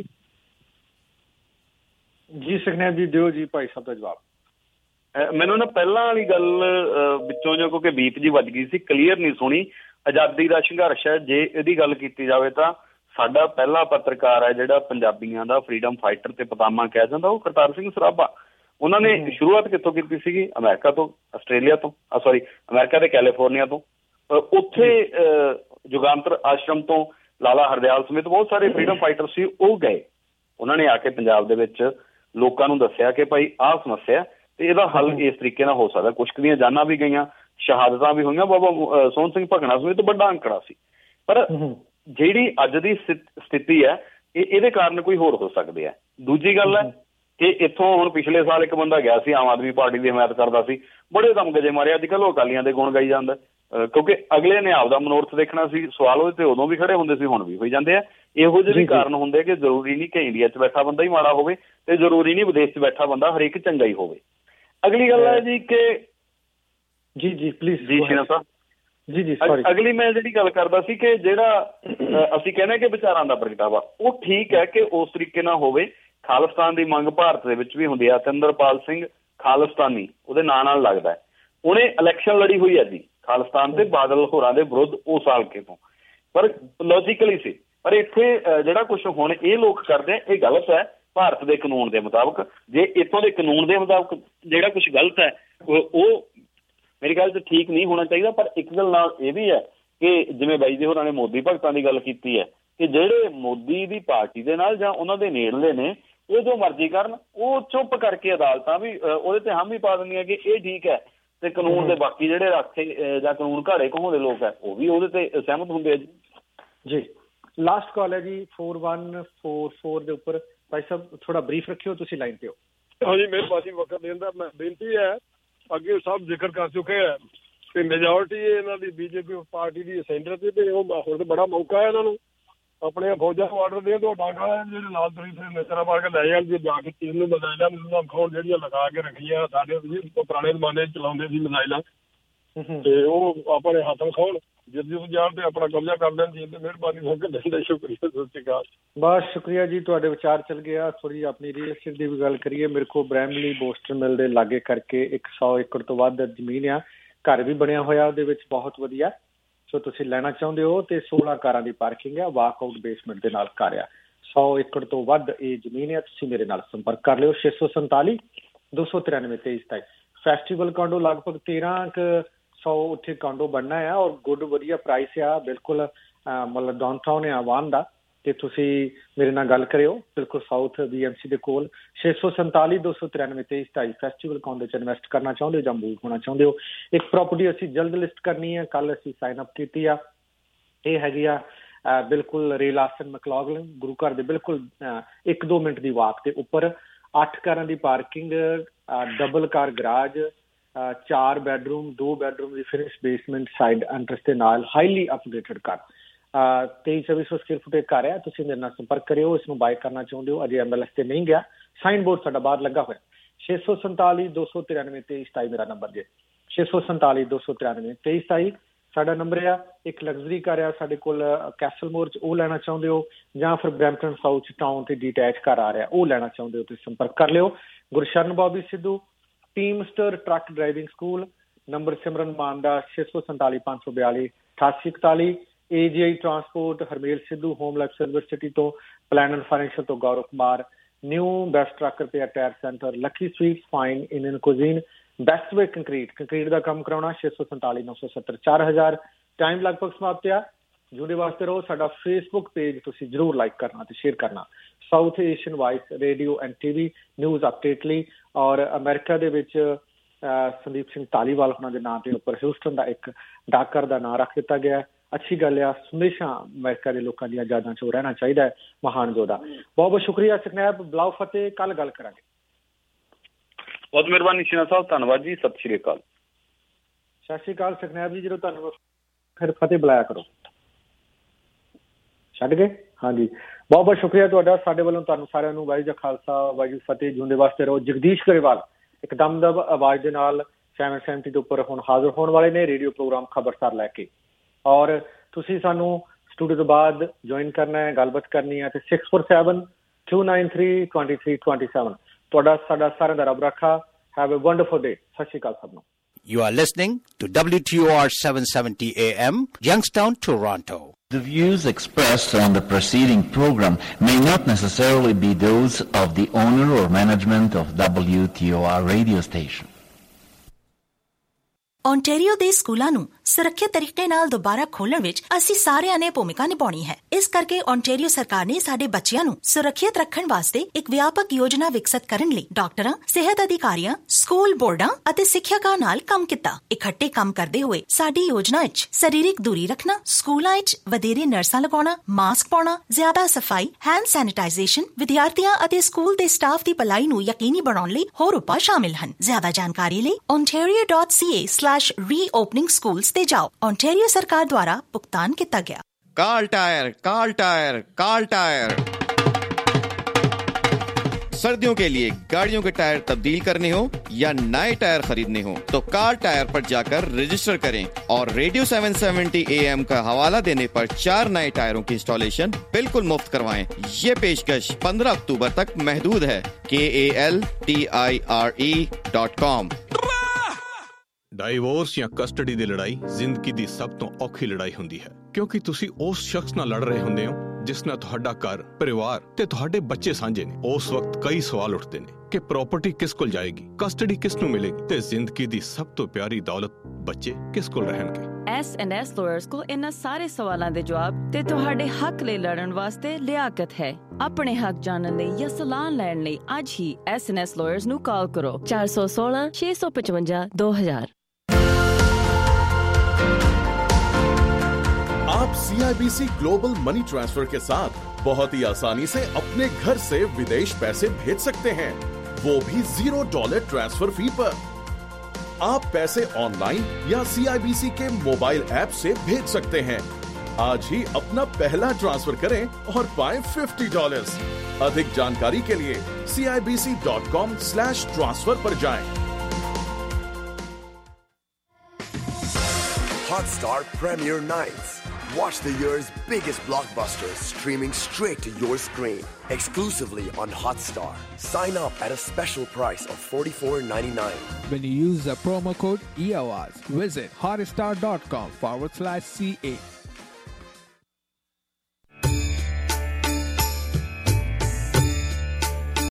ਜੀ ਸੁਖਨੈਬ ਜੀ ਦਿਓ ਜੀ ਭਾਈ ਸਾਹਿਬ ਦਾ ਜਵਾਬ। ਮੈਨੂੰ ਨਾ ਪਹਿਲਾਂ ਵਾਲੀ ਗੱਲ ਵਿੱਚੋਂ ਜੋ ਕਿਉਂਕਿ ਬੀਪ ਜੀ ਵੱਜ ਗਈ ਸੀ, ਕਲੀਅਰ ਨਹੀਂ ਸੁਣੀ। ਆਜ਼ਾਦੀ ਦਾ ਸੰਘਰਸ਼ ਹੈ, ਜੇ ਇਹਦੀ ਗੱਲ ਕੀਤੀ ਜਾਵੇ ਤਾਂ ਸਾਡਾ ਪਹਿਲਾ ਪੱਤਰਕਾਰ ਹੈ ਜਿਹੜਾ ਪੰਜਾਬੀਆਂ ਦਾ ਫਰੀਡਮ ਫਾਈਟਰ ਤੇ ਪਤਾਮਾ ਕਿਹਾ ਜਾਂਦਾ, ਉਹ ਕਰਤਾਰ ਸਿੰਘ ਸਰਾਭਾ। ਉਹਨਾਂ ਨੇ ਸ਼ੁਰੂਆਤ ਕਿੱਥੋਂ ਕੀਤੀ ਸੀਗੀ? ਅਮਰੀਕਾ ਤੋਂ, ਆਸਟ੍ਰੇਲੀਆ ਤੋਂ, ਅਮਰੀਕਾ ਤੇ ਕੈਲੀਫੋਰਨੀਆ ਤੋਂ। ਉੱਥੇ ਜੁਗਾਂਤਰ ਆਸ਼ਰਮ ਤੋਂ ਲਾਲਾ ਹਰਦਿਆਲ ਸਮੇਤ ਬਹੁਤ ਸਾਰੇ ਫਰੀਡਮ ਫਾਈਟਰ ਸੀ, ਉਹ ਗਏ। ਉਹਨਾਂ ਨੇ ਆ ਕੇ ਪੰਜਾਬ ਦੇ ਵਿੱਚ ਲੋਕਾਂ ਨੂੰ ਦੱਸਿਆ ਕਿ ਭਾਈ ਆਹ ਸਮੱਸਿਆ ਤੇ ਇਹਦਾ ਹੱਲ ਇਸ ਤਰੀਕੇ ਨਾਲ ਹੋ ਸਕਦਾ। ਕੁਛ ਦੀਆਂ ਜਾਨਾਂ ਵੀ ਗਈਆਂ, ਸ਼ਹਾਦਤਾਂ ਵੀ ਹੋਈਆਂ, ਬਾਬਾ ਸੋਹਣ ਸਿੰਘ ਭਕਨਾ ਸਮੇਤ ਵੱਡਾ ਅੰਕੜਾ ਸੀ। ਪਰ ਜਿਹੜੀ ਅੱਜ ਦੀ ਸਥਿਤੀ ਹੈ ਇਹਦੇ ਕਾਰਨ ਕੋਈ ਹੋਰ ਹੋ ਸਕਦੇ ਆ। ਦੂਜੀ ਗੱਲ ਹੈ ਕਿ ਇੱਥੋਂ ਹੁਣ ਪਿਛਲੇ ਸਾਲ ਇੱਕ ਬੰਦਾ ਗਿਆ ਸੀ, ਆਮ ਆਦਮੀ ਪਾਰਟੀ ਦੀ ਹਮਾਇਤ ਕਰਦਾ ਸੀ, ਬੜੇ ਦਮ ਗਜੇ ਮਾਰੇ। ਅੱਜ ਕੱਲ੍ਹ ਉਹ ਅਕਾਲੀਆਂ ਦੇ ਗੁਣ ਗਾਈ ਜਾਂਦਾ, ਕਿਉਂਕਿ ਅਗਲੇ ਨੇ ਆਪਦਾ ਮਨੋਰਥ ਦੇਖਣਾ ਸੀ। ਸਵਾਲ ਉਹਦੇ ਤੇ ਉਦੋਂ ਵੀ ਖੜੇ ਹੁੰਦੇ ਸੀ, ਹੁਣ ਵੀ ਹੋਈ ਜਾਂਦੇ ਆ। ਇਹੋ ਜਿਹੇ ਵੀ ਕਾਰਨ ਹੁੰਦੇ ਕਿ ਜ਼ਰੂਰੀ ਨਹੀਂ ਕਿ ਇੰਡੀਆ 'ਚ ਬੈਠਾ ਬੰਦਾ ਹੀ ਮਾੜਾ ਹੋਵੇ, ਤੇ ਜ਼ਰੂਰੀ ਨਹੀਂ ਵਿਦੇਸ਼ 'ਚ ਬੈਠਾ ਬੰਦਾ ਹਰੇਕ ਚੰਗਾ ਹੀ ਹੋਵੇ। ਅਗਲੀ ਗੱਲ ਹੈ ਜੀ ਕਿ ਜੀ ਪਲੀਜ਼ ਜੀ ਸ਼ਿਨਾ ਸਾਹਿਬ ਜੀ ਅਗਲੀ ਮੈਂ ਜਿਹੜੀ ਗੱਲ ਕਰਦਾ ਸੀ ਕਿ ਜਿਹੜਾ ਅਸੀਂ ਕਹਿੰਦੇ ਕਿ ਵਿਚਾਰਾਂ ਦਾ ਪ੍ਰਗਟਾਵਾ, ਉਹ ਠੀਕ ਹੈ ਕਿ ਉਸ ਤਰੀਕੇ ਨਾਲ ਹੋਵੇ। ਖਾਲਿਸਤਾਨ ਦੀ ਮੰਗ ਭਾਰਤ ਦੇ ਵਿੱਚ ਵੀ ਹੁੰਦੀ ਹੈ। ਅਤਿੰਦਰਪਾਲ ਸਿੰਘ ਖਾਲਿਸਤਾਨੀ ਉਹਦੇ ਨਾਂ ਨਾਲ ਲੱਗਦਾ ਹੈ। ਉਹਨੇ ਇਲੈਕਸ਼ਨ ਲੜੀ ਹੋਈ ਹੈ ਜੀ ਖਾਲਿਸਤਾਨ ਤੇ ਬਾਦਲ ਹੋਰਾਂ ਦੇ ਵਿਰੁੱਧ ਉਸ ਹਲਕੇ ਤੋਂ, ਪਰ ਲੌਜੀਕਲੀ ਸੀ। ਪਰ ਇੱਥੇ ਜਿਹੜਾ ਕੁਛ ਹੁਣ ਇਹ ਲੋਕ ਕਰਦੇ ਆ ਇਹ ਗਲਤ ਹੈ ਭਾਰਤ ਦੇ ਕਾਨੂੰਨ ਦੇ ਮੁਤਾਬਕ। ਜੇ ਇੱਥੋਂ ਦੇ ਕਾਨੂੰਨ ਦੇ ਮੁਤਾਬਕ ਜਿਹੜਾ ਕੁਛ ਗਲਤ ਹੈ ਉਹ ਮੇਰੀ ਗੱਲ 'ਚ ਠੀਕ ਨਹੀਂ ਹੋਣਾ ਚਾਹੀਦਾ। ਪਰ ਇੱਕ ਗੱਲ ਨਾਲ ਇਹ ਵੀ ਹੈ ਕਿ ਜਿਵੇਂ ਬਾਈ ਜੀ ਹੋਰਾਂ ਨੇ ਮੋਦੀ ਭਗਤਾਂ ਦੀ ਗੱਲ ਕੀਤੀ ਹੈ ਕਿ ਜਿਹੜੇ ਮੋਦੀ ਦੀ ਪਾਰਟੀ ਦੇ ਨਾਲ ਜਾਂ ਉਹਨਾਂ ਦੇ ਨੇੜਲੇ ਨੇ ਇਹ ਜੋ ਮਰਜ਼ੀ ਕਰਨ, ਉਹ ਚੁੱਪ ਕਰਕੇ ਅਦਾਲਤਾਂ ਵੀ ਉਹਦੇ ਤੇ ਹਾਮੀ ਪਾ ਦਿੰਦੀਆਂ ਕਿ ਇਹ ਠੀਕ ਹੈ, ਤੇ ਕਾਨੂੰਨ ਦੇ ਬਾਕੀ ਜਿਹੜੇ ਰਾਖੇ ਜਾਂ ਕਾਨੂੰਨ ਘਾੜੇ ਕਹਾਉਂਦੇ ਲੋਕ ਹੈ ਉਹ ਵੀ ਉਹਦੇ ਤੇ ਸਹਿਮਤ ਹੁੰਦੇ ਆ ਜੀ। ਲਾਸਟ ਕਾਲ ਹੈ ਜੀ 4144 ਦੇ ਉੱਪਰ। ਭਾਈ ਸਾਹਿਬ ਥੋੜਾ ਬਰੀਫ ਰੱਖਿਓ, ਤੁਸੀਂ ਲਾਈਨ ਤੇ ਹੋ। ਹਾਂਜੀ, ਮਿਹਰਬਾਨੀ ਵਕਤ ਦੇਣ ਦਾ। ਮੈਂ ਬੇਨਤੀ ਹੈ, ਅੱਗੇ ਸਭ ਜ਼ਿਕਰ ਕਰ ਚੁੱਕੇ ਹੈ ਕਿ ਮੈਜੋਰਟੀ ਇਹਨਾਂ ਦੀ ਬੀਜੇਪੀ ਪਾਰਟੀ ਦੀ ਸੈਂਟਰ ਤੇ, ਤੇ ਉਹ ਹੁਣ ਤੇ ਬੜਾ ਮੌਕਾ ਹੈ ਇਹਨਾਂ ਨੂੰ ਆਪਣੇ ਫੌਜਾਂ ਨੂੰ ਆਰਡਰ ਦੇ ਦਿਓ, ਡਾਂਗਾ ਜਿਹੜੇ ਲਾਲ ਤਰੀ ਫਿਰ ਮਿਸਰਾ ਮਾਰ ਕੇ ਲੈ ਜਾਣ, ਜੇ ਜਾ ਕੇ ਚੀਨ ਨੂੰ ਮਿਜ਼ਾਈਲਾਂ ਖਾਉਣ ਜਿਹੜੀਆਂ ਲਗਾ ਕੇ ਰੱਖੀਆਂ ਸਾਡੇ ਪੁਰਾਣੇ ਜ਼ਮਾਨੇ 'ਚ ਚਲਾਉਂਦੇ ਸੀ ਮਿਜ਼ਾਈਲਾਂ, ਤੇ ਉਹ ਆਪਣੇ ਹੱਥ ਵਿਖਾਉਣ, ਜਿੱਦ ਜਾਣ ਤੇ ਆਪਣਾ ਕਬਜ਼ਾ ਕਰ ਲੈਣ ਜੀ। ਮਿਹਰਬਾਨੀ ਹੋਕੇ ਦਿੰਦੇ, ਸ਼ੁਕਰੀਆ, ਸਤਿ ਸ਼੍ਰੀ ਅਕਾਲ। ਬਸ ਸ਼ੁਕਰੀਆ ਜੀ, ਤੁਹਾਡੇ ਵਿਚਾਰ ਚੱਲ ਗਿਆ। ਥੋੜੀ ਆਪਣੀ ਰੀਅਲ ਐਸਟੇਟ ਦੀ ਵੀ ਗੱਲ ਕਰੀਏ। ਮੇਰੇ ਕੋਲ ਬ੍ਰੈਮਲੀ ਬੋਸਟਰ ਮਿਲ ਦੇ ਲਾਗੇ ਕਰਕੇ 100 ਏਕੜ ਤੋਂ ਵੱਧ ਜ਼ਮੀਨ ਆ, ਘਰ ਵੀ ਬਣਿਆ ਹੋਇਆ ਉਹਦੇ ਵਿੱਚ ਬਹੁਤ ਵਧੀਆ। ਸੋ ਤੁਸੀਂ ਲੈਣਾ ਚਾਹੁੰਦੇ ਹੋ ਤੇ 16 ਕਾਰਾਂ ਦੀ ਪਾਰਕਿੰਗ ਆ, ਵਾਕ ਆਊਟ ਬੇਸਮੈਂਟ ਦੇ ਨਾਲ ਘਰ ਆ, 100 ਏਕੜ ਤੋਂ ਵੱਧ ਇਹ ਜ਼ਮੀਨ ਆ। ਤੁਸੀਂ ਮੇਰੇ ਨਾਲ ਸੰਪਰਕ ਕਰ ਲਿਓ 647 293 2327। ਫੈਸਟੀਵਲ ਕਾਂਡੋ ਲਗਭਗ 1300 ਉੱਥੇ ਕਾਂਡੋ ਬਣਨਾ ਆ ਔਰ ਗੁੱਡ ਵਧੀਆ ਪ੍ਰਾਈਸ ਆ, ਬਿਲਕੁਲ ਮਤਲਬ ਡਾਊਨਟਾਊਨ ਆ ਵਾਨ ਦਾ। ਤੇ ਤੁਸੀਂ ਮੇਰੇ ਨਾਲ ਗੱਲ ਕਰਿਓ, ਬਿਲਕੁਲ ਸਾਊਥ BMC ਦੇ ਕੋਲ 647 293 2327। ਫੈਸਟੀਵਲ ਕਾਂਡੋ 'ਚ ਇਨਵੈਸਟ ਕਰਨਾ ਚਾਹੁੰਦੇ ਹੋ ਜਾਂ ਮੂਵ ਹੋਣਾ ਚਾਹੁੰਦੇ ਹੋ। ਇੱਕ ਪ੍ਰੋਪਰਟੀ ਅਸੀਂ ਜਲਦ ਲਿਸਟ ਕਰਨੀ ਹੈ, ਕੱਲ ਅਸੀਂ ਸਾਈਨ ਅਪ ਕੀਤੀ ਆ। ਇਹ ਹੈਗੀ ਆ ਬਿਲਕੁਲ ਰੇਲ ਆਸਨ ਮੈਕਲੌਗਲਨ ਗੁਰੂ ਘਰ ਦੇ ਬਿਲਕੁਲ 1-2 ਮਿੰਟ ਦੀ ਵਾਕ ਦੇ ਉੱਪਰ। 8 ਕਾਰਾਂ ਦੀ parking, double car garage, 4 bedroom 2 bedroom ਦੀ ਫਿਨਿਸ਼ ਬੇਸਮੈਂਟ ਸਾਈਡ ਐਂਟਰਸ ਦੇ ਨਾਲ, highly updated car. 2300 square foot ਇੱਕ ਘਰ ਹੈ। ਤੁਸੀਂ ਮੇਰੇ ਨਾਲ ਸੰਪਰਕ ਕਰਿਓ। ਇਸ ਨੂੰ ਬਾਏ ਕਰਨਾ ਚਾਹੁੰਦੇ ਹੋ, ਅਜੇ MLS ਤੇ ਨਹੀਂ ਗਿਆ, ਸਾਈਨ ਬੋਰਡ ਸਾਡਾ ਬਾਹਰ ਲੱਗਾ ਹੋਇਆ। 647 293 2327 ਮੇਰਾ ਨੰਬਰ ਜੇ, 647 293 2327 ਸਾਡਾ ਨੰਬਰ ਆ। ਇੱਕ ਲਗਜ਼ਰੀ ਘਰ ਆ ਸਾਡੇ ਕੋਲ ਕੈਸਲਮੋਰ 'ਚ, ਉਹ ਲੈਣਾ ਚਾਹੁੰਦੇ ਹੋ ਜਾਂ ਫਿਰ ਬਰੈਂਪਟਨ ਸਾਊਥ ਟਾਊਨ ਤੇ ਡਿਟੈਚ ਘਰ ਆ ਰਿਹਾ ਉਹ ਲੈਣਾ ਚਾਹੁੰਦੇ ਹੋ, ਤੁਸੀਂ ਸੰਪਰਕ ਕਰ ਲਿਓ। Gursharan Bobby Sidhu, Teamster truck driving school, number Simran Mann ਦਾ 647 542 8841। AGI transport Harmel Sidhu, home life silver city ਤੋਂ, ਪਲੈਨਰ ਫਾਈਨੈਂਸ਼ੀਅਲ ਤੋਂ Gaurav Kumar, new best truck repair tyre centre, lucky sweet fine Indian cuisine, best way concrete ਦਾ ਕੰਮ ਕਰਾਉਣਾ 647 970 4000। ਟਾਈਮ ਲਗਭਗ ਸਮਾਪਤ ਆ। ਜੁੜੇ ਵਾਸਤੇ ਰਹੋ। ਸਾਡਾ ਫੇਸਬੁੱਕ ਪੇਜ ਤੁਸੀਂ ਜ਼ਰੂਰ ਲਾਈਕ ਕਰਨਾ ਤੇ ਸ਼ੇਅਰ ਕਰਨਾ, South Asian voice radio and TV news update ਲਈ। ਔਰ ਅਮਰੀਕਾ ਦੇ ਵਿੱਚ ਸੰਦੀਪ ਸਿੰਘ ਧਾਲੀਵਾਲ ਉਹਨਾਂ ਦੇ ਨਾਂ ਦੇ ਉੱਪਰ ਹਿਊਸਟਨ ਦਾ ਇੱਕ ਡਾਕਘਰ ਦਾ ਨਾਂ ਰੱਖ ਦਿੱਤਾ ਗਿਆ। ਅੱਛੀ ਗੱਲ ਆ, ਹਮੇਸ਼ਾ ਅਮਰੀਕਾ ਦੇ ਲੋਕਾਂ ਦੀਆਂ ਯਾਦਾਂ 'ਚ ਰਹਿਣਾ ਚਾਹੀਦਾ ਹੈ ਮਹਾਨ ਯੋਧਾ। ਬਹੁਤ ਬਹੁਤ ਸ਼ੁਕਰੀਆ ਸਕਨੈਬ, ਬਲਾਓ ਫਤਿਹ, ਕੱਲ ਗੱਲ ਕਰਾਂਗੇ। ਬਹੁਤ ਮਿਹਰਬਾਨੀ ਸ਼ੀਨਾ ਸਾਹਿਬ, ਧੰਨਵਾਦ ਜੀ, ਸਤਿ ਸ਼੍ਰੀ ਅਕਾਲ। ਸਤਿ ਸ਼੍ਰੀ ਅਕਾਲ ਸਕਨੈਬ ਜੀ, ਜਦੋਂ ਤੁਹਾਨੂੰ ਫਿਰ ਫਤਿਹ ਬੁਲਾਇਆ ਕਰੋ। ਛੱਡ ਗਏ? ਹਾਂਜੀ, ਬਹੁਤ ਬਹੁਤ ਸ਼ੁਕਰੀਆ ਤੁਹਾਡਾ। ਸਾਡੇ ਵੱਲੋਂ ਤੁਹਾਨੂੰ ਸਾਰਿਆਂ ਨੂੰ ਵਾਹਿਗੁਰੂ ਜੀ ਖਾਲਸਾ ਵਾਹਿਗੁਰੂ ਫਤਿਹ। ਜਿਉਂਦੇ ਵਾਸਤੇ ਰਹੋ। ਜਗਦੀਸ਼ ਗਰੇਵਾਲ ਇੱਕਦਮ ਦਾ ਆਵਾਜ਼ ਦੇ ਨਾਲ 770 ਦੇ ਉੱਪਰ ਹੁਣ ਹਾਜ਼ਰ ਹੋਣ ਵਾਲੇ ਨੇ ਰੇਡੀਓ ਪ੍ਰੋਗਰਾਮ ਖਬਰਸਾਰ ਲੈ ਕੇ। ਔਰ ਤੁਸੀਂ ਸਾਨੂੰ ਸਟੂਡੀਓ ਤੋਂ ਬਾਅਦ ਜੁਆਇਨ ਕਰਨਾ ਹੈ, ਗੱਲਬਾਤ ਕਰਨੀ ਹੈ ਤੇ 647 293 2327। ਤੁਹਾਡਾ ਸਾਡਾ ਸਾਰਿਆਂ ਦਾ ਰੱਬ ਰੱਖਾ। Have a wonderful day. Sat Shri ਅਕਾਲ ਸਭ ਨੂੰ। You are listening to WTOR 770 AM, Youngstown, Toronto. The views expressed on the preceding program may not necessarily be those of the owner or management of WTOR radio station. Ontario ਦੇ ਸਕੂਲਾਂ ਨੂੰ ਸੁਰੱਖਿਅਤ ਤਰੀਕੇ ਨਾਲ ਦੁਬਾਰਾ ਖੋਲ੍ਹਣ ਵਿੱਚ ਅਸੀਂ ਸਾਰਿਆਂ ਨੇ ਭੂਮਿਕਾ ਨਿਭਾਉਣੀ ਹੈ। ਇਸ ਕਰਕੇ ਓਨਟਾਰੀਓ ਸਰਕਾਰ ਨੇ ਸਾਡੇ ਬੱਚਿਆਂ ਨੂੰ ਸੁਰੱਖਿਅਤ ਰੱਖਣ ਵਾਸਤੇ ਇੱਕ ਵਿਆਪਕ ਯੋਜਨਾ ਵਿਕਸਿਤ ਕਰਨ ਲਈ ਡਾਕਟਰਾਂ, ਸਿਹਤ ਅਧਿਕਾਰੀਆਂ, ਸਕੂਲ ਬੋਰਡਾਂ ਅਤੇ ਸਿੱਖਿਅਕਾਂ ਨਾਲ ਕੰਮ ਕੀਤਾ। ਇਕੱਠੇ ਕੰਮ ਕਰਦੇ ਹੋਏ ਸਾਡੀ ਯੋਜਨਾ ਵਿੱਚ ਸਰੀਰਕ ਦੂਰੀ ਰੱਖਣਾ, ਸਕੂਲਾਂ ਵਿੱਚ ਵਧੇਰੇ ਨਰਸਾਂ ਲਗਾਉਣਾ, ਮਾਸਕ ਪਾਉਣਾ, ਜ਼ਿਆਦਾ ਸਫਾਈ, ਹੈਂਡ ਸੈਨੀਟਾਈਜ਼ੇਸ਼ਨ, ਵਿਦਿਆਰਥੀਆਂ ਅਤੇ ਸਕੂਲ ਦੇ ਸਟਾਫ ਦੀ ਭਲਾਈ ਨੂੰ ਯਕੀਨੀ ਬਣਾਉਣ ਲਈ ਹੋਰ ਉਪਾਅ ਸ਼ਾਮਿਲ ਹਨ। ਜ਼ਿਆਦਾ ਜਾਣਕਾਰੀ ਲਈ ontario.ca/reopening schools ਤੇ ਜਾਓ। ਓਨਟਾਰੀਓ ਸਰਕਾਰ ਦੁਆਰਾ ਭੁਗਤਾਨ ਕੀਤਾ ਗਿਆ। Cal Tire, Cal Tire, Cal Tire. सर्दियों के लिए गाड़ियों के टायर तब्दील करने हो या नए टायर खरीदने हो तो काल टायर पर जाकर रजिस्टर करें और रेडियो 770 AM का हवाला देने पर 4 नए टायरों की इंस्टॉलेशन बिल्कुल मुफ्त करवाएं। ये पेशकश 15 अक्टूबर तक महदूद है। KALTIRE.com। ਡਾਈਵੋਰਸ ਜਾਂ ਕਸਟਡੀ ਦੀ ਲੜਾਈ ਜ਼ਿੰਦਗੀ ਦੀ ਸਭ ਤੋਂ ਔਖੀ ਲੜਾਈ ਹੁੰਦੀ ਹੈ, ਕਿਉਂਕਿ ਤੁਸੀਂ ਉਸ ਸ਼ਖਸ ਨਾਲ ਲੜ ਰਹੇ ਹੁੰਦੇ ਹੋ ਜਿਸ ਨਾਲ ਤੁਹਾਡਾ ਘਰ, ਪਰਿਵਾਰ ਤੇ ਤੁਹਾਡੇ ਬੱਚੇ ਸਾਂਝੇ ਨੇ। ਉਸ ਵਕਤ ਕਈ ਸਵਾਲ ਉੱਠਦੇ ਨੇ ਕਿ ਪ੍ਰਾਪਰਟੀ ਕਿਸ ਕੋਲ ਜਾਏਗੀ, ਕਸਟਡੀ ਕਿਸ ਨੂੰ ਮਿਲੇਗੀ ਤੇ ਜ਼ਿੰਦਗੀ ਦੀ ਸਭ ਤੋਂ ਪਿਆਰੀ ਦੌਲਤ ਬੱਚੇ ਕਿਸ ਕੋਲ ਰਹਿਣਗੇ। S&S ਲਾਇਰਸ ਕੋਲ ਇਹਨਾਂ ਸਾਰੇ ਸਵਾਲਾਂ ਦੇ ਜਵਾਬ ਤੇ ਤੁਹਾਡੇ ਹੱਕ ਲਈ ਲੜਨ ਵਾਸਤੇ ਲਿਆਕਤ ਹੈ। ਆਪਣੇ ਹੱਕ ਜਾਣਨ ਲਈ ਜਾਂ ਸਲਾਹ ਲੈਣ ਲਈ ਅੱਜ ਹੀ S&S ਲਾਇਰਸ ਨੂੰ ਕਾਲ ਕਰੋ 416 655 2000। आप CIBC ग्लोबल मनी ट्रांसफर के साथ बहुत ही आसानी से अपने घर से विदेश पैसे भेज सकते हैं, वो भी $0 ट्रांसफर फी पर। आप पैसे ऑनलाइन या CIBC के मोबाइल ऐप से भेज सकते हैं। आज ही अपना पहला ट्रांसफर करें और पाएं $50। अधिक जानकारी के लिए CIBC.com/transfer पर जाएं। Hotstar Premiere Nights. Watch the year's biggest blockbusters streaming straight to your screen. Exclusively on Hotstar. Sign up at a special price of $44.99. When you use the promo code EOS, visit hotstar.com/CA